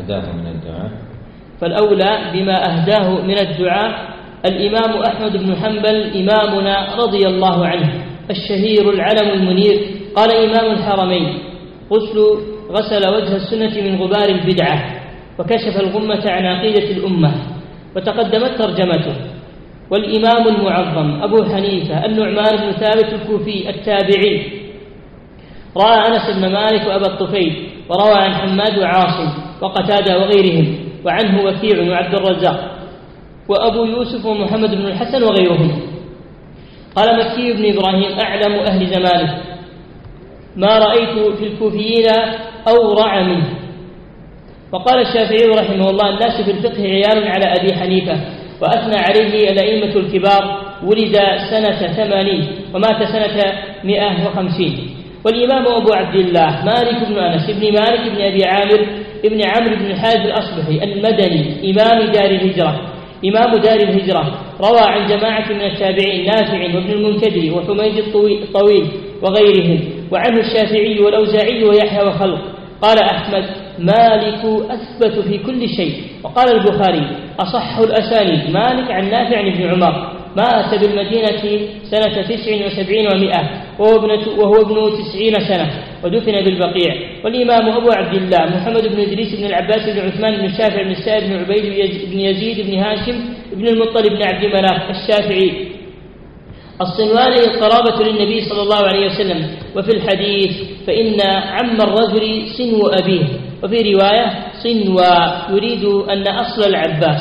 أهداه من الدعاء الإمام أحمد بن حنبل إمامنا رضي الله عنه الشهير العلم المنير. قال إمام الحرمين: غسل وجه السنة من غبار البدعة، وكشف الغمة عن عقيدة الأمة، وتقدمت ترجمته. والإمام المعظم أبو حنيفة النعمان بن ثابت الكوفي التابعي رأى أنس بن مالك وأبا الطفيل، وروى عن حماد وعاصم وقتادة وغيرهم، وعنه وكيع وعبد الرزاق وأبو يوسف ومحمد بن الحسن وغيرهم. قال مكي بن إبراهيم أعلم أهل زمانه: ما رأيت في الكوفيين أورع منه. وقال الشافعي رحمه الله: الناس في الفقه عيال على أبي حنيفة، وأثنى عليه الأئمة الكبار. ولد سنة 80 ومات سنة 150. والإمام أبو عبد الله مالك بن أنس بن مالك بن أبي عامر ابن عمرو بن الحارث الأصبحي المدني إمام دار الهجرة روى عن جماعة من التابعين نافع وابن المنكدر وحميد الطويل وغيرهم، وعنه الشافعي والأوزاعي ويحيى وخلق. قال أحمد: مالك أثبت في كل شيء. وقال البخاري: أصح الأسانيد مالك عن نافع عن ابن عمر. مات بالمدينة سنة 79 و100 وهو ابن 90 سنة، ودفن بالبقيع. والإمام أبو عبد الله محمد بن إدريس بن العباس بن عثمان بن الشافعي بن السائب بن عبيد بن يزيد بن هاشم بن المطلب بن عبد مناف الشافعي الصنواني القرابة للنبي صلى الله عليه وسلم. وفي الحديث: فإن عم الرجل صنو أبيه، وفي رواية صنوى يريد أن أصل العباس،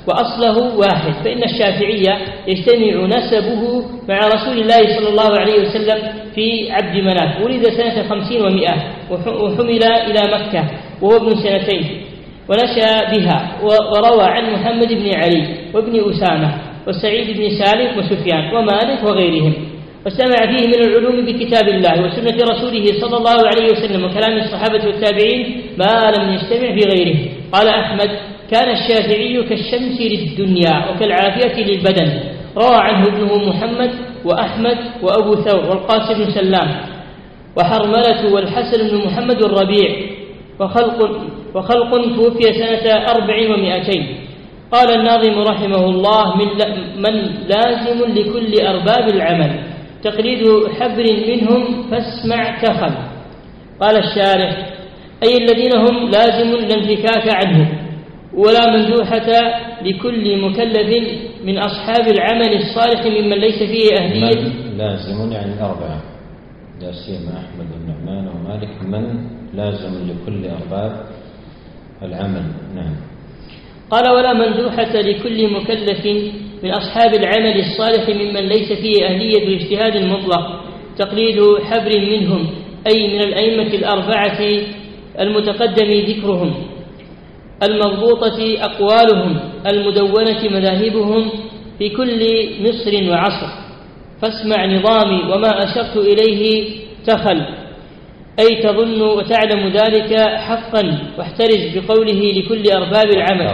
وأصله واحد، فإن الشافعية يجتمع نسبه مع رسول الله صلى الله عليه وسلم في عبد مناف، ولد سنة 50 و100 وحمل إلى مكة وهو ابن 2 سنين ونشأ بها، وروى عن محمد بن علي وابن أسامة وسعيد بن سالم وسفيان ومالك وغيرهم، واستمع فيه من العلوم بكتاب الله وسنة رسوله صلى الله عليه وسلم وكلام الصحابة والتابعين ما لم يجتمع في غيره. قال أحمد: كان الشافعي كالشمس للدنيا وكالعافية للبدن. روى عنه ابنه محمد وأحمد وأبو ثور والقاسم بن سلام وحرملة والحسن بن محمد الربيع، وخلق توفي سنة 400. قال الناظم رحمه الله: من لازم لكل أرباب العمل تقليد حبر منهم فاسمع تخل. قال الشارح: أي الذين هم لازم الانفكاك عنه، ولا مندوحة لكل مكلف من أصحاب العمل الصالح ممن ليس فيه أهلية. لازم يعني 4، لا سيما أحمد بن نعمان ومالك، من لازم لكل أرباب العمل. نعم. قال: ولا مندوحة لكل مكلف من أصحاب العمل الصالح ممن ليس فيه أهلية الاجتهاد المطلق تقليد حبر منهم، أي من الأئمة الأربعة المتقدم ذكرهم، المضبوطة أقوالهم، المدونة مذاهبهم في كل مصر وعصر. فاسمع نظامي وما أشرت إليه تخل، أي تظن وتعلم ذلك حقا، واحترز بقوله لكل أرباب العمل.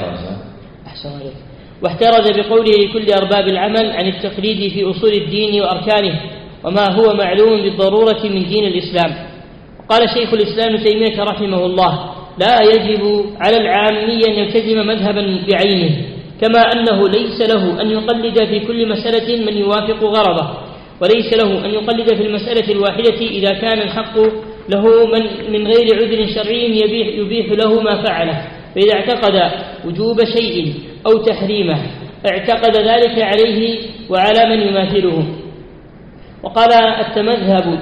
واحترز بقوله لكل أرباب العمل عن التقليد في أصول الدين وأركانه وما هو معلوم بالضرورة من دين الإسلام. قال شيخ الإسلام تيمية رحمه الله: لا يجب على العامي أن يلتزم مذهبا بعينه، كما أنه ليس له أن يقلد في كل مسألة من يوافق غرضه، وليس له أن يقلد في المسألة الواحدة إذا كان الحق له من غير عذر شرعي يبيح له ما فعله، فإذا اعتقد وجوب شيء أو تحريمه اعتقد ذلك عليه وعلى من يماثله. وقال التمذهب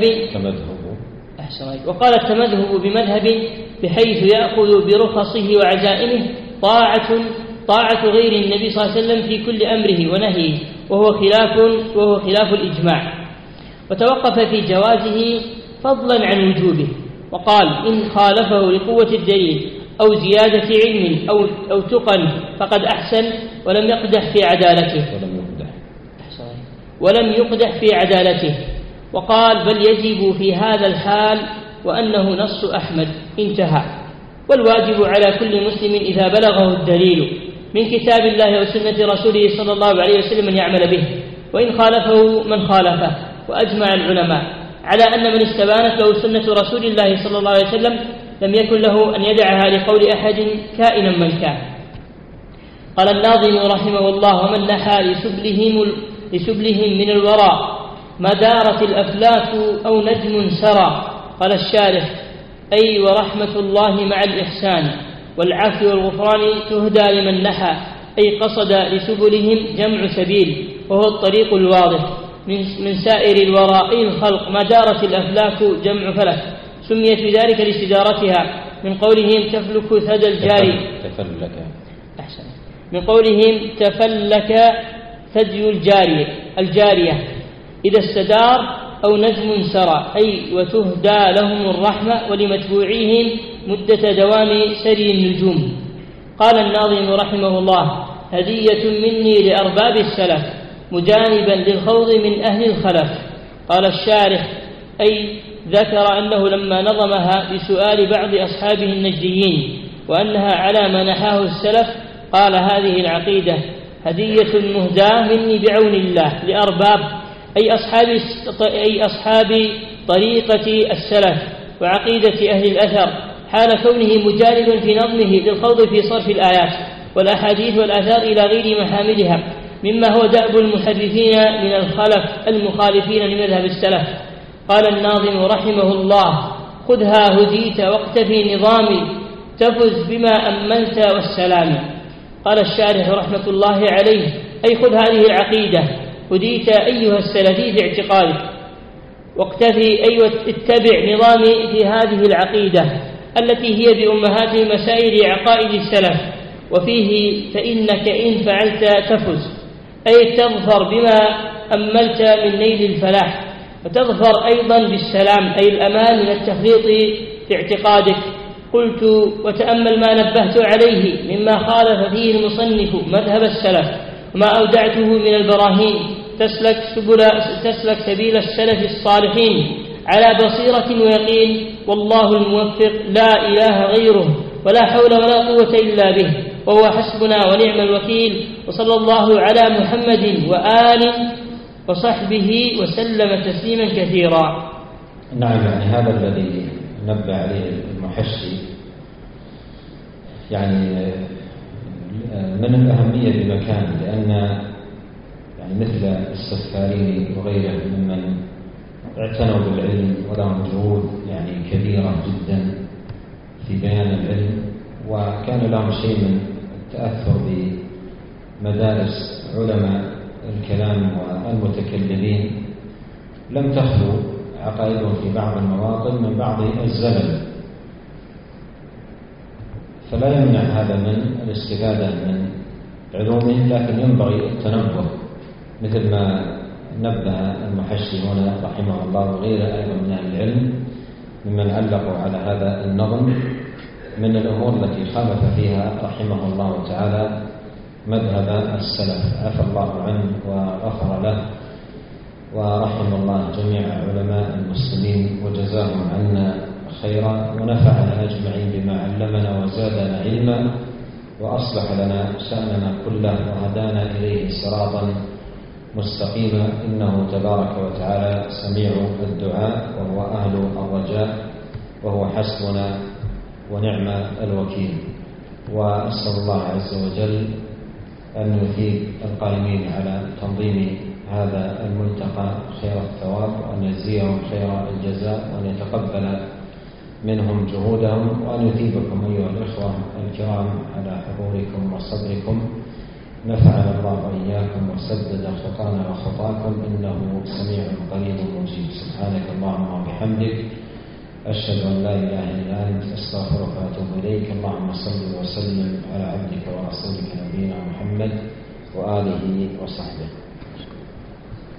بمذهب بحيث يأخذ برخصه وعزائمه طاعة غير النبي صلى الله عليه وسلم في كل أمره ونهيه، وهو خلاف الإجماع، وتوقف في جوازه فضلا عن وجوبه، وقال: إن خالفه لقوة الدليل أو زيادة علم أو تقن فقد أحسن ولم يقدح في عدالته. وقال: بل يجب في هذا الحال وأنه نص أحمد. انتهى. والواجب على كل مسلم إذا بلغه الدليل من كتاب الله وسنة رسوله صلى الله عليه وسلم أن يعمل به، وإن خالفه من خالفه. وأجمع العلماء على أن من استبانت له سنة رسول الله صلى الله عليه وسلم لم يكن له أن يدعها لقول أحد كائنا من كان. قال الناظم رحمه الله: ومن نحى لسبلهم من الوراء ما دارت الأفلاك أو نجم سرى. قال الشارح: أي ورحمة الله مع الإحسان والعفو والغفران تهدى لمن نحى، أي قصد لسبلهم جمع سبيل، وهو الطريق الواضح من سائر الوراء الخلق. ما دارت الأفلاك جمع فلك، سميت بذلك لاستدارتها، من قولهم تفلك ثدى الجاري، من قولهم تفلك ثدي الجارية إذا استدار، أو نجم سرى، أي وتهدى لهم الرحمة ولمتبوعيهم مدة دوام سري النجوم. قال الناظم رحمه الله: هدية مني لأرباب السلف مجانبا للخوض من أهل الخلف. قال الشارح: أي ذكر أنه لما نظمها بسؤال بعض أصحابه النجديين وأنها على ما نحاه السلف قال: هذه العقيدة هدية مهداة مني بعون الله لأرباب، أي أصحاب طريقة السلف وعقيدة أهل الأثر، حال كونه مجانبا في نظمه للخوض في صرف الآيات والأحاديث والآثار إلى غير محاملها، مما هو دأب المحرفين من الخلف المخالفين لمذهب السلف. قال الناظم رحمه الله: خذها هديت واقتفي نظامي تفز بما أمنت والسلام. قال الشارح رحمة الله عليه: أي خذ هذه العقيدة هديت أيها السلفي في اعتقادك، واقتفي أي اتبع نظامي في هذه العقيدة التي هي بأمهات مسائل عقائد السلف، وفيه فإنك إن فعلت تفز، أي تظفر بما أملت من نيل الفلاح، وتظفر أيضا بالسلام أي الأمان من التفريط في اعتقادك. قلت: وتأمل ما نبهت عليه مما خالف فيه المصنف مذهب السلف وما أودعته من البراهين، تسلك سبيل السلف الصالحين على بصيرة ويقين، والله الموفق لا إله غيره ولا حول ولا قوة إلا به، وهو حسبنا ونعم الوكيل. وصلى الله على محمد وآله وصحبه وسلم تسليما كثيرا. نعم، يعني هذا الذي نبه عليه المحشي يعني من الأهمية بمكان، لأن يعني مثل السفارين وغيره ممن اعتنوا بالعلم ولهم جهود يعني كبيرة جدا في بيان العلم، وكان لهم شيء من التأثر بمدارس علماء الكلام والمتكلمين، لم تخلو عقائدهم في بعض المواطن من بعض الزلل، فلا يمنع هذا من الاستفادة من علومهم، لكن ينبغي التنبه مثل ما نبه المحشي هنا رحمه الله وغيره أيضا من أهل العلم ممن علقوا على هذا النظم من الأمور التي خالف فيها رحمه الله تعالى مذهب السلف، عفى الله عنه وغفر له ورحم الله جميع علماء المسلمين وجزاهم عنا خيرا، ونفعنا أجمعين بما علمنا وزادنا علما وأصلح لنا شأننا كله وهدانا إليه صراطا مستقيما، إنه تبارك وتعالى سميع الدعاء وهو أهل الرجاء وهو حسبنا ونعم الوكيل. وأسأل الله عز وجل أن يثيب القائمين على تنظيم هذا الملتقى خير الثواب، وأن يجزيهم خير الجزاء، وأن يتقبل منهم جهودهم، وأن يثيبكم أيها الإخوة الكرام على حضوركم وصبركم. نفعنا الله وإياكم وسدد خطانا وخطاكم، إنه سميع قريب مجيب. سبحانك اللهم وبحمدك، أشهد أن لا إله إلا أنت، أستغفرك وأتوب إليك. اللهم صل وسلم على عبدك ورسولك نبينا محمد وآله وصحبه.